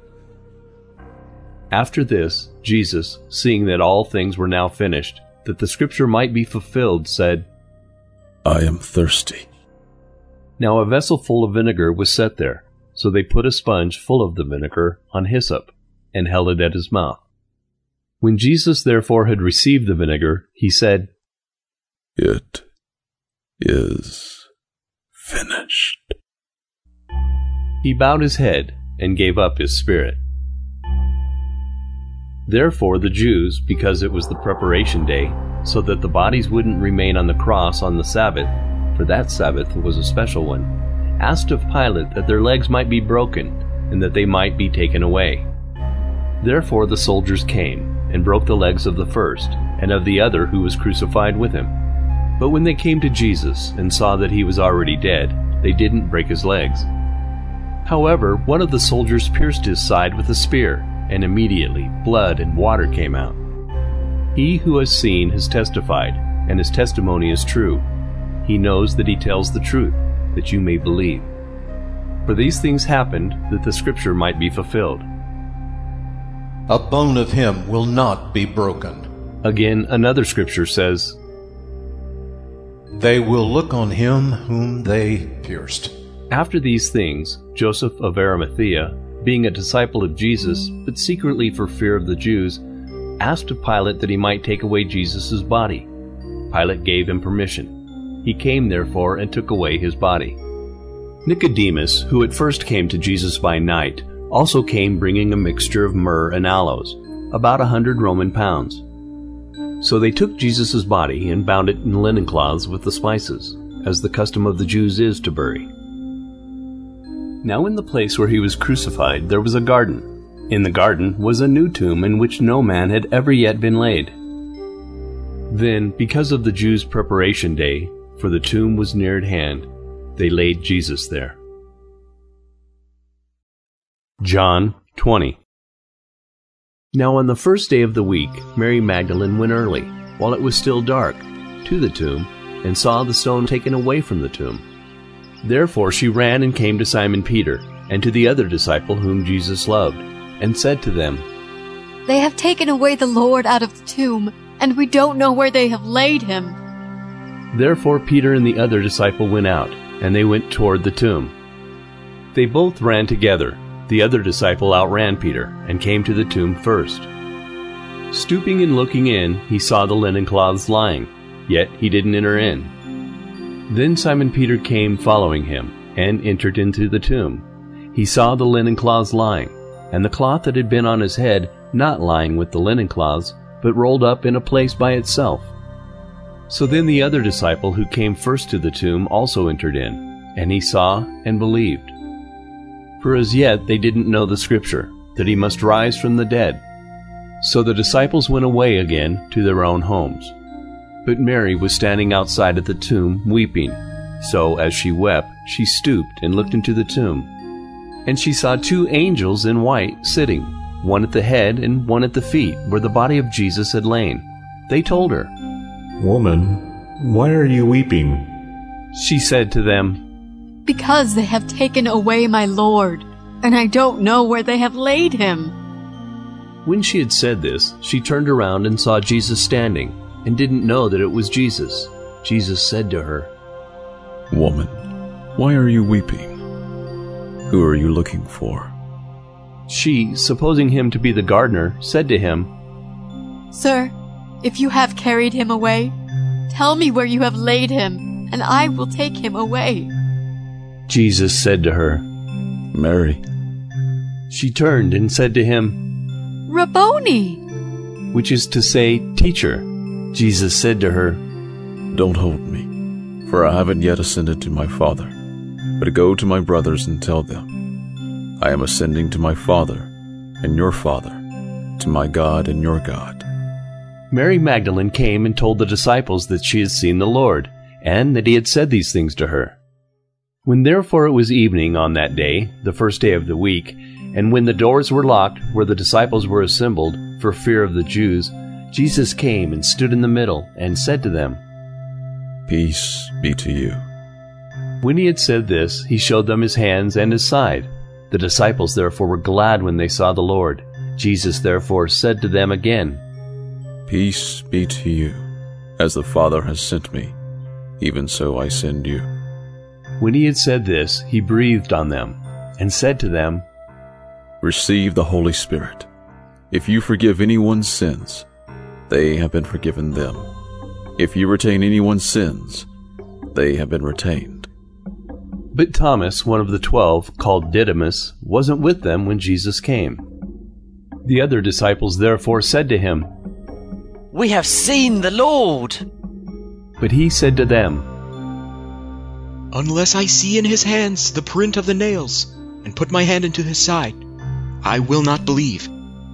Speaker 1: After this, Jesus, seeing that all things were now finished, that the scripture might be fulfilled, said,
Speaker 5: I am thirsty.
Speaker 1: Now a vessel full of vinegar was set there, so they put a sponge full of the vinegar on hyssop, and held it at his mouth. When Jesus therefore had received the vinegar, he said,
Speaker 5: It is finished.
Speaker 1: He bowed his head and gave up his spirit. Therefore the Jews, because it was the preparation day, so that the bodies wouldn't remain on the cross on the Sabbath, for that Sabbath was a special one, asked of Pilate that their legs might be broken, and that they might be taken away. Therefore the soldiers came, and broke the legs of the first, and of the other who was crucified with him. But when they came to Jesus, and saw that he was already dead, they didn't break his legs. However, one of the soldiers pierced his side with a spear, and immediately blood and water came out. He who has seen has testified, and his testimony is true. He knows that he tells the truth, that you may believe. For these things happened, that the scripture might be fulfilled.
Speaker 12: A bone of him will not be broken.
Speaker 1: Again, another scripture says,
Speaker 12: They will look on him whom they pierced.
Speaker 1: After these things, Joseph of Arimathea, being a disciple of Jesus, but secretly for fear of the Jews, asked of Pilate that he might take away Jesus' body. Pilate gave him permission. He came therefore and took away his body. Nicodemus, who at first came to Jesus by night, also came bringing a mixture of myrrh and aloes, about a hundred Roman pounds. So they took Jesus' body and bound it in linen cloths with the spices, as the custom of the Jews is to bury. Now in the place where he was crucified there was a garden. In the garden was a new tomb in which no man had ever yet been laid. Then, because of the Jews' preparation day, for the tomb was near at hand, they laid Jesus there. John twenty. Now on the first day of the week, Mary Magdalene went early, while it was still dark, to the tomb, and saw the stone taken away from the tomb. Therefore she ran and came to Simon Peter, and to the other disciple whom Jesus loved, and said to them,
Speaker 14: They have taken away the Lord out of the tomb, and we don't know where they have laid him.
Speaker 1: Therefore Peter and the other disciple went out, and they went toward the tomb. They both ran together. The other disciple outran Peter, and came to the tomb first. Stooping and looking in, he saw the linen cloths lying, yet he didn't enter in. Then Simon Peter came following him, and entered into the tomb. He saw the linen cloths lying, and the cloth that had been on his head not lying with the linen cloths, but rolled up in a place by itself. So then the other disciple who came first to the tomb also entered in, and he saw and believed. For as yet they didn't know the scripture, that he must rise from the dead. So the disciples went away again to their own homes. But Mary was standing outside at the tomb weeping. So as she wept, she stooped and looked into the tomb. And she saw two angels in white sitting, one at the head and one at the feet, where the body of Jesus had lain. They told her,
Speaker 7: "Woman, why are you weeping?"
Speaker 1: She said to them,
Speaker 14: "Because they have taken away my Lord, and I don't know where they have laid him."
Speaker 1: When she had said this, she turned around and saw Jesus standing, and didn't know that it was Jesus. Jesus said to her,
Speaker 5: "Woman, why are you weeping? Who are you looking for?"
Speaker 1: She, supposing him to be the gardener, said to him,
Speaker 14: "Sir, if you have carried him away, tell me where you have laid him, and I will take him away."
Speaker 1: Jesus said to her,
Speaker 5: "Mary."
Speaker 1: She turned and said to him,
Speaker 14: "Rabboni,"
Speaker 1: which is to say, Teacher. Jesus said to her,
Speaker 5: "Don't hold me, for I haven't yet ascended to my Father. But go to my brothers and tell them, I am ascending to my Father and your Father, to my God and your God."
Speaker 1: Mary Magdalene came and told the disciples that she had seen the Lord, and that he had said these things to her. When therefore it was evening on that day, the first day of the week, and when the doors were locked where the disciples were assembled, for fear of the Jews, Jesus came and stood in the middle, and said to them,
Speaker 5: "Peace be to you."
Speaker 1: When he had said this, he showed them his hands and his side. The disciples therefore were glad when they saw the Lord. Jesus therefore said to them again,
Speaker 5: "Peace be to you. As the Father has sent me, even so I send you."
Speaker 1: When he had said this, he breathed on them, and said to them,
Speaker 5: "Receive the Holy Spirit. If you forgive anyone's sins, they have been forgiven them. If you retain anyone's sins, they have been retained."
Speaker 1: But Thomas, one of the twelve, called Didymus, wasn't with them when Jesus came. The other disciples therefore said to him,
Speaker 4: "We have seen the Lord."
Speaker 1: But he said to them,
Speaker 22: "Unless I see in his hands the print of the nails, and put my hand into his side, I will not believe."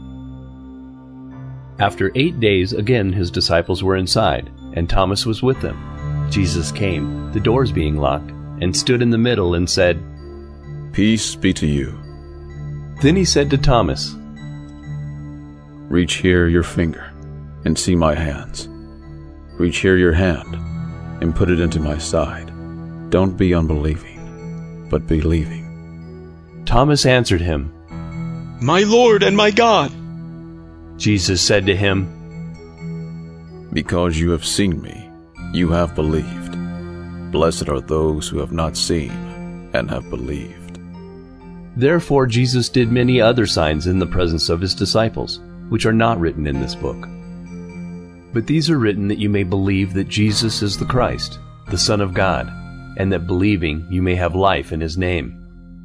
Speaker 1: After eight days again his disciples were inside, and Thomas was with them. Jesus came, the doors being locked, and stood in the middle and said,
Speaker 5: "Peace be to you."
Speaker 1: Then he said to Thomas,
Speaker 5: "Reach here your finger, and see my hands. Reach here your hand, and put it into my side. Don't be unbelieving, but believing."
Speaker 1: Thomas answered him,
Speaker 22: "My Lord and my God."
Speaker 1: Jesus said to him,
Speaker 5: "Because you have seen me, you have believed. Blessed are those who have not seen and have believed."
Speaker 1: Therefore Jesus did many other signs in the presence of his disciples, which are not written in this book. But these are written that you may believe that Jesus is the Christ, the Son of God, and that believing you may have life in his name.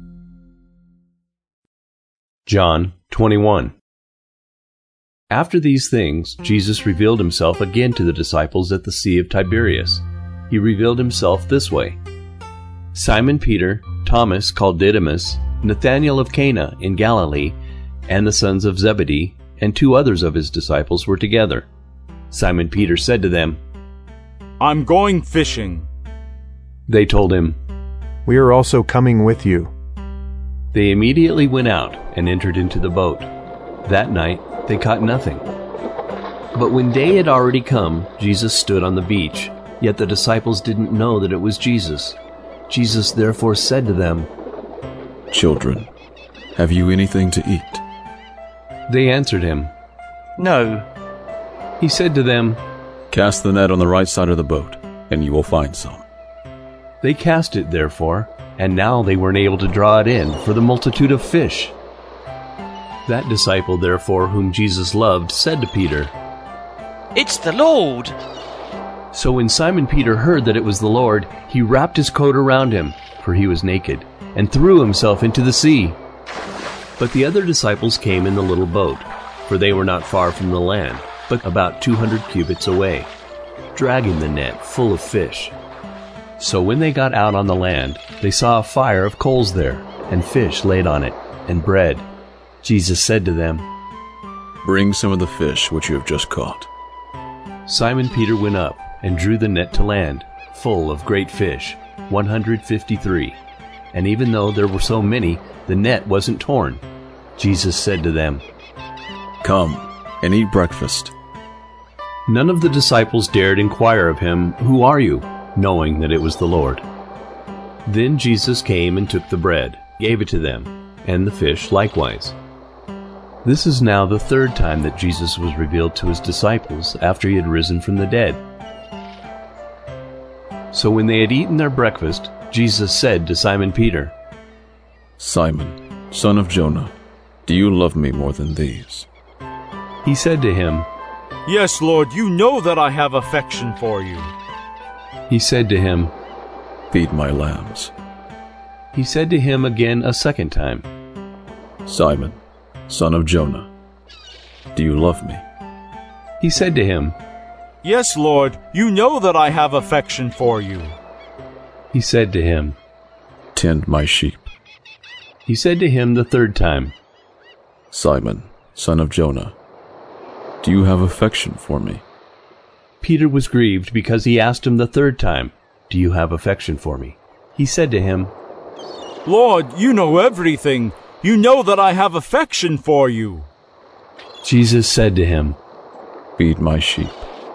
Speaker 1: John twenty-one. After these things, Jesus revealed himself again to the disciples at the Sea of Tiberias. He revealed himself this way. Simon Peter, Thomas called Didymus, Nathanael of Cana in Galilee, and the sons of Zebedee, and two others of his disciples were together. Simon Peter said to them,
Speaker 21: "I'm going fishing."
Speaker 1: They told him,
Speaker 3: "We are also coming with you."
Speaker 1: They immediately went out and entered into the boat. That night they caught nothing. But when day had already come, Jesus stood on the beach, yet the disciples didn't know that it was Jesus. Jesus therefore said to them,
Speaker 5: "Children, have you anything to eat?"
Speaker 1: They answered him,
Speaker 4: "No."
Speaker 1: He said to them,
Speaker 5: "Cast the net on the right side of the boat, and you will find some."
Speaker 1: They cast it therefore, and now they weren't able to draw it in for the multitude of fish. That disciple therefore whom Jesus loved said to Peter,
Speaker 4: "It's the Lord."
Speaker 1: So when Simon Peter heard that it was the Lord, he wrapped his coat around him, for he was naked, and threw himself into the sea. But the other disciples came in the little boat, for they were not far from the land, but about two hundred cubits away, dragging the net full of fish. So when they got out on the land, they saw a fire of coals there, and fish laid on it, and bread. Jesus said to them,
Speaker 5: "Bring some of the fish which you have just caught."
Speaker 1: Simon Peter went up and drew the net to land, full of great fish, one hundred fifty-three. And even though there were so many, the net wasn't torn. Jesus said to them,
Speaker 5: "Come and eat breakfast."
Speaker 1: None of the disciples dared inquire of him, "Who are you?" knowing that it was the Lord. Then Jesus came and took the bread, gave it to them, and the fish likewise. This is now the third time that Jesus was revealed to his disciples after he had risen from the dead. So when they had eaten their breakfast, Jesus said to Simon Peter,
Speaker 5: "Simon, son of Jonah, do you love me more than these?"
Speaker 1: He said to him,
Speaker 21: "Yes, Lord, you know that I have affection for you."
Speaker 1: He said to him,
Speaker 5: "Feed my lambs."
Speaker 1: He said to him again a second time,
Speaker 5: "Simon, son of Jonah, do you love me?"
Speaker 1: He said to him,
Speaker 21: "Yes, Lord, you know that I have affection for you."
Speaker 1: He said to him,
Speaker 5: "Tend my sheep."
Speaker 1: He said to him the third time,
Speaker 5: "Simon, son of Jonah, do you have affection for me?"
Speaker 1: Peter was grieved because he asked him the third time, "Do you have affection for me?" He said to him,
Speaker 21: "Lord, you know everything. You know that I have affection for you."
Speaker 1: Jesus said to him,
Speaker 5: "Feed my sheep.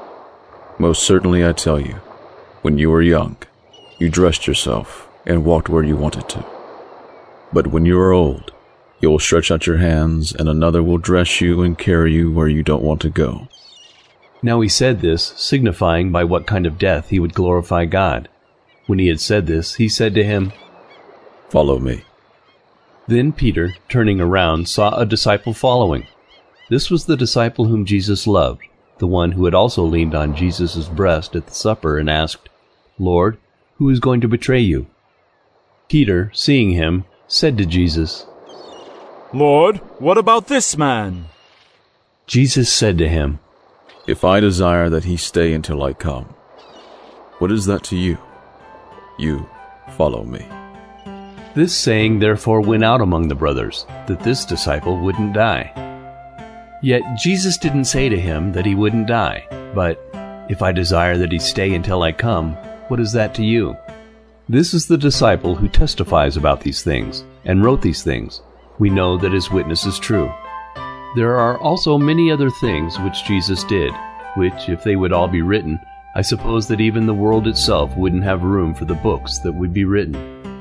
Speaker 5: Most certainly I tell you, when you were young, you dressed yourself and walked where you wanted to. But when you are old, you will stretch out your hands, and another will dress you and carry you where you don't want to go."
Speaker 1: Now he said this, signifying by what kind of death he would glorify God. When he had said this, he said to him,
Speaker 5: "Follow me."
Speaker 1: Then Peter, turning around, saw a disciple following. This was the disciple whom Jesus loved, the one who had also leaned on Jesus' breast at the supper and asked, "Lord, who is going to betray you?" Peter, seeing him, said to Jesus,
Speaker 21: "Lord, what about this man?"
Speaker 1: Jesus said to him,
Speaker 5: "If I desire that he stay until I come, what is that to you? You follow me."
Speaker 1: This saying therefore went out among the brothers, that this disciple wouldn't die. Yet Jesus didn't say to him that he wouldn't die, but, "If I desire that he stay until I come, what is that to you?" This is the disciple who testifies about these things, and wrote these things. We know that his witness is true. There are also many other things which Jesus did, which, if they would all be written, I suppose that even the world itself wouldn't have room for the books that would be written.